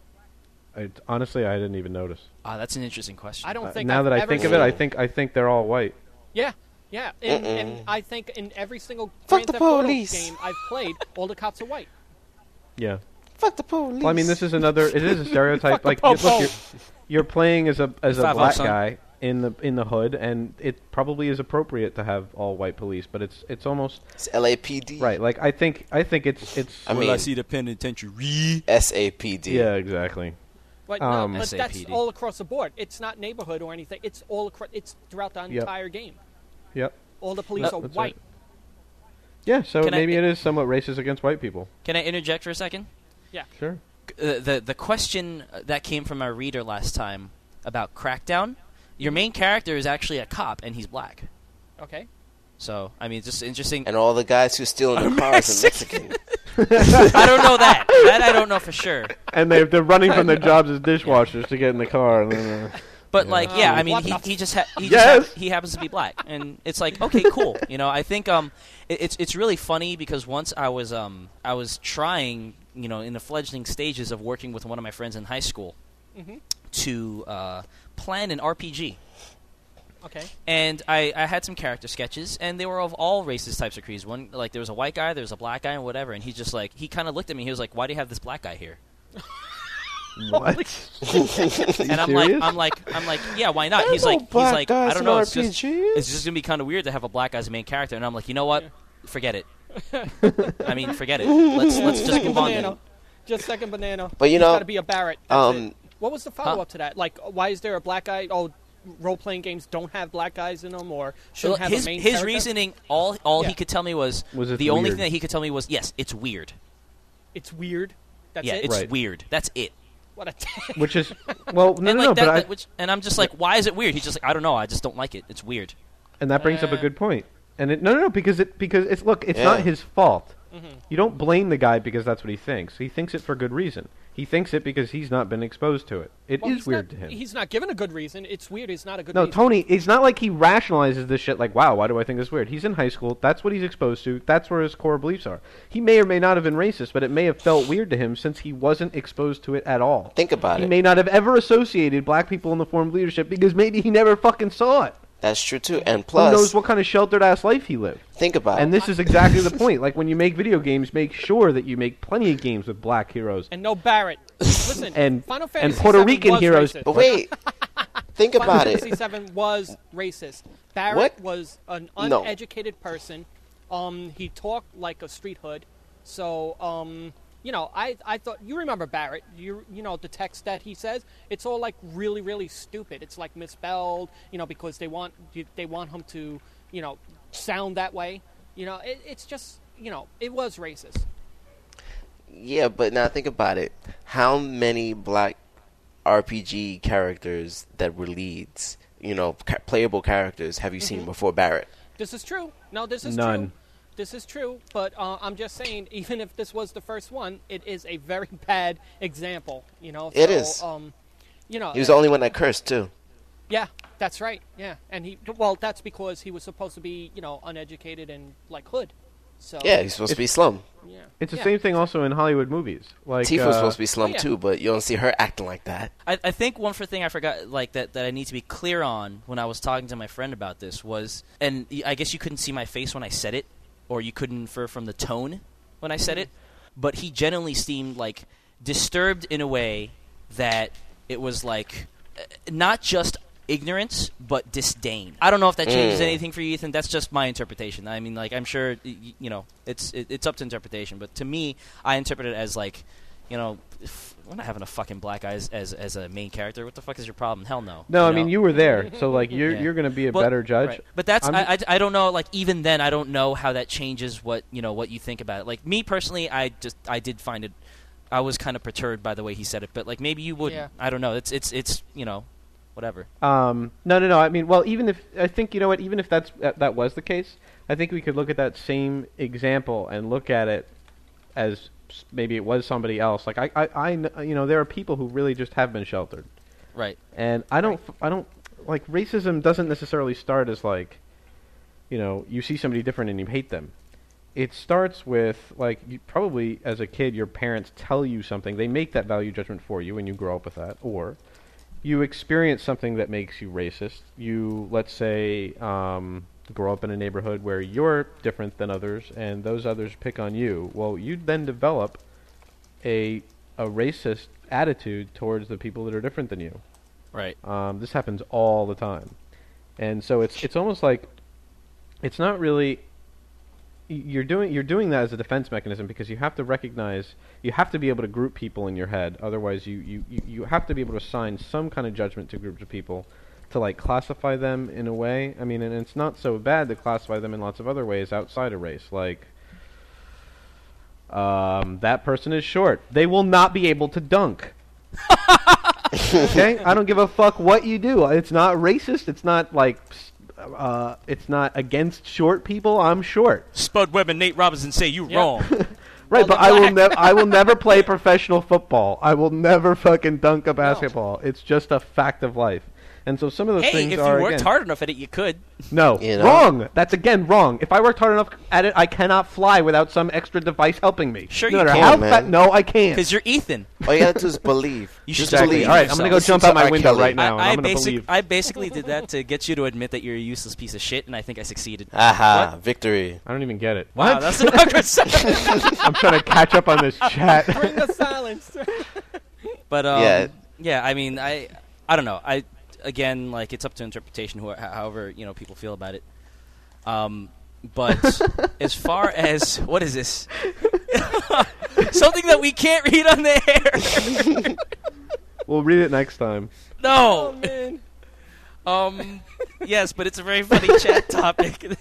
I, honestly, I didn't even notice. Ah, that's an interesting question. I don't Uh, think now I've that I ever think seen of it, I think I think they're all white. Yeah, yeah, and, and Mm-mm. I think in every single Fuck Grand the Theft Auto police. game I've played, all the cops are white. Yeah. Fuck the police. Well, I mean, this is another. It is a stereotype. Fuck the like, you- look, po-po. you're, you're playing as a as a Five black oh, son. guy in the in the hood, and it probably is appropriate to have all white police, but it's it's almost It's L A P D. right. Like, I think I think it's it's. I mean, the penitentiary. S A P D. yeah, exactly. But, Um, no, but that's S A P D. all across the board. It's not neighborhood or anything. It's all across. It's throughout the Yep. entire game. Yep. All the police No, are that's white. right. Yeah, so Can I- maybe it is somewhat racist against white people. Can I interject for a second? Sure. Uh, the the question that came from our reader last time about Crackdown, your main character is actually a cop and he's black. Okay. So I mean, it's just interesting. And all the guys who steal in the cars are Mexican. I don't know that. That I don't know for sure. And they they're running from their jobs as dishwashers to get in the car. And then, uh, But Yeah. like, yeah, Uh, I mean, what he, the he just ha- he Yes! just ha- he happens to be black, and it's like, okay, cool. You know, I think um, it, it's it's really funny because once I was um I was trying, you know, in the fledgling stages of working with one of my friends in high school Mhm. to uh, plan an R P G. Okay. And I, I had some character sketches, and they were of all races, types, of creeds. One, like, there was a white guy, there was a black guy, and whatever. And he's just like, he kind of looked at me. He was like, "Why do you have this black guy here?" what? And I'm like, I'm like, I'm like, yeah, why not? He's like, he's like, I don't know. It's just, it's just gonna be kind of weird to have a black guy as a main character. And I'm like, you know what? Forget it. I mean, forget it. Let's let's just Second move on. banana. Then. Just second banana. But you It's know, got to be a Barrett. That's um, it. What was the follow Huh? up to that? Like, why is there a black guy? Oh, role playing games don't have black guys in them, or shouldn't have his a main his character? reasoning, all all Yeah. he could tell me was, Was it the only weird? thing that he could tell me was, yes, it's weird. It's weird. That's yeah, it. it's Right. weird. That's it. What a dick. Which is well, no, and no, like no, that, but I, that- which, and I'm just like, why is it weird? He's just like, I don't know. I just don't like it. It's weird. and that brings up a Uh, good point. And it, no, no, no, because it because it's look, it's Yeah. not his fault. Mhm. You don't blame the guy because that's what he thinks. He thinks it for good reason. He thinks it because he's not been exposed to it. It is Well, he's weird not, to him. He's not given a good reason. It's weird. It's not a good No, reason. Tony, it's not like he rationalizes this shit like, wow, why do I think this weird? He's in high school. That's what he's exposed to. That's where his core beliefs are. He may or may not have been racist, but it may have felt weird to him since he wasn't exposed to it at all. Think about He it. may not have ever associated black people in the form of leadership because maybe he never fucking saw it. That's true too. And Who knows plus, what kind of sheltered-ass life he lived. think about And it. this is exactly the point. Like, when you make video games, make sure that you make plenty of games with black heroes. And no Barrett. Listen, and Final Fantasy and Puerto seven Rican was heroes. racist. But wait, think Final about it. Fantasy seven was racist. Barrett What? was an No. uneducated person. Um, he talked like a street hood. So, um, you know, I I thought you remember Barrett. You you know the text that he says. It's all like really really stupid. It's like misspelled. You know, because they want they want him to you know sound that way. You know, it, it's just you know it was racist. Yeah, but now think about it. How many black R P G characters that were leads, you know, ca- playable characters, have you seen Mm-hmm. before Barrett? This is true. No, this is None. true. This is true, but uh, I'm just saying, even if this was the first one, it is a very bad example. You know, It so, is. Um, you know, He was the only one that cursed too. yeah, that's right. Yeah, and he well, that's because he was supposed to be, you know, uneducated and like hood. So Yeah, he's supposed to be slum. yeah, It's the yeah. same thing also in Hollywood movies. Like Tifa uh, was supposed to be slum yeah. too, but you don't see her acting like that. I, I think one for thing I forgot, like that, that I need to be clear on when I was talking to my friend about this was, and y- I guess you couldn't see my face when I said it, or you couldn't infer from the tone when I said it, but he genuinely seemed like disturbed in a way that it was like uh, not just ignorance but disdain. I don't know if that changes Mm. anything for you, Ethan. That's just my interpretation. I mean, like I'm sure y- y- you know it's it, it's up to interpretation, but to me, I interpret it as like, you know, if we're not having a fucking black guy as, as as a main character. What the fuck is your problem? Hell no. No, I know? mean you were there, so like you're Yeah. you're going to be a But- better judge. Right. But that's I'm I, I, I don't know. Like even then, I don't know how that changes what you know what you think about it. Like me personally, I just I did find it. I was kind of perturbed by the way he said it, but like maybe you wouldn't. Yeah. I don't know. It's it's it's you know, whatever. Um, no, no, no. I mean, well, even if I think you know what, even if that's that, that was the case, I think we could look at that same example and look at it as s- maybe it was somebody else. Like I, I, I kn- you know, there are people who really just have been sheltered, Right. and I don't, f I don't like racism doesn't necessarily start as like, you know, you see somebody different and you hate them. It starts with like you, probably as a kid, your parents tell you something, they make that value judgment for you, and you grow up with that, or you experience something that makes you racist. You, let's say, um, grow up in a neighborhood where you're different than others, and those others pick on you. Well, you then develop a a racist attitude towards the people that are different than you. Right. Um, this happens all the time, and so it's it's almost like it's not really. y- You're doing you're doing that as a defense mechanism because you have to recognize you have to be able to group people in your head. Otherwise, you, you, you, you have to be able to assign some kind of judgment to groups of people to like classify them in a way. I mean, and it's not so bad to classify them in lots of other ways outside of race. Like, um, that person is short. They will not be able to dunk. Okay, I don't give a fuck what you do. It's not racist. It's not like. s- Uh, it's not against short people. I'm short. Spud Webb and Nate Robinson say you Yeah. wrong. Right, Well, but the I will black- never. I will never play professional football. I will never fucking dunk a basketball. It's just a fact of life. And so some of those Hey, things if you are worked again, hard enough at it, you could. no, You know? wrong. That's again wrong. If I worked hard enough at it, I cannot fly without some extra device helping me. Sure no you matter can, how man. fat- No, I can't. Because you're Ethan. All you gotta do is believe. You Just should Exactly. believe. All right, I'm gonna go yourself. jump Listen out to my R. window Kelly. right now. and I, I, I'm gonna basic, believe. I basically did that to get you to admit that you're a useless piece of shit, and I think I succeeded. Aha, What? victory. I don't even get it. Wow, What? that's an awkward sound. I'm trying to catch up on this chat. Bring the silence. But um, Yeah. yeah, I mean, I, I don't know. I again, like, it's up to interpretation. Who, however, you know, people feel about it. Um, but as far as what is this? Something that we can't read on the air. We'll read it next time. Oh No. man. Um. Yes, but it's a very funny chat topic.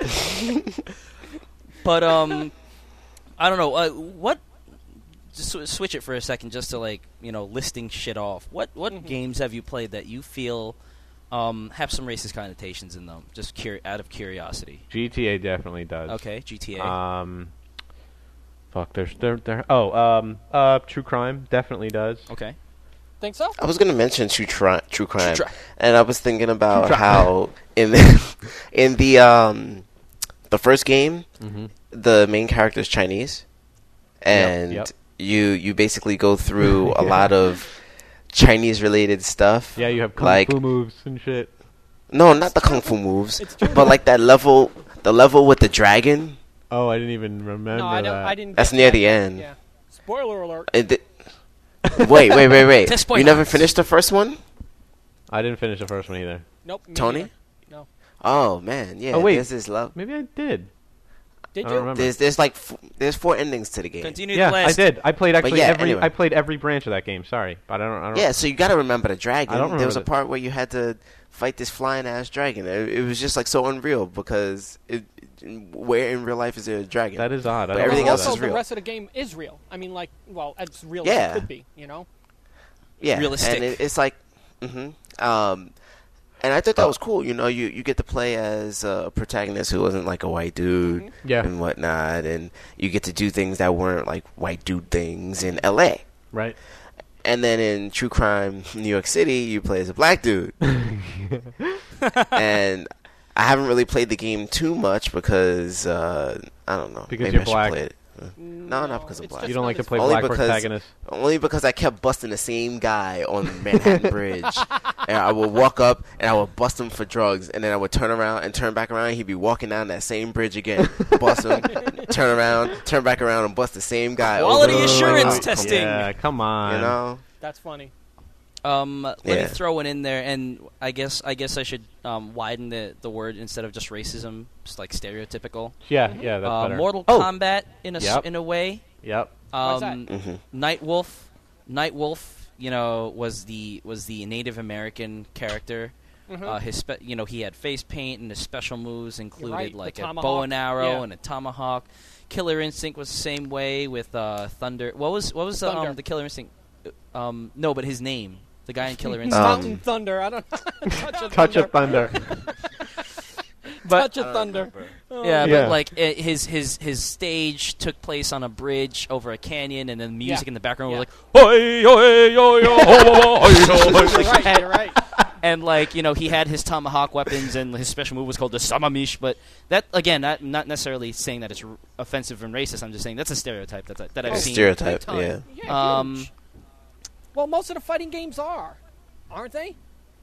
But um, I don't know. Uh, what? Just sw- switch it for a second, just to like you know, listing shit off. What what Mhm. games have you played that you feel um have some racist connotations in them? Just cur- out of curiosity. G T A definitely does. Okay, G T A. Um, fuck. There's there there. Oh, um, uh, True Crime definitely does. okay. Think so? I was gonna mention true, tri- true crime, True cri- and I was thinking about True crime. how in the in the um the first game, Mm-hmm. the main character is Chinese, and yep. you you basically go through a Yeah. lot of Chinese related stuff. Yeah, you have kung like fu moves and shit. no, not the kung fu moves, It's true. but like that level, the level with the dragon. Oh, I didn't even remember No, I don't. that. I didn't. That's get near that the yet. end. Yeah. Spoiler alert. It, di- Wait, wait, wait, wait. Test You point never outs. finished the first one, I didn't finish the first one either. Nope. me Tony? neither. No. Oh man, yeah. Oh, wait. There's this love. Maybe I did. Did I you? don't remember. There's there's like f- there's four endings to the game. Continue Yeah, the I last. did. I played actually yeah, every. anyway. I played every branch of that game. Sorry, but I don't. I don't. Yeah, so you got to remember the dragon. I don't there was a remember part where you had to fight this flying ass dragon. It, it was just like so unreal because it, where in real life is there a dragon? That is odd. I But don't everything remember else that. also, is real. the rest of the game is real. I mean, like, well, as real Yeah. as it could be, you know? yeah, realistic. and it, it's like, hmm um, and I thought that was cool. You know, you you get to play as a protagonist who wasn't like a white dude Mm-hmm. Yeah. and whatnot, and you get to do things that weren't like white dude things in L A. Right. And then in True Crime New York City, you play as a black dude. And I haven't really played the game too much because uh, I don't know. Because Maybe you're I should black. play it. No, not because I'm it's black. just You don't not like to as play fun. Only black because- protagonists. Only because I kept busting the same guy on Manhattan Bridge. And I would walk up and I would bust him for drugs, and then I would turn around and turn back around. And he'd be walking down that same bridge again. Bust him, turn around, turn back around, and bust the same guy. Quality over and over assurance again. testing. Yeah, come on. You know? That's funny. Um, let Yeah. me throw one in there, and I guess I guess I should um, widen the, the word instead of just racism, just like stereotypical. Yeah, yeah, that's Uh, better. Mortal Oh. Kombat in a s- Yep. in a way. Yep. Why's that? Um, hmm Nightwolf, Nightwolf, you know, was the was the Native American character. Mhm. Uh, his spe- you know, he had face paint, and his special moves included right, the like a tomahawk. bow and arrow Yeah. and a tomahawk. Killer Instinct was the same way with uh, Thunder. What was what was the, Thunder. um, the Killer Instinct? Um, no, but his name, the guy in Killer Um, Instinct. Mountain Thunder. I don't Touch of Touch of Thunder. thunder. but Touch of Thunder. Oh. yeah, Yeah. but like it, his his his stage took place on a bridge over a canyon, and then the music Yeah. in the background Yeah. was like, "Oi, oi, oi, oi, oi, oi, You're oi." right. You're right. And like you know, he had his tomahawk weapons, and his special move was called the samamish. But that again, not not necessarily saying that it's r- offensive and racist. I'm just saying that's a stereotype that that I've Oh, seen. Stereotype, Big time. yeah. Yeah, Um, huge. Well, most of the fighting games are, aren't they?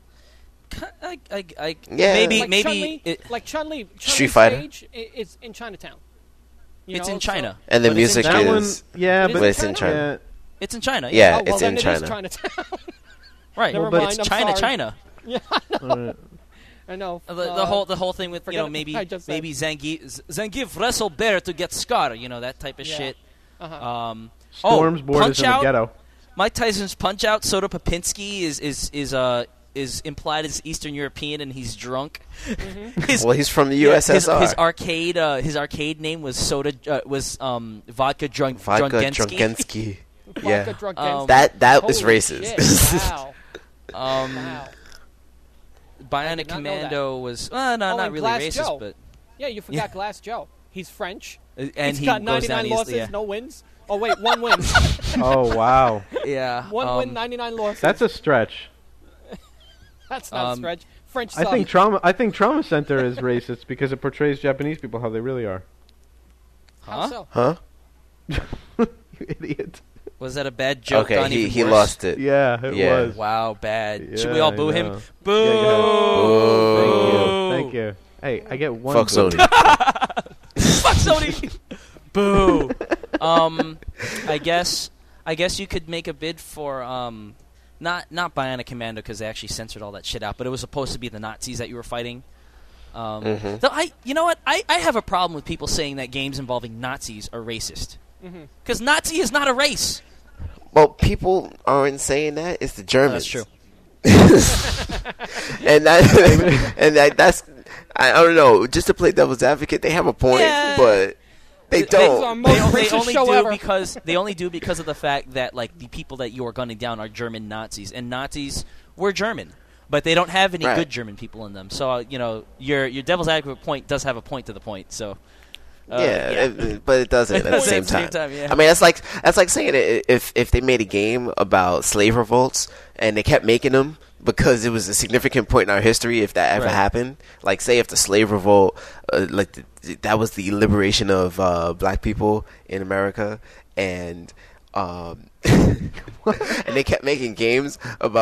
I, I, I, Yeah. maybe like maybe Chun-Li, it, like Chun-Li, Street Chun-Li's Fighter. stage i- is in Chinatown. You it's know, in so- China. And the But it's in music that China. one, is yeah, It is but but it's in China. yeah, It's in China. Yeah, Oh, well, it's then in it China. is Chinatown. right. Never but mind, it's I'm China, sorry. China. Yeah, uh, I know. Uh, The, the Uh, whole the whole thing with you forget know what maybe I just said. maybe Zangief Z- Zangief wrestle bear to get Scar, you know that type of Yeah. shit. Uh-huh. Um, Storm's oh, board Punch is in the Out. ghetto. Mike Tyson's Punch Out. Soda Popinski is is is uh is implied as Eastern European, and he's drunk. his, Well, he's from the yeah, U S S R. His, his arcade uh, his arcade name was Soda uh, was um vodka drunk Vodka Drunkensky. Drunkensky. Vodka Yeah. drunk Um, Gensky. That that is Holy racist. shit, Wow. Um, Wow. Bionic did not know Commando was uh, no, Oh, not and really Glass racist, Joe. but Yeah, you forgot Yeah. Glass Joe. He's French. uh, and He's he got goes down ninety-nine losses, easily. Yeah, no wins. Oh wait, one win. Oh wow, yeah one um, win, ninety-nine losses. that's a stretch. That's not a um, stretch. French I sub. think trauma. I think Trauma Center is racist because it portrays Japanese people how they really are. How Huh? so? Huh? You idiot. Was that a bad joke? Okay, gone he even he worse? lost it. Yeah, it Yeah. was. Wow, bad. Should we Yeah, all I boo him? know. Boo! Yeah, go ahead. Boo. Thank you. Hey, I get one. Fuck boo. Sony. Fuck Sony. Boo. Um, I guess I guess you could make a bid for um, not not Bionic Commando because they actually censored all that shit out, but it was supposed to be the Nazis that you were fighting. Um, Mhm. though I, you know what? I, I have a problem with people saying that games involving Nazis are racist Mm-hmm. because Nazi is not a race. Well, people aren't saying that. It's the Oh, Germans. that's true. and that, and that, that's I, I don't know. Just to play devil's advocate, they have a point, Yeah. but they They- don't. are They, most o- they racist only show do ever. because they only do because of the fact that like the people that you are gunning down are German Nazis, and Nazis were German, but they don't have any Right. good German people in them. So uh, you know your your devil's advocate point does have a point to the point. So uh, yeah, it- but it doesn't at the At same the same time. time, yeah. I mean, that's like that's like saying i- if if they made a game about slave revolts and they kept making them because it was a significant point in our history. If that ever Right. happened, like say if the slave revolt, uh, like the, that was the liberation of uh, black people in America, and um, and they kept making games about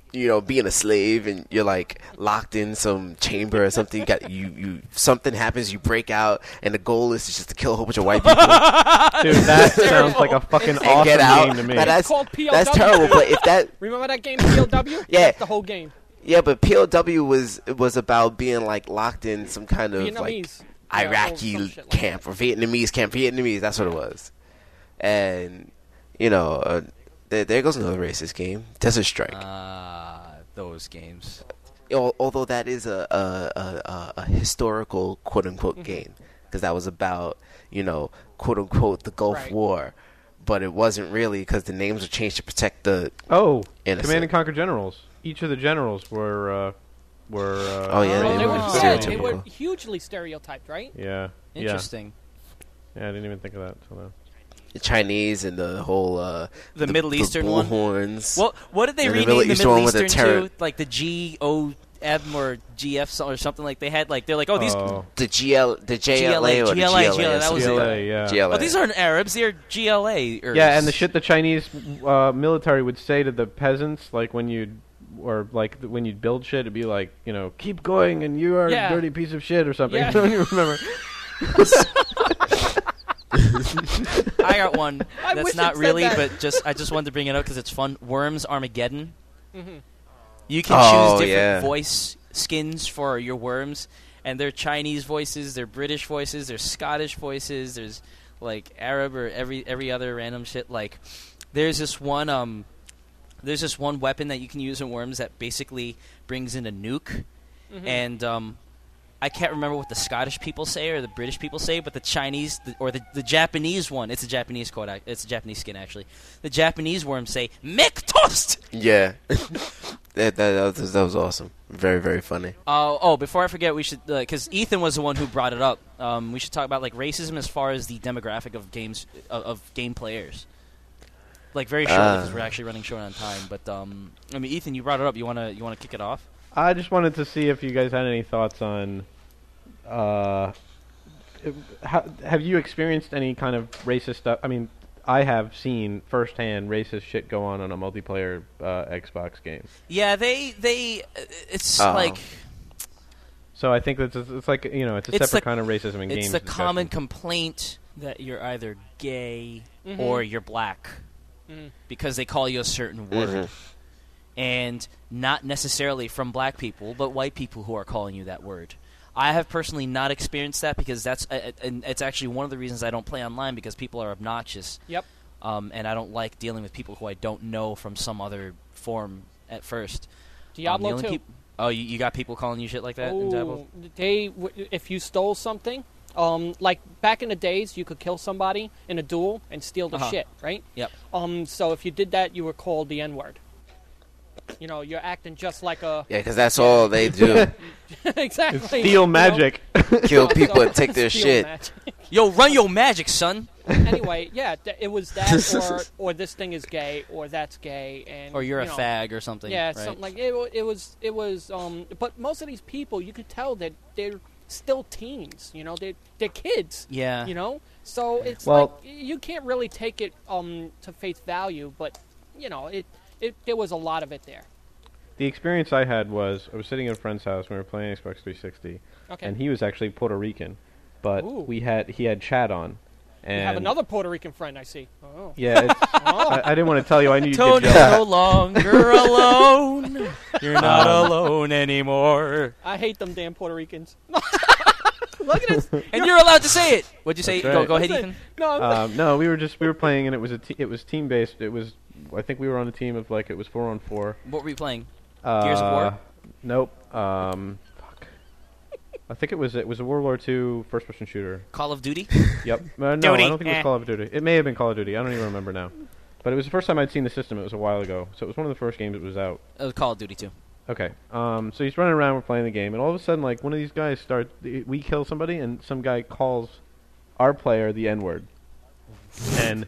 you know, being a slave and you're like locked in some chamber or something. You got you, you something happens, you break out, and the goal is just to kill a whole bunch of white people. Dude, that sounds like a fucking And awesome get out. game to me. Now, that's It's called P O W. that's terrible. But if that, Remember that game P O W? Yeah. That's the whole game. yeah, but P O W was was about being like locked in some kind of like Vietnamese. Yeah, or Iraqi some shit like camp or Vietnamese camp. Vietnamese, that's what it was. And you know, uh, there, there goes another racist game, Desert Strike. Ah, those games. Al- Although that is a a, a, a, a historical quote unquote Mm-hmm. game, because that was about, you know, quote unquote the Gulf Right. War, but it wasn't really because the names were changed to protect the. Oh, Innocent. Command and Conquer generals. Each of the generals were uh, were. Uh, Oh, yeah, Well, they they were were, just yeah, they stereotypical. were hugely stereotyped, right? Yeah. Interesting. Yeah. Yeah, I didn't even think of that until now. The Chinese and the whole uh, The Middle Eastern bull one? horns. Well, what did they And the rename Middle the Eastern Middle one with the Eastern terror- to? Like the G O M or G F or something like they had like they're like oh these Oh, the G L, the J L A, or the G L A, G L A, G L A, that was G L it. A, yeah. G L A. oh these aren't Arabs, they're G L A. -ers. Yeah, and the shit the Chinese uh, military would say to the peasants, like when you, or like th- when you'd build shit, it'd be like, you know, keep going, and you are Yeah. a dirty piece of shit or something. Yeah. Don't you remember? I got one I that's wish not it said really, that. but just I just wanted to bring it up because it's fun. Worms Armageddon. Mhm. You can Oh, choose different yeah. voice skins for your worms, and they're Chinese voices, they're British voices, there's Scottish voices, there's like Arab or every every other random shit. Like there's this one um there's this one weapon that you can use in worms that basically brings in a nuke, Mhm. and um. I can't remember what the Scottish people say or the British people say, but the Chinese the, or the, the Japanese one, it's a Japanese code, ac- it's a Japanese skin actually. The Japanese worms say "Mech toast." Yeah, that, that, that, was, that was awesome. Very very funny. Uh, oh, before I forget, we should because Ethan was the one who brought it up. Um, we should talk about like racism as far as the demographic of games of, of game players. Like very shortly Uh. because we're actually running short on time. But um, I mean, Ethan, you brought it up. You wanna you wanna kick it off? I just wanted to see if you guys had any thoughts on. Uh, it- how, have you experienced any kind of racist stuff? I mean, I have seen firsthand racist shit go on on a multiplayer uh, Xbox game. Yeah, they they uh, it's Oh. like So I think that's it's, it's like you know it's a It's separate the- kind of racism in games. it's the discussion. common complaint that you're either gay Mhm. or you're black Mhm. because they call you a certain word. Mhm. And not necessarily from black people, but white people who are calling you that word. I have personally not experienced that because that's uh, and it's actually one of the reasons I don't play online because people are obnoxious. Yep. Um, and I don't like dealing with people who I don't know from some other form at first. Um, the Diablo only two. peop- oh, you, you got people calling you shit like that in Diablo? Oh, they w- if you stole something, um, like back in the days, you could kill somebody in a duel and steal the Uh-huh. shit, right? Yep. Um, so if you did that, you were called the N word. You know, you're acting just like a Yeah, because that's all they do. exactly Steal you know? magic. Kill So- people and take their steal shit. magic. Yo, run your magic, son! Anyway, yeah, th- it was that, or or this thing is gay, or that's gay, and Or you're you a know, fag or something. Yeah, right? something like it. wa- It was. It was. Um, but most of these people, you could tell that they're still teens. You know, they they're kids. Yeah. You know, so it's Well- like you can't really take it um to face value, but you know, it it there was a lot of it there. The experience I had was I was sitting at a friend's house when we were playing Xbox three sixty, Okay. and he was actually Puerto Rican, but Ooh. we had he had chat on. And You have another Puerto Rican friend, I see. Oh. Yeah, it's, Oh. I, I didn't want to tell you. I knew you'd get Tony's jealous. no longer alone. You're not Um, alone anymore. I hate them damn Puerto Ricans. Look at this. And you're allowed to say it. What'd you say? That's Go, right. go ahead, That's it. Ethan. No, I'm- Um, no, we were just we were playing, and it was a te- it was team based. It was I think we were on a team of like it was four on four. What were you playing? Uh, Gears of War? Nope. Um, fuck. I think it was it was a World War Two first person shooter. Call of Duty? Yep. Uh, no, Duty. I don't think it Eh. was Call of Duty. It may have been Call of Duty. I don't even remember now. But it was the first time I'd seen the system. It was a while ago, so it was one of the first games that was out. It was Call of Duty too. Okay. Um, so he's running around, we're playing the game, and all of a sudden, like, one of these guys start. We kill somebody, and some guy calls our player the N word. And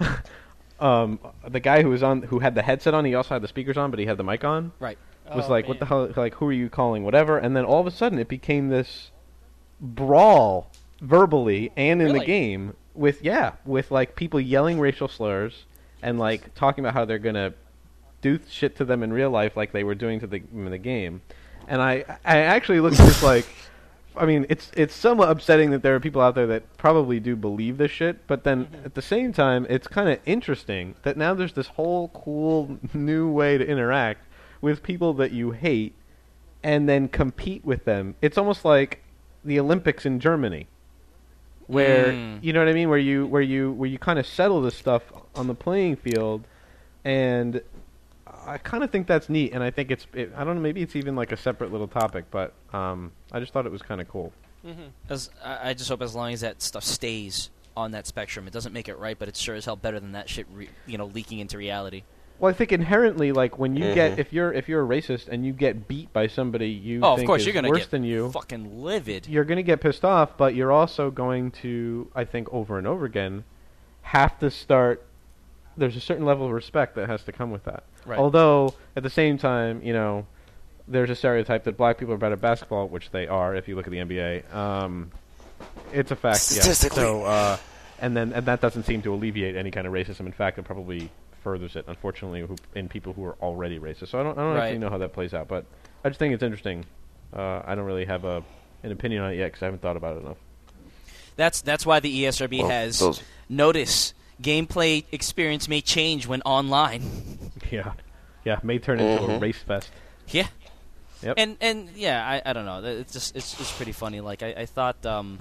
um, the guy who was on, who had the headset on, he also had the speakers on, but he had the mic on. Right. Was Oh, like, what the man. hell? Like, who are you calling? Whatever. And then all of a sudden, it became this brawl, verbally and in the Really? game, with yeah, with like people yelling racial slurs and like talking about how they're gonna do shit to them in real life like they were doing to the in the game. And I I actually looked at this like, I mean, it's it's somewhat upsetting that there are people out there that probably do believe this shit, but then mm-hmm. at the same time, it's kind of interesting that now there's this whole cool new way to interact with people that you hate and then compete with them. It's almost like the Olympics in Germany, where mm. you know what I mean, where you where you where you kind of settle this stuff on the playing field, and I kind of think that's neat, and I think it's it, I don't know, maybe it's even like a separate little topic, but um, I just thought it was kind of cool. Mm-hmm. As I I just hope as long as that stuff stays on that spectrum, it doesn't make it right, but it's sure as hell better than that shit, re- you know, leaking into reality. Well, I think inherently, like when you mm-hmm. get if you're if you're a racist and you get beat by somebody you oh, think of course, is you're gonna worse get than you, fucking livid. You're gonna get pissed off, but you're also going to, I think, over and over again, have to start. There's a certain level of respect that has to come with that. Right. Although at the same time, you know, there's a stereotype that black people are better at basketball, which they are if you look at the N B A. Um, it's a fact, yeah. So, uh, and then and that doesn't seem to alleviate any kind of racism. In fact, it probably furthers it, unfortunately, who, in people who are already racist. So I don't, I don't right. actually know how that plays out, but I just think it's interesting. Uh, I don't really have a an opinion on it yet because I haven't thought about it enough. That's that's why the E S R B well, has those. Notice gameplay experience may change when online. Yeah, yeah, may turn mm-hmm. into a race fest. Yeah, yep. and and yeah, I, I don't know. It's just it's it's pretty funny. Like I, I thought. Um,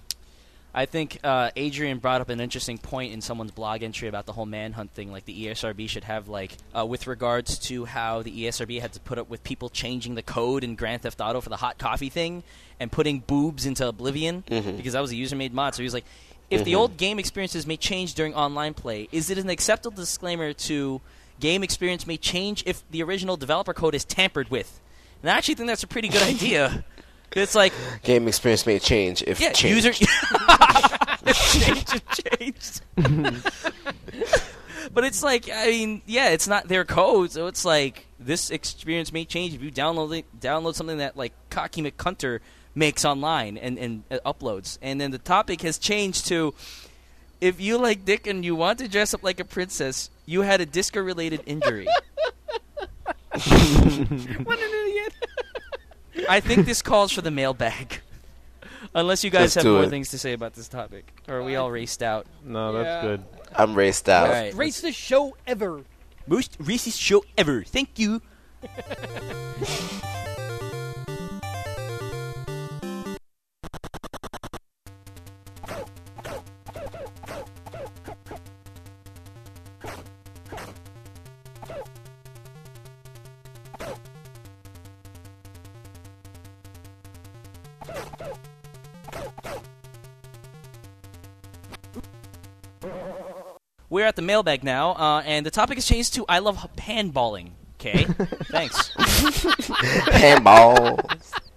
I think uh, Adrian brought up an interesting point in someone's blog entry about the whole manhunt thing. Like the E S R B should have, like, uh, with regards to how the E S R B had to put up with people changing the code in Grand Theft Auto for the hot coffee thing and putting boobs into Oblivion, mm-hmm. because that was a user-made mod. So he was like, if mm-hmm. the old game experiences may change during online play, is it an acceptable disclaimer to game experience may change if the original developer code is tampered with? And I actually think that's a pretty good idea. It's like game experience may change if yeah, changed. user change changed. But it's like, I mean, yeah, it's not their code, so it's like this experience may change if you download it, download something that like Cocky McCunter makes online and and uh, uploads, and then the topic has changed to if you like dick and you want to dress up like a princess, you had a disco-related injury. What an idiot. I think this calls for the mailbag. Unless you guys Let's have do more it. things to say about this topic. Or are we all raced out? No, Yeah. that's good. I'm raced out. All right. Racist show ever. Most racist show ever. Thank you. We're at the mailbag now, uh, and the topic has changed to I love handballing. Okay, thanks. Handball.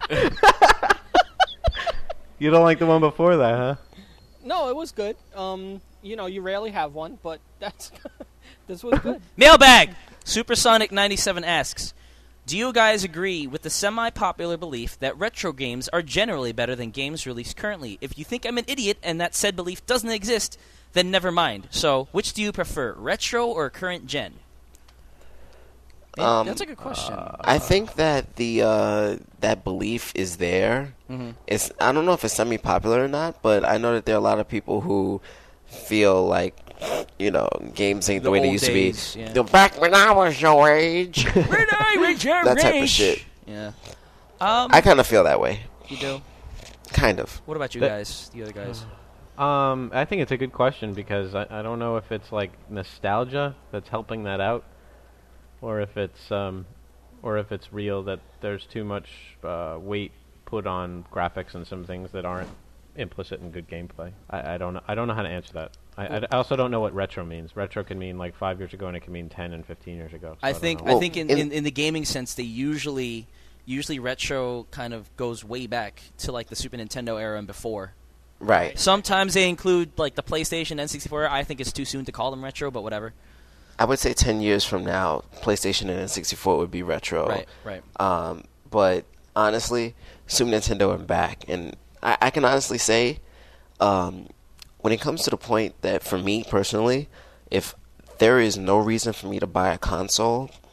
You don't like the one before that, huh? No, it was good. Um, you know, you rarely have one, but that's this was good. Mailbag! Supersonic ninety-seven asks, do you guys agree with the semi-popular belief that retro games are generally better than games released currently? If you think I'm an idiot and that said belief doesn't exist, then never mind. So, which do you prefer, retro or current gen? Um, That's a good question. Uh, I think that the uh, that belief is there. Mm-hmm. It's I don't know if it's semi-popular or not, but I know that there are a lot of people who feel like, you know, games ain't the, The way they old used days, to be. yeah. The back when I was your age. When I was your That type of age. shit. Yeah. Um, I kind of feel that way. you do? Kind of. What about you That- guys, the other guys? Um, I think it's a good question because I, I don't know if it's like nostalgia that's helping that out, or if it's um, or if it's real that there's too much uh, weight put on graphics and some things that aren't implicit in good gameplay. I, I don't know. I don't know how to answer that. I, I, I also don't know what retro means. Retro can mean like five years ago, and it can mean ten and fifteen years ago. So I I don't think know. I Well, think in, in- in, in the gaming sense, they usually usually retro kind of goes way back to like the Super Nintendo era and before. Right. Sometimes they include like the PlayStation, N sixty-four. I think it's too soon to call them retro, but whatever. I would say ten years from now, PlayStation and N sixty-four would be retro. Right, right. Um, but honestly, Super Nintendo and back. And I, I can honestly say, um, when it comes to the point that for me personally, if there is no reason for me to buy a console,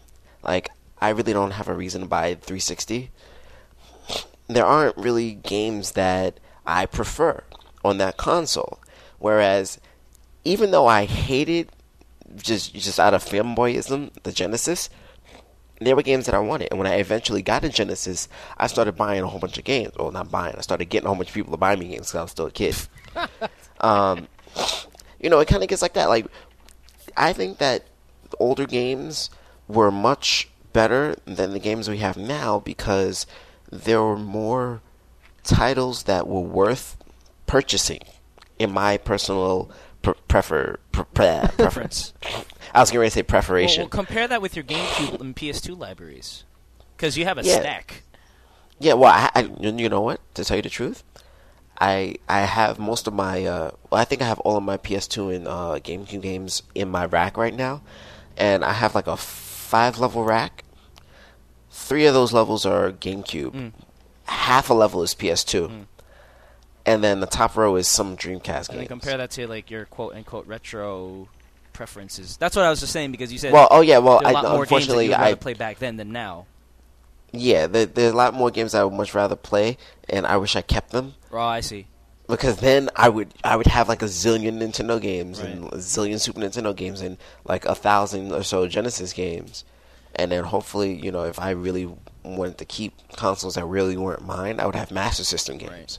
like I really don't have a reason to buy three sixty. There aren't really games that I prefer on that console. Whereas, even though I hated just just out of fanboyism the Genesis, there were games that I wanted. And when I eventually got a Genesis, I started buying a whole bunch of games. Well, not buying. I started getting a whole bunch of people to buy me games because I was still a kid. um, you know, it kind of gets like that. Like, I think that older games were much better than the games we have now because there were more titles that were worth purchasing, in my personal pre- prefer pre- pre- preference. I was going to say preferation. Well, well, compare that with your GameCube and P S two libraries, because you have a yeah. stack. Yeah, well, I, I, you know what? To tell you the truth, I I have most of my. Uh, well, I think I have all of my P S two and uh, GameCube games in my rack right now, and I have like a five level rack. Three of those levels are GameCube. Mm. Half a level is P S two. Mm. And then the top row is some Dreamcast games. And then compare that to like your quote unquote retro preferences. That's what I was just saying because you said well, oh yeah, well, there are a lot I, more unfortunately, games that you would rather I play back then than now. Yeah, there, there's a lot more games I would much rather play, and I wish I kept them. Oh, I see. Because then I would I would have like a zillion Nintendo games right. and a zillion Super Nintendo games and like a thousand or so Genesis games, and then hopefully, you know, if I really wanted to keep consoles that really weren't mine, I would have Master System games. Right.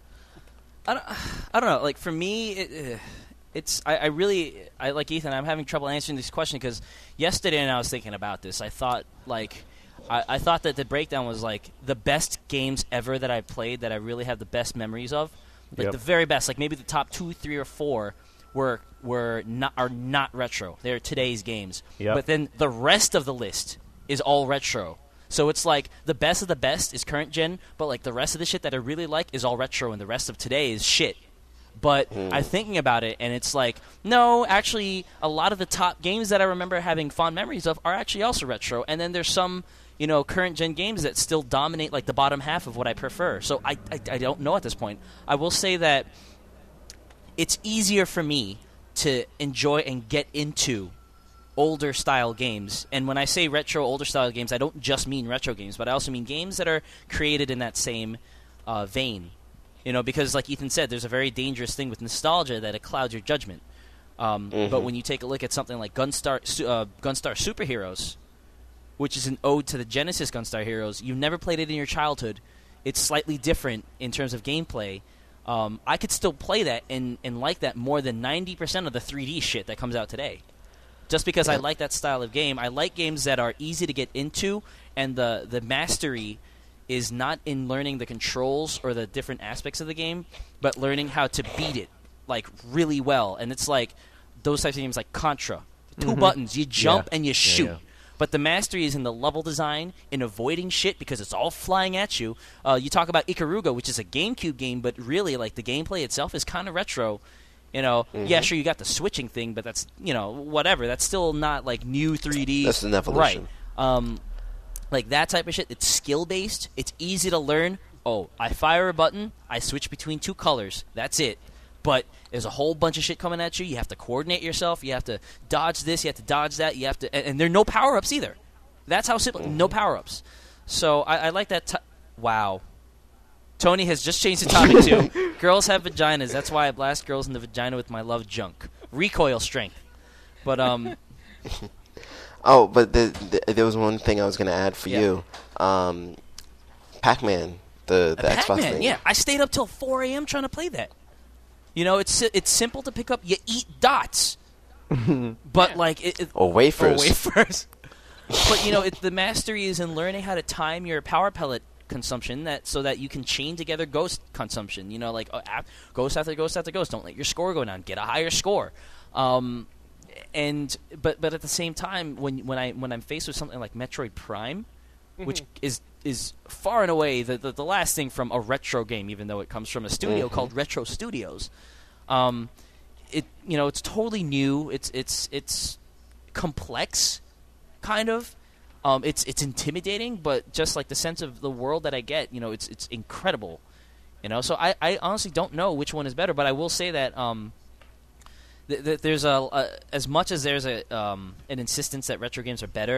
I don't, I don't know. Like for me, it, it's I, I really I like Ethan. I'm having trouble answering this question because yesterday, and I was thinking about this. I thought like I, I thought that the breakdown was like the best games ever that I played that I really have the best memories of, like yep. the very best. Like maybe the top two, three, or four were were not are not retro. They're today's games. Yep. But then the rest of the list is all retro. So it's like the best of the best is current gen, but like the rest of the shit that I really like is all retro, and the rest of today is shit. But mm. I'm thinking about it, and it's like, no, actually, a lot of the top games that I remember having fond memories of are actually also retro, and then there's some, you know, current gen games that still dominate like the bottom half of what I prefer. So I, I, I don't know at this point. I will say that it's easier for me to enjoy and get into older style games. And when I say retro older style games, I don't just mean retro games, but I also mean games that are created in that same uh, vein. You know, because like Ethan said, there's a very dangerous thing with nostalgia that it clouds your judgment. Um, mm-hmm. But when you take a look at something like Gunstar, uh, Gunstar Superheroes, which is an ode to the Genesis Gunstar Heroes, you've never played it in your childhood. It's slightly different in terms of gameplay. Um, I could still play that and, and like that more than ninety percent of the three D shit that comes out today. Just because yeah. I like that style of game. I like games that are easy to get into, and the, the mastery is not in learning the controls or the different aspects of the game, but learning how to beat it, like, really well. And it's like those types of games like Contra. Two mm-hmm. buttons. You jump yeah. and you shoot. Yeah, yeah. But the mastery is in the level design, in avoiding shit because it's all flying at you. Uh, you talk about Ikaruga, which is a GameCube game, but really, like, the gameplay itself is kind of retro. You know, mm-hmm. yeah, sure, you got the switching thing, but that's, you know, whatever. That's still not, like, new three D. That's an evolution. Right. Um, like, that type of shit, it's skill-based. It's easy to learn. Oh, I fire a button. I switch between two colors. That's it. But there's a whole bunch of shit coming at you. You have to coordinate yourself. You have to dodge this. You have to dodge that. You have to, and, and there are no power-ups either. That's how simple. Mm-hmm. No power-ups. So I, I like that. T- wow. Tony has just changed the topic to girls have vaginas. That's why I blast girls in the vagina with my love junk. Recoil strength. But, um... oh, but the, the, there was one thing I was going to add for yeah. you. Um, Pac-Man, the, the Xbox Pac-Man, thing. yeah. I stayed up till four a.m. trying to play that. You know, it's it's simple to pick up. You eat dots. But, like... It, it, or wafers. Or wafers. But, you know, it, the mastery is in learning how to time your power pellet consumption that so that you can chain together ghost consumption. You know, like uh, ghost after ghost after ghost. Don't let your score go down. Get a higher score. Um, and but but at the same time, when when I when I'm faced with something like Metroid Prime, mm-hmm. which is is far and away the, the the last thing from a retro game, even though it comes from a studio mm-hmm. called Retro Studios. Um, it you know it's totally new. It's it's it's complex, kind of. Um, it's it's intimidating, but just like the sense of the world that I get, you know, it's it's incredible, you know. So I, I honestly don't know which one is better, but I will say that um, th- th- there's a, a as much as there's a um, an insistence that retro games are better,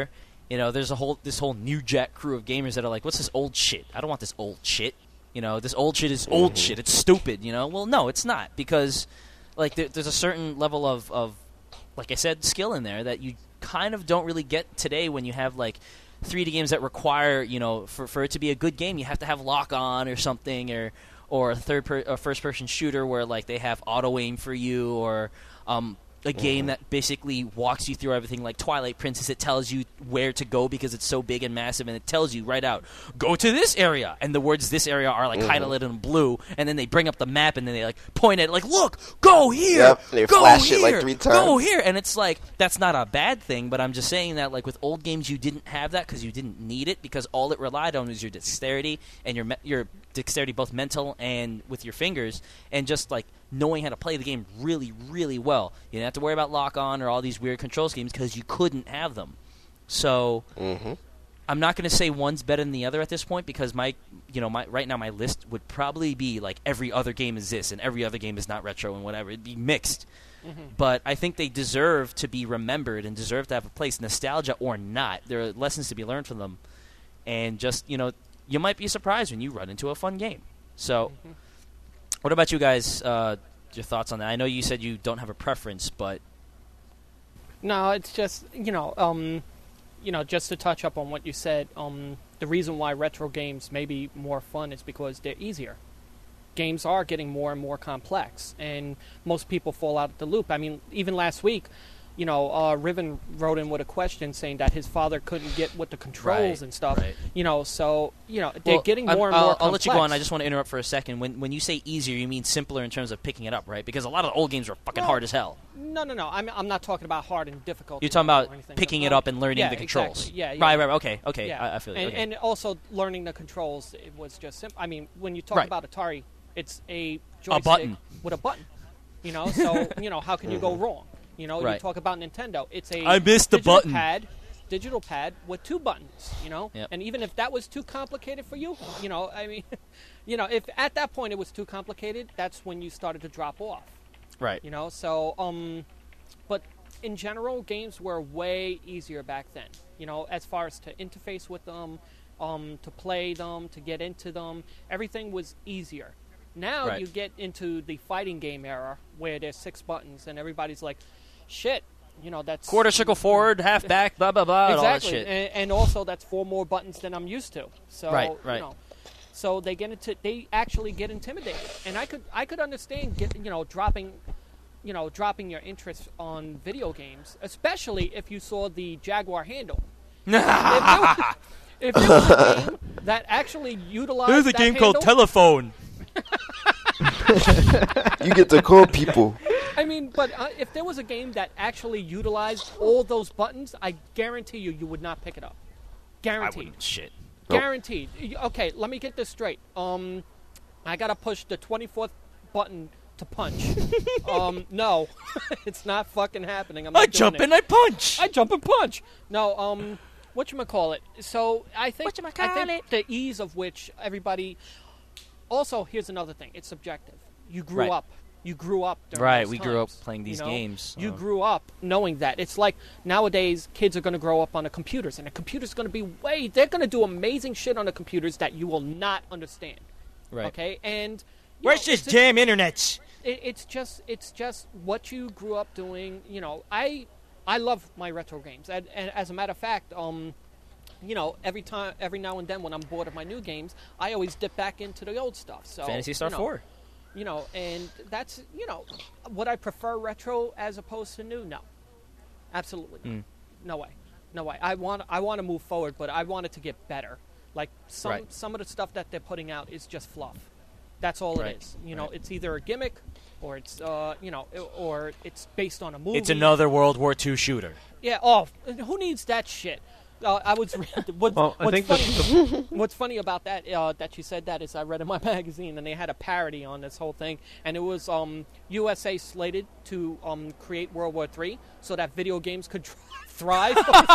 You know, there's a whole this whole new jack crew of gamers that are like, what's this old shit? I don't want this old shit. You know, this old shit is old shit. It's stupid, you know? Well, no, it's not, because like there, there's a certain level of, of, like I said, skill in there that you kind of don't really get today when you have like three D games that require, you know, for, for it to be a good game, you have to have lock-on or something, or or a third per, a first-person shooter where like they have auto-aim for you, or um, a game that basically walks you through everything, like Twilight Princess. It tells you where to go because it's so big and massive, and it tells you right out, go to this area, and the words "this area" are like mm-hmm. highlighted in blue, and then they bring up the map, and then they like point at it, like, look, go here, yep, they go flash here, it like three times. go here, and it's like, that's not a bad thing, but I'm just saying that like with old games you didn't have that because you didn't need it, because all it relied on was your dexterity and your me- your dexterity, both mental and with your fingers, and just like knowing how to play the game really, really well. You didn't have to worry about lock-on or all these weird control schemes because you couldn't have them. So mm-hmm. I'm not going to say one's better than the other at this point, because my, you know, my right now my list would probably be like every other game is this and every other game is not retro and whatever. It'd be mixed. Mm-hmm. But I think they deserve to be remembered and deserve to have a place, nostalgia or not. There are lessons to be learned from them. And just, you know, you might be surprised when you run into a fun game. So mm-hmm. What about you guys? Uh, your thoughts on that? I know you said you don't have a preference, but no, it's just you know, um, you know, just to touch up on what you said. Um, the reason why retro games may be more fun is because they're easier. Games are getting more and more complex, and most people fall out of the loop. I mean, even last week, you know, uh, Riven wrote in with a question saying that his father couldn't get with the controls right, and stuff. Right. You know, so, you know, they're well, getting I'm, more and I'll, more I'll complex. let you go on. I just want to interrupt for a second. When when you say easier, you mean simpler in terms of picking it up, right? Because a lot of the old games are fucking well, hard as hell. No, no, no. I'm, I'm not talking about hard and difficult. You're talking about anything. picking no, it up and learning yeah, the controls. Exactly. Yeah, yeah. Right, right, okay, okay. Yeah. I, I feel you. And, Okay. and also learning the controls, it was just simple. I mean, when you talk Right. about Atari, it's a joystick button. with a button. You know, so, you know, how can you go wrong? You know, Right. you talk about Nintendo. It's a I missed the digital button. pad, digital pad with two buttons, you know? Yep. And even if that was too complicated for you, you know, I mean, you know, if at that point it was too complicated, that's when you started to drop off. Right. You know, so, um, but in general, games were way easier back then. You know, as far as to interface with them, um, to play them, to get into them, everything was easier. Now Right. you get into the fighting game era where there's six buttons and everybody's like, shit, you know, that's... Quarter circle forward, half back, blah, blah, blah, and all that Exactly, shit. and, and also that's four more buttons than I'm used to. So, Right, right. You know, so they get into, they actually get intimidated, and I could, I could understand, get, you know, dropping, you know, dropping your interest on video games, especially if you saw the Jaguar handle. if, there was, if there was a game that actually utilized There's a that game handle, called Telephone. You get to call people. I mean, but uh, if there was a game that actually utilized all those buttons, I guarantee you, you would not pick it up. I Guaranteed. wouldn't shit. Nope. Guaranteed. Y- Okay, let me get this straight. Um, I gotta push the twenty-fourth button to punch. um, no, it's not fucking happening. I'm not I doing jump it. and I punch. I jump and punch. No, um, whatchamacallit. So I think I Whatchamacallit? think the ease of which everybody. Also, here's another thing. It's subjective. You grew Right. up. You grew up. During Right, those we grew up times, playing these you know? games, You uh. grew up knowing that. It's like nowadays kids are going to grow up on the computers, and the computers going to be way. They're going to do amazing shit on the computers that you will not understand. Right. Okay, and you Where's know, this it's a- damn internet? it, it's just it's just what you grew up doing. You know, I I love my retro games, and, and as a matter of fact, um, you know, every time, every now and then when I'm bored of my new games, I always dip back into the old stuff. So Phantasy Star you know, four. You know, and that's you know, would I prefer retro as opposed to new? No, absolutely not. Mm. No way, no way. I want I want to move forward, but I want it to get better. Like some Right. some of the stuff that they're putting out is just fluff. That's all Right. it is. You know, Right. it's either a gimmick, or it's uh, you know, or it's based on a movie. It's another World War Two shooter. Yeah. Oh, who needs that shit? Uh, I was. What's, Well, I what's think funny? the, What's funny about that uh, that you said that is I read in my magazine and they had a parody on this whole thing, and it was um, U S A slated to um, create World War Three so that video games could tr- thrive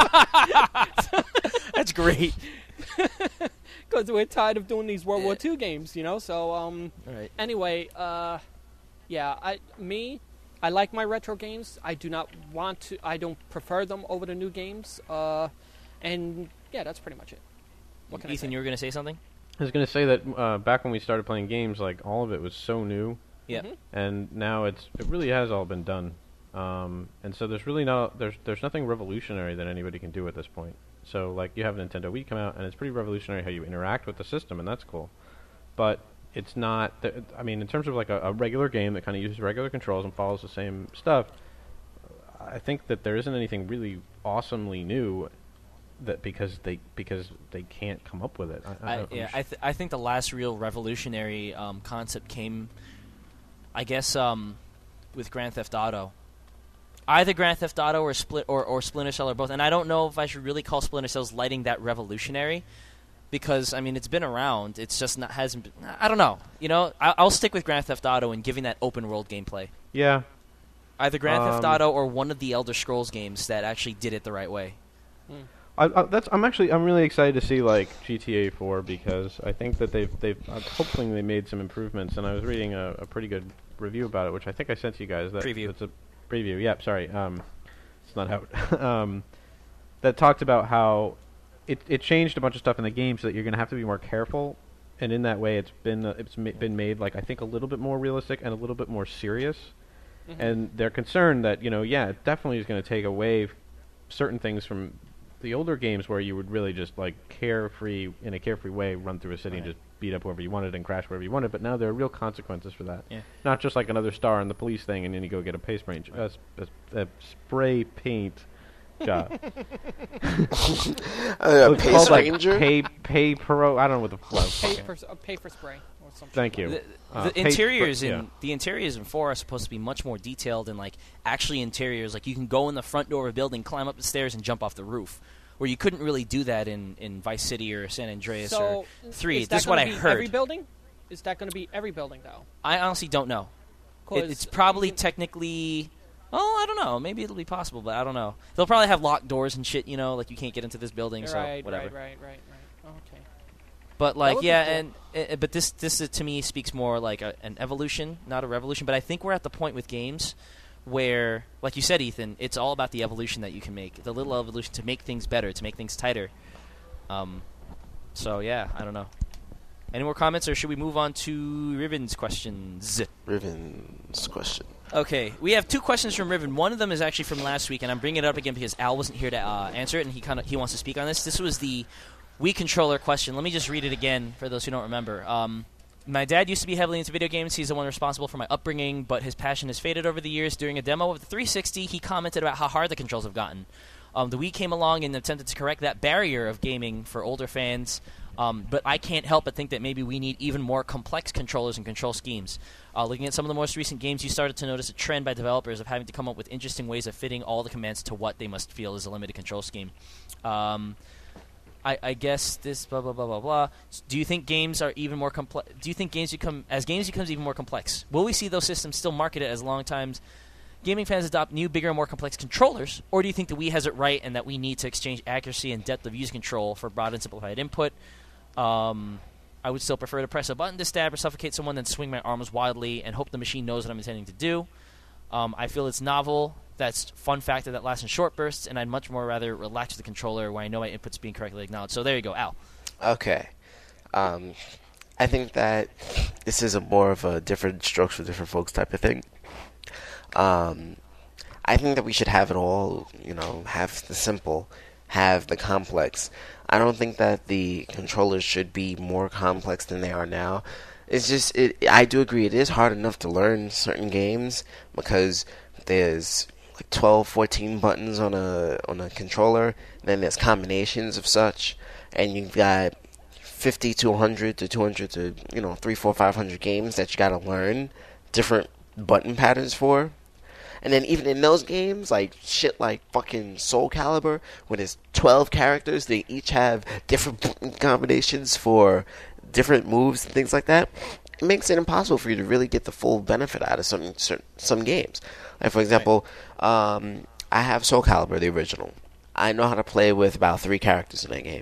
That's great. because we're tired of doing these World War Two games, you know. So um, All right. anyway, uh, yeah, I me, I like my retro games. I do not want to. I don't prefer them over the new games. Uh, and yeah, that's pretty much it. What can I Ethan, say? you were going to say something? I was going to say that uh, back when we started playing games, like all of it was so new, Yeah. Mhm. and now it's it really has all been done. Um, and so there's really no there's there's nothing revolutionary that anybody can do at this point. So like you have Nintendo Wii come out, and it's pretty revolutionary how you interact with the system, and that's cool. But it's not. Th- I mean, in terms of like a, a regular game that kind of uses regular controls and follows the same stuff, I think that there isn't anything really awesomely new. That because they because they can't come up with it. I, I, I, I'm yeah, sh- I, th- I think the last real revolutionary um, concept came, I guess, um, with Grand Theft Auto. Either Grand Theft Auto or Split or, or Splinter Cell or both. And I don't know if I should really call Splinter Cell's lighting that revolutionary, because I mean it's been around. It's just not hasn't. Been, I don't know. You know, I, I'll stick with Grand Theft Auto and giving that open world gameplay. yeah. Either Grand Theft Um, Auto or one of the Elder Scrolls games that actually did it the right way. I, I, that's I'm actually I'm really excited to see like G T A four, because I think that they've they've I'm hoping they made some improvements, and I was reading a, a pretty good review about it, which I think I sent to you guys. That Preview. It's a preview. Yep. Sorry. Um, it's not out. um, that talked about how it it changed a bunch of stuff in the game, so that you're going to have to be more careful, and in that way, it's been uh, it's ma- been made like I think a little bit more realistic and a little bit more serious. Mhm. And they're concerned that you know yeah, it definitely is going to take away f- certain things from the older games where you would really just like carefree in a carefree way run through a city and Right. just beat up whoever you wanted and crash wherever you wanted. But now there are real consequences for that. Yeah. Not just like another star in the police thing and then you go get a paint spray j- uh, sp- uh, uh, spray paint job. Uh, It's Pace called like Ranger. pay pay pro. I don't know what the well, Pay okay. for uh, pay for spray or something. Thank you. The, Uh, the pay- interiors yeah. in the interiors in four are supposed to be much more detailed and like actually interiors. Like you can go in the front door of a building, climb up the stairs, and jump off the roof. Where you couldn't really do that in, in Vice City or San Andreas So or three. is This that is what gonna I be heard. Every building? Is that going to be every building though? I honestly don't know. It, 'Cause it's probably even- technically. Oh, I don't know. Maybe it'll be possible, but I don't know. They'll probably have locked doors and shit. You know, like you can't get into this building, so right, whatever. right, right, right, right. Okay. But like, would be yeah, cool. and uh, but this this uh, to me speaks more like a, an evolution, not a revolution. But I think we're at the point with games where, like you said, Ethan, it's all about the evolution that you can make, the little evolution to make things better, to make things tighter. Um, so yeah, I don't know. Any more comments, or should we move on to Riven's questions? Riven's question. Okay, we have two questions from Riven. One of them is actually from last week, and I'm bringing it up again because Al wasn't here to uh, answer it, and he kind of he wants to speak on this. This was the Wii controller question. Let me just read it again for those who don't remember. Um, my dad used to be heavily into video games. He's the one responsible for my upbringing, but his passion has faded over the years. During a demo of the three sixty, he commented about how hard the controls have gotten. Um, the Wii came along and attempted to correct that barrier of gaming for older fans. Um, but I can't help but think that maybe we need even more complex controllers and control schemes. Uh, looking at some of the most recent games, you started to notice a trend by developers of having to come up with interesting ways of fitting all the commands to what they must feel is a limited control scheme. Um, I, I guess this blah blah blah blah blah. Do you think games are even more complex? Do you think games become as games becomes even more complex? Will we see those systems still marketed as long times gaming fans adopt new, bigger, and more complex controllers, or do you think the Wii has it right and that we need to exchange accuracy and depth of user control for broad and simplified input? Um, I would still prefer to press a button to stab or suffocate someone than swing my arms wildly and hope the machine knows what I'm intending to do. Um, I feel it's novel. That's fun factor that lasts in short bursts, and I'd much more rather relax with the controller where I know my input's being correctly acknowledged. So there you go, Al. Okay. Um, I think that this is a more of a different strokes for different folks type of thing. Um, I think that we should have it all, you know, have the simple, have the complex. I don't think that the controllers should be more complex than they are now. It's just, it. I do agree, it is hard enough to learn certain games because there's like twelve, fourteen buttons on a on a controller, and then there's combinations of such, and you've got fifty to one hundred to two hundred to, you know, three, four, five hundred games that you gotta learn different button patterns for. And then even in those games, like shit like fucking Soul Calibur, when there's twelve characters, they each have different button combinations for different moves and things like that. It makes it impossible for you to really get the full benefit out of some certain, some games. Like for example, um, I have Soul Calibur, the original. I know how to play with about three characters in that game.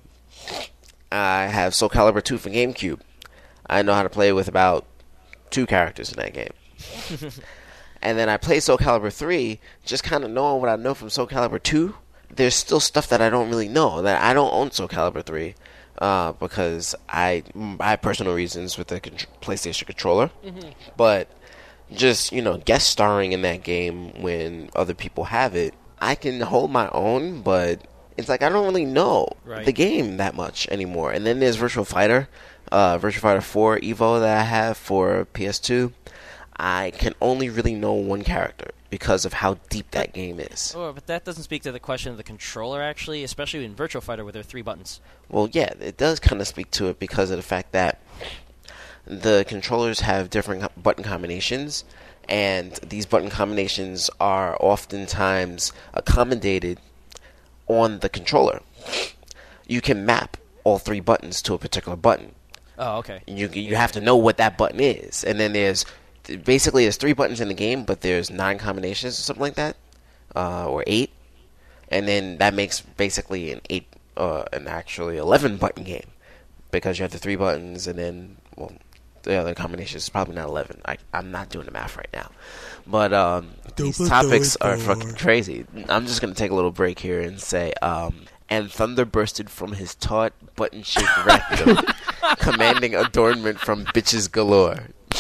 I have Soul Calibur two for GameCube. I know how to play with about two characters in that game. And then I play Soul Calibur three, just kind of knowing what I know from Soul Calibur two, there's still stuff that I don't really know. That I don't own Soul Calibur three uh, because I, I have personal reasons with the con- PlayStation controller. Mm-hmm. But just, you know, guest starring in that game when other people have it, I can hold my own, but it's like I don't really know Right. the game that much anymore. And then there's Virtual Fighter, uh, Virtual Fighter four Evo that I have for P S two. I can only really know one character because of how deep that game is. Oh, but that doesn't speak to the question of the controller, actually, especially in Virtual Fighter where there are three buttons. Well, yeah, it does kind of speak to it because of the fact that the controllers have different co- button combinations, and these button combinations are oftentimes accommodated on the controller. You can map all three buttons to a particular button. Oh, okay. You you have to know what that button is, and then there's basically there's three buttons in the game, but there's nine combinations or something like that, uh, or eight, and then that makes basically an eight, uh, an actually eleven button game because you have the three buttons, and then well, the other combinations is probably not eleven. I I'm not doing the math right now, but um, these topics are fucking crazy. I'm just gonna take a little break here and say um. And thunder bursted from his taut, button-shaped rectum, commanding adornment from bitches galore.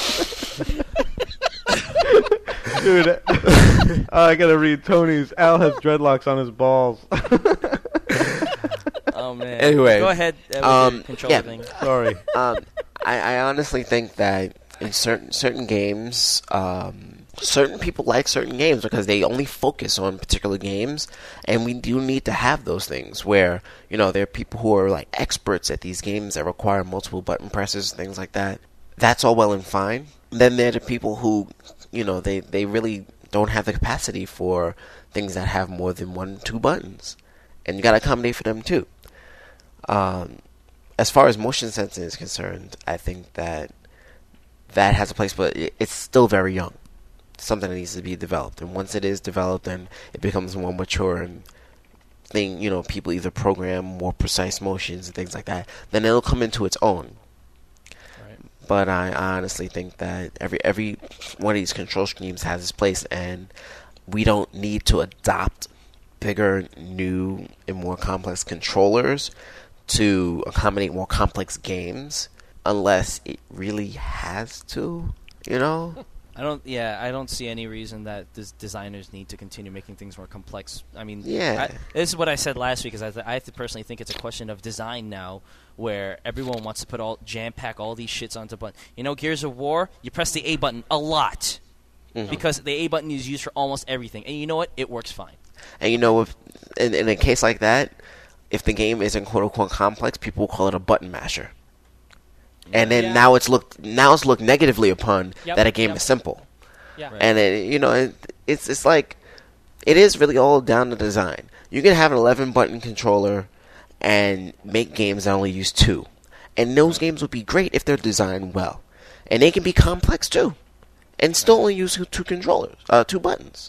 Dude, oh, I gotta read Tony's. Al has dreadlocks on his balls. Oh, man. Anyway, Go ahead uh, with um, your controller yeah. thing. Sorry. Um, I, I honestly think that in certain certain games, um, certain people like certain games because they only focus on particular games, and we do need to have those things where, you know, there are people who are like experts at these games that require multiple button presses, things like that. That's all well and fine. Then there are the people who, you know, they, they really don't have the capacity for things that have more than one, two buttons, and you got to accommodate for them too. Um, as far as motion sensing is concerned, I think that that has a place, but it, it's still very young. Something that needs to be developed, and once it is developed, then it becomes more mature and thing. You know, people either program more precise motions and things like that. Then it'll come into its own. Right. But I honestly think that every every one of these control schemes has its place, and we don't need to adopt bigger, new, and more complex controllers to accommodate more complex games unless it really has to. You know. I don't. Yeah, I don't see any reason that des- designers need to continue making things more complex. I mean, Yeah. I, this is what I said last week. Is I, th- I th- personally think it's a question of design now, where everyone wants to put all jam pack all these shits onto button. You know, Gears of War, you press the A button a lot Mhm. because the A button is used for almost everything, and you know what? It works fine. And you know, if in, in a case like that, if the game isn't quote unquote complex, people will call it a button masher. And then Yeah. now it's looked now it's looked negatively upon Yep, that a game yep. is simple. Yeah. Right. And it, you know, it, it's it's like it is really all down to design. You can have an eleven button controller and make games that only use two, and those games would be great if they're designed well, and they can be complex too, and still only use two controllers, uh, two buttons.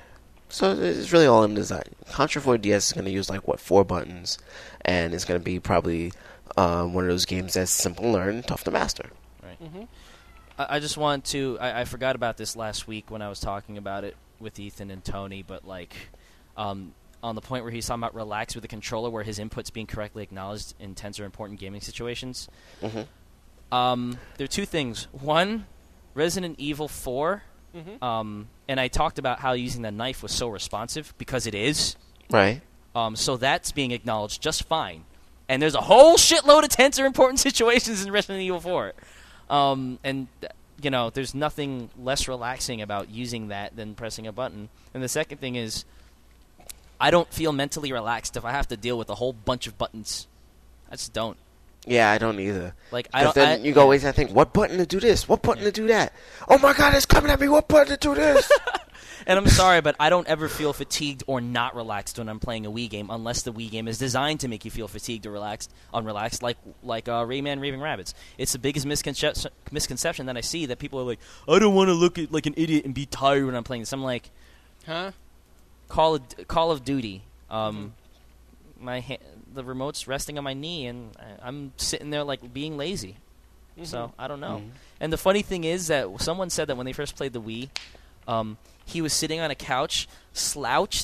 So it's really all in design. Contra four D S is going to use like what four buttons, and it's going to be probably uh, one of those games that's simple to learn, tough to master. Mm-hmm. I, I just want to. I, I forgot about this last week when I was talking about it with Ethan and Tony, but like, um, on the point where he's talking about relax with the controller, where his input's being correctly acknowledged in tense or important gaming situations. Mm-hmm. Um, there are two things. One, Resident Evil four. Mm-hmm. Um, and I talked about how using the knife was so responsive because it is. Right. Um, so that's being acknowledged just fine. And there's a whole shitload of tense or important situations in Resident Evil four. Um, and, you know, there's nothing less relaxing about using that than pressing a button. And the second thing is, I don't feel mentally relaxed if I have to deal with a whole bunch of buttons. I just don't. Yeah, I don't either. Like I Because don't. then I, you go always I think, what button to do this? What button to do that? Oh my God, it's coming at me! What button to do this? And I'm sorry, but I don't ever feel fatigued or not relaxed when I'm playing a Wii game, unless the Wii game is designed to make you feel fatigued or relaxed, unrelaxed, like like uh, Rayman Raving Rabbids. It's the biggest misconce- misconception that I see, that people are like, I don't want to look at, like an idiot and be tired when I'm playing this. I'm like, Huh? Call of Call of Duty. Um, mm-hmm. My ha- the remote's resting on my knee, and I- I'm sitting there like being lazy. Mm-hmm. So I don't know. Mhm. And the funny thing is that someone said that when they first played the Wii, um, he was sitting on a couch, slouched,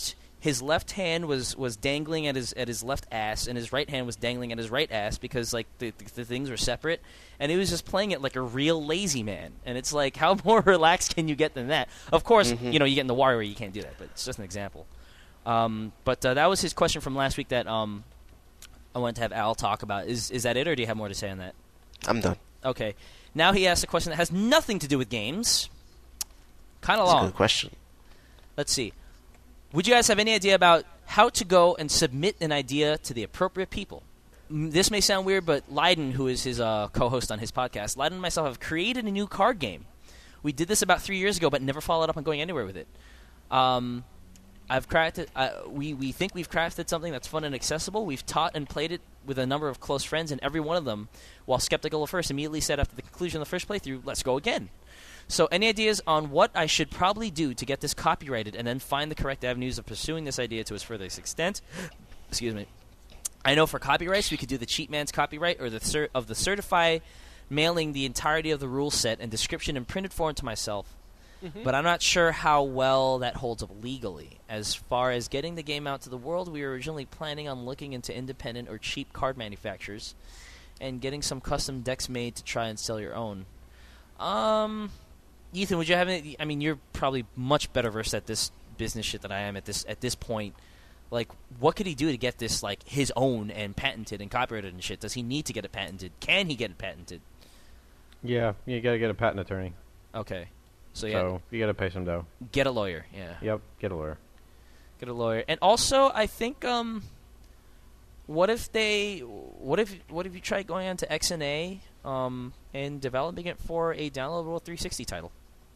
his left hand was, was dangling at his at his left ass, and his right hand was dangling at his right ass because like the, the, the things were separate, and he was just playing it like a real lazy man. And it's like, how more relaxed can you get than that? Of course, Mm-hmm. you know, you get in the Warrior, you can't do that, but it's just an example. Um, but uh, that was his question from last week that um, I wanted to have Al talk about. Is is that it, or do you have more to say on that? I'm done. Okay. Now he asked a question that has nothing to do with games. Kind of That's a long. good question. Let's see. Would you guys have any idea about how to go and submit an idea to the appropriate people? M- This may sound weird, but Leiden, who is his uh, co-host on his podcast, Leiden and myself have created a new card game. We did this about three years ago, but never followed up on going anywhere with it. Um, I've crafted. Uh, we we think we've crafted something that's fun and accessible. We've taught and played it with a number of close friends, and every one of them, while skeptical at first, immediately said after the conclusion of the first playthrough, "Let's go again." So, any ideas on what I should probably do to get this copyrighted, and then find the correct avenues of pursuing this idea to its furthest extent? Excuse me. I know for copyrights, we could do the Cheat Man's copyright, or the cer- of the certify mailing the entirety of the rule set and description in printed form to myself. Mhm. But I'm not sure how well that holds up legally. As far as getting the game out to the world, we were originally planning on looking into independent or cheap card manufacturers and getting some custom decks made to try and sell your own. Um, Ethan, would you have any? I mean, you're probably much better versed at this business shit than I am at this at this point. Like, what could he do to get this like his own and patented and copyrighted and shit? Does he need to get it patented? Can he get it patented? Yeah, you gotta get a patent attorney. Okay, so yeah, So you gotta pay some dough. get a lawyer. Yeah. Yep, get a lawyer. Get a lawyer. And also, I think, um, what if they, what if, what if you try going on to X N A, um, and developing it for a downloadable three sixty title?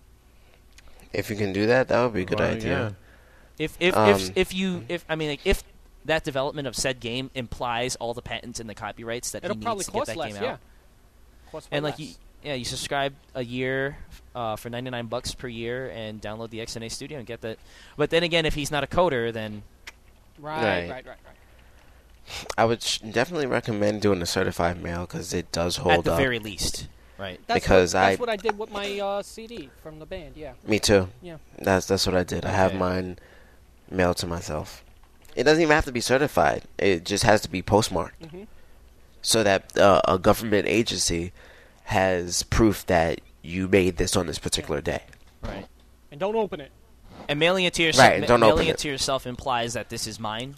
If you can do that, that would be a good Well, idea. yeah. If, if, Um, if, if you, if, I mean, like, if that development of said game implies all the patents and the copyrights that It'll he probably needs to get cost that less, game yeah. out. Cost way And like, less. you, yeah, you subscribe a year uh, for ninety-nine bucks per year and download the X N A Studio and get that. But then again, if he's not a coder, then Right, Right. right, right, right. I would sh- definitely recommend doing a certified mail because it does hold at the up. very least, right? That's Because what, that's I- what I did with my uh, C D from the band. Yeah, Me too. yeah. That's that's what I did. I have Okay. mine mailed to myself. It doesn't even have to be certified. It just has to be postmarked, hmm so that uh, a government agency has proof that you made this on this particular day. Right. And don't open it. And mailing it to yourself, Right, and ma- don't mailing open it it. to yourself implies that this is mine.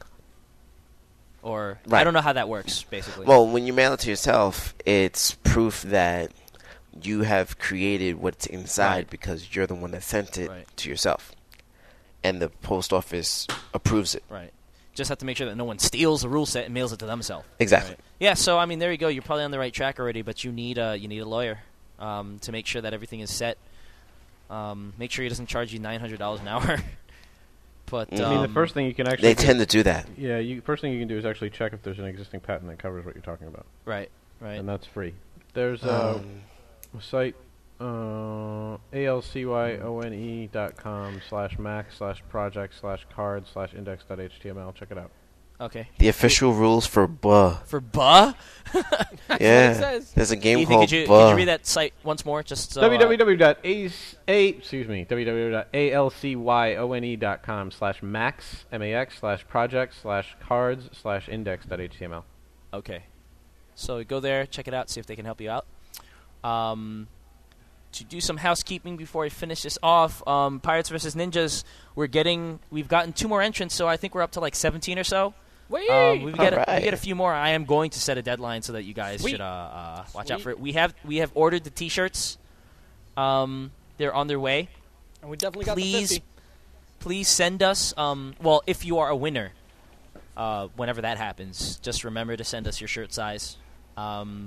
Or I Right. don't know how that works. Basically, Well, when you mail it to yourself, it's proof that you have created what's inside Right. because you're the one that sent it Right. to yourself, and the post office approves it. right. Just have to make sure that no one steals the rule set and mails it to themselves. Exactly. Right. Yeah. So I mean, there you go. You're probably on the right track already, but you need a you need a lawyer um, to make sure that everything is set. Um, make sure he doesn't charge you nine hundred dollars an hour. But I I mean, the um, first thing you can actually They do- tend to do that. yeah, you first thing you can do is actually check if there's an existing patent that covers what you're talking about, right, right. and that's free. There's a Um, site, uh, alcyone dot com slash mac slash project slash card slash index dot html. Check it out. Okay. the official rules for buh. For buh. Yeah, it says. there's a game Ethan, called could you, buh. could you read that site once more? Just so, uh, www dot a excuse me www dot alcyone dot com slash max max slash project slash cards slash index dot html. Okay. So go there, check it out, see if they can help you out. Um, to do some housekeeping before I finish this off, um, Pirates versus Ninjas, we're getting, we've gotten two more entrants, so I think we're up to like seventeen or so. Wait. Um, we get a, we Alright. get a few more. I am going to set a deadline so that you guys Sweet. should uh, uh, watch out Sweet. for it. We have we have ordered the T-shirts. Um, they're on their way. and we definitely got the Please, fifty. please send us. Um, well, if you are a winner, uh, whenever that happens, just remember to send us your shirt size. Um,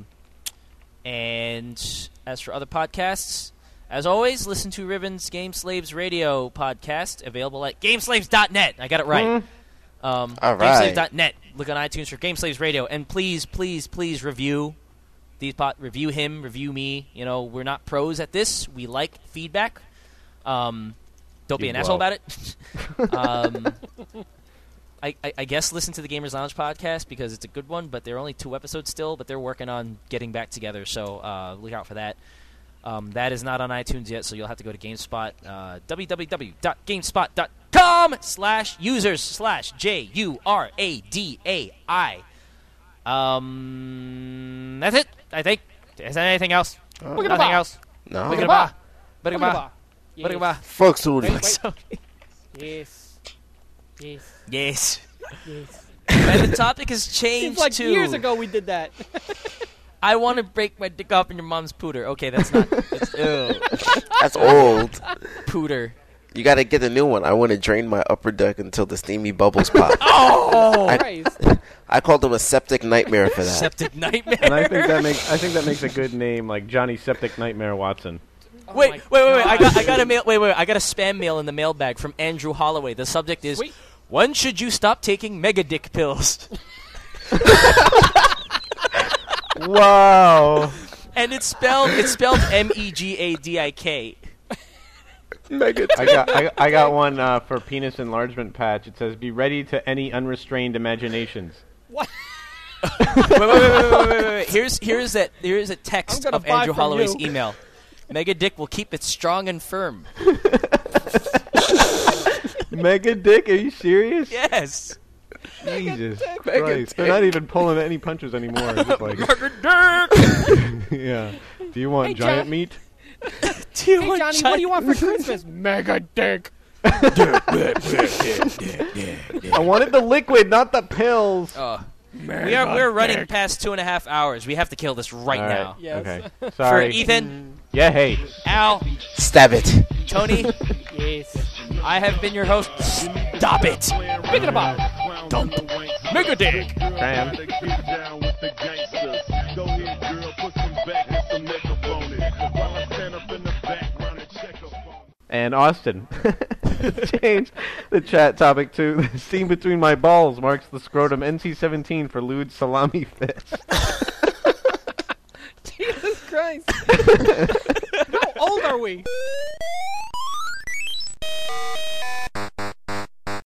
and as for other podcasts, as always, listen to Ribbon's Game Slaves Radio podcast, available at gameslaves dot net. I got it right. Um, All right. gameslaves dot net. Look on iTunes for Game Slaves Radio, and please, please, please review these pot. Review him, review me. You know, we're not pros at this. We like feedback. Um, don't be You an asshole blow. about it. um, I, I, I guess listen to the Gamers Lounge podcast because it's a good one, but they're only two episodes still, but they're working on getting back together, so uh, look out for that. Um, that is not on iTunes yet, so you'll have to go to GameSpot, uh, www.gamespot.com slash users slash J U R A D A I. Um, that's it, I think. Is there anything else? Oh. Nothing else? No. Boogada-ba. Boogada-ba. Boogada-ba. Yes. Boogada-ba. Fuck Sony. Wait, wait. Yes. Yes. Yes. Yes. And the topic has Seems changed like to... years ago we did that. I want to break my dick off in your mom's pooter. Okay, that's not... That's, ew. That's old. Pooter. You got to get a new one. I want to drain my upper deck until the steamy bubbles pop. Oh, I- Christ. I called him a septic nightmare for that. Septic nightmare. And I think that makes I think that makes a good name, like Johnny Septic Nightmare Watson. Oh Wait, my wait, wait, wait! I God. got, I got a mail. Wait, wait! I got a spam mail in the mailbag from Andrew Holloway. The subject is: Sweet. when should you stop taking mega dick pills? Wow. And it's spelled, it's spelled M E G A D I K. Mega I got I, I got one uh, for penis enlargement patch. It says, "Be ready to any unrestrained imaginations." What? wait, wait, wait, wait, wait, wait, wait, wait! Here's, here's that, here's a I'm text gonna of buy Andrew from Holloway's you. email. Mega dick will keep it strong and firm. Mega dick? Are you serious? Yes. Jesus Mega Christ! dick. They're not even pulling any punches anymore. It's just like, Mega dick. yeah. Do you want Hey, giant John. meat? Do you Hey, want Johnny, what do you want for Christmas? Mega dick. I wanted the liquid, not the pills. Oh. We are we're running past two and a half hours. We have to kill this right, All now. Yes. Okay. For Sorry. Ethan, Yeah. Hey. Al, Stab it. Tony, Yes. I have been your host. Stop it. Thinking about it. Dump. Mega dick. Graham. And Austin. Change the chat topic to the scene between my balls marks the scrotum N C seventeen for lewd salami fist. Jesus Christ. How old are we?